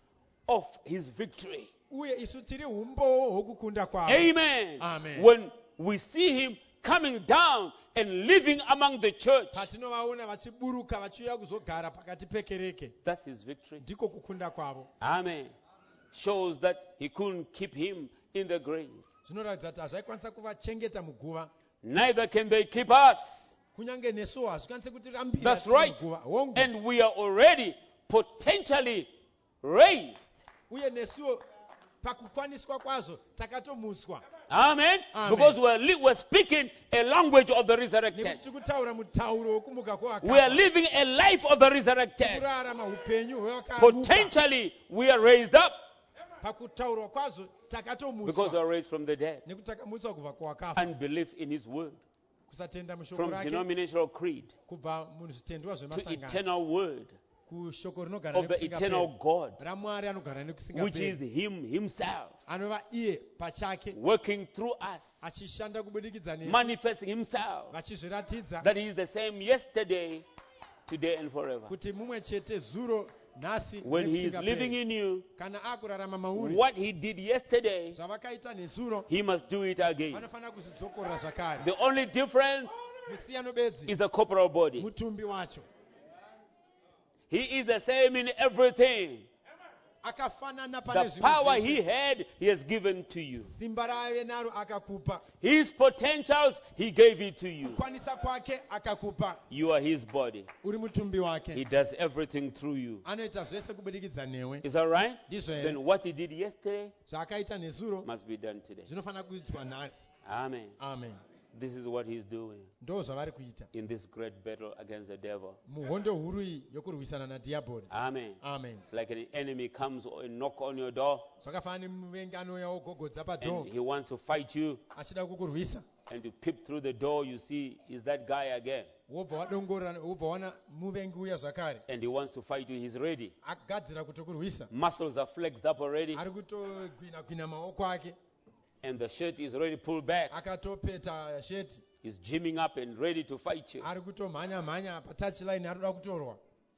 of his victory. Uye isu tiri umbowo hwokukunda kwavo. Amen. Amen. When we see him coming down and living among the church, Patinovaona vachiburuka vachiuya kuzogara pakati pekereke, that's his victory. ndiko kukunda kwavo. Amen. Shows that he couldn't keep him in the grave. Zvinoratidza kuti hazvaikwanisa kuvachengeta muguva, Neither can they keep us. kunyange nesuwo hazvikwanisi kutirambira That's tiri right. muguva. Hongu. And we are already potentially raised. Uye nesuwo pakukwaniswa kwazvo takatomuswa. Amen. Amen. Because we're, li- we're speaking a language of the resurrected. Nekuti tiri kutaura mutauro wokumuka We are kwavakafa. living a life of the resurrected. Kurarama upenyu hwevakamuka. Potentially, we are raised up Pakutaurwa kwazvo because we takatomuswa. are raised from the dead. Nekuti takamuswa kubva kwavakafa. And belief in his word. Kusatenda mushoko From rake, denominational creed kubva muzvitendwa to zvemasangano eternal word kushoko rinogara of the eternal nekusingaperi God, ramwari anogara which is nekusingaperi, him himself, anova iye pachake working through us, achishanda kubudikidza nesu, manifesting himself, vachizviratidza that he is the same yesterday, today, and forever. kuti mumwe chete zuro nhasi When he is nekusingaperi. living in you, Kana akurarama mauri, what he did yesterday, zvavakaita nezuro he must do it again. vanofanira kuzvidzokorera zvakare. The only difference Musiyano bedzi is the corporal body. mutumbi wacho. He is the same in everything. akafanana pane The zvinhu power zvese. he had, he has given to you. Simba raave naro akakupa. His potentials, he gave it to you. Kukwanisa kwake akakupa. You are his body. Uri mutumbi wake. He does everything through you. Anoita zvese kubudikidza newe. Is that right? Ndizvo here. Then what he did yesterday Zvaakaita nezuro must be done today. zvinofanira kuitwa nhasi. Amen. Amen. This is what he's doing Ndo zvavari kuita. in this great battle against the devil. Muhondo huru iyi yokurwisana nadhiabhori. Amen. Amen. It's like an enemy comes and knock on your door Zvakafanana nemuvengi anouya ogogodza and padhoo he wants to fight you, achida kukurwisa. and you peep through the door, you see, is that guy again? Wobva wadongorana, wobva waona muvengi uya zvakare. And he wants to fight you, he's ready. Agadzira kutokurwisa. Muscles are flexed up already, Ari kutogwina gwina maoko ake. and the shirt is already pulled back. Akatopeta sheti. He's gymming up and ready to fight you. Ari kutomhanya mhanya patouchline ari kuda kutorwa.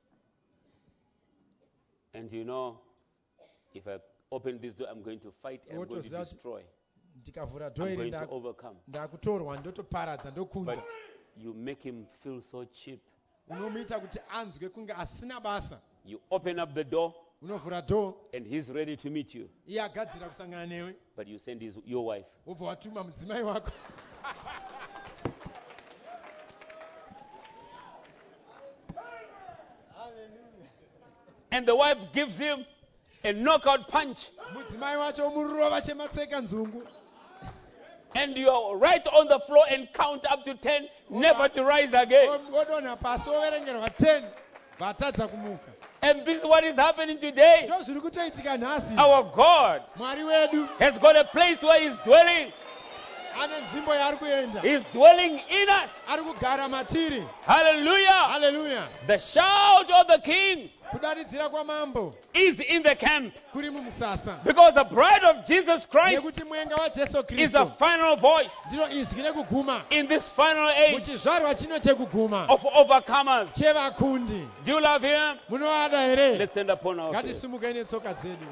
And you know, if I open this door, I'm going to fight, I'm going to Wotoziva kuti destroy, ndikavhura I'm dhoo iri going to nda- overcome. ndakutorwa ndotoparadza ndokunda. But you make him feel so cheap. Unomuita kuti anzwe kunge asina basa. You open up the door, Unovhura dhoo and he's ready to meet you. iye agadzira kusangana newe. But you send his, your wife. Wobva watuma mudzimai wako. And the wife gives him a knockout punch. Mudzimai wacho omurova chematseka nzungu. And you are right on the floor and count up to ten, never to rise again. Wodonha pasi woverengerwa ten. Vatadza kumuka. And this is what is happening today. Ndo zviri kutoitika nhasi. Our God Mwari wedu has got a place where he's dwelling. ane nzvimbo yaari kuenda. He's dwelling in us. Ari kugara matiri. Hallelujah. Haleluya. The shout of the king Kudaridzira kwamambo is in the camp. kuri mumusasa. Because the bride of Jesus Christ Nekuti mwenga waJesu is the Kristu final voice ndiro izwi rekuguma. in this final age Muchizvarwa chino chekuguma. of overcomers. Chevakundi. Do you love him? Munovada here? Let's stand upon our feet. Ngatisimukei netsoka dzedu.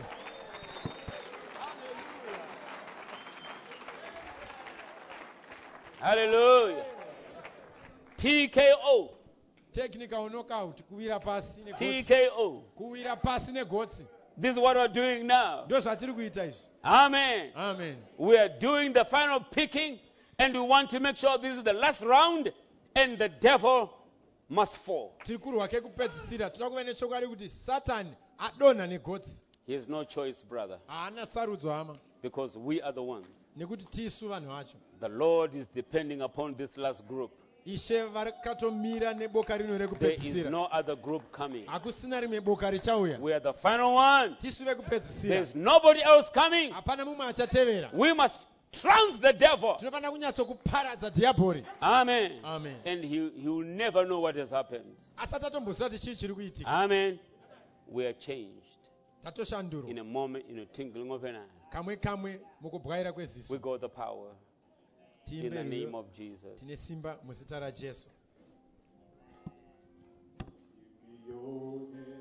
Hallelujah. T K O. Technical knockout. Kuwira pasi T negotsi. K O. Kuwira pasi negotsi. This is what we're doing now. Ndo zvatiri kuita izvi. Amen. Amen. We are doing the final picking, and we want to make sure this is the last round, and the devil must fall. Tiri kurwa kekupedzisira. Toda kuva nechokwadi kuti Satani adonha negotsi. He has no choice, brother, Haana sarudzo hama. because we are the ones. Nekuti tisu vanhu vacho. The Lord is depending upon this last group. Ishe vakatomira neboka rino There is rekupedzisira. no other group coming. Hakusina rimwe boka richauya. We are the final one. Tisu vekupedzisira. There's nobody else coming. Hapana mumwe achatevera. We must trounce the devil. Tinofanira kunyatsokuparadza dhiabhori. Amen. Amen. And he, he will never know what has happened. Asati atomboziva kuti chii chiri kuitika. Amen. We are changed in Tatoshandurwa. a moment, in a twinkling of an eye. Kamwe kamwe mukubwaira kweziso. We got the power in the Tiimbe name rwiyo. of Jesus. Tine simba muzita raJesu. Your name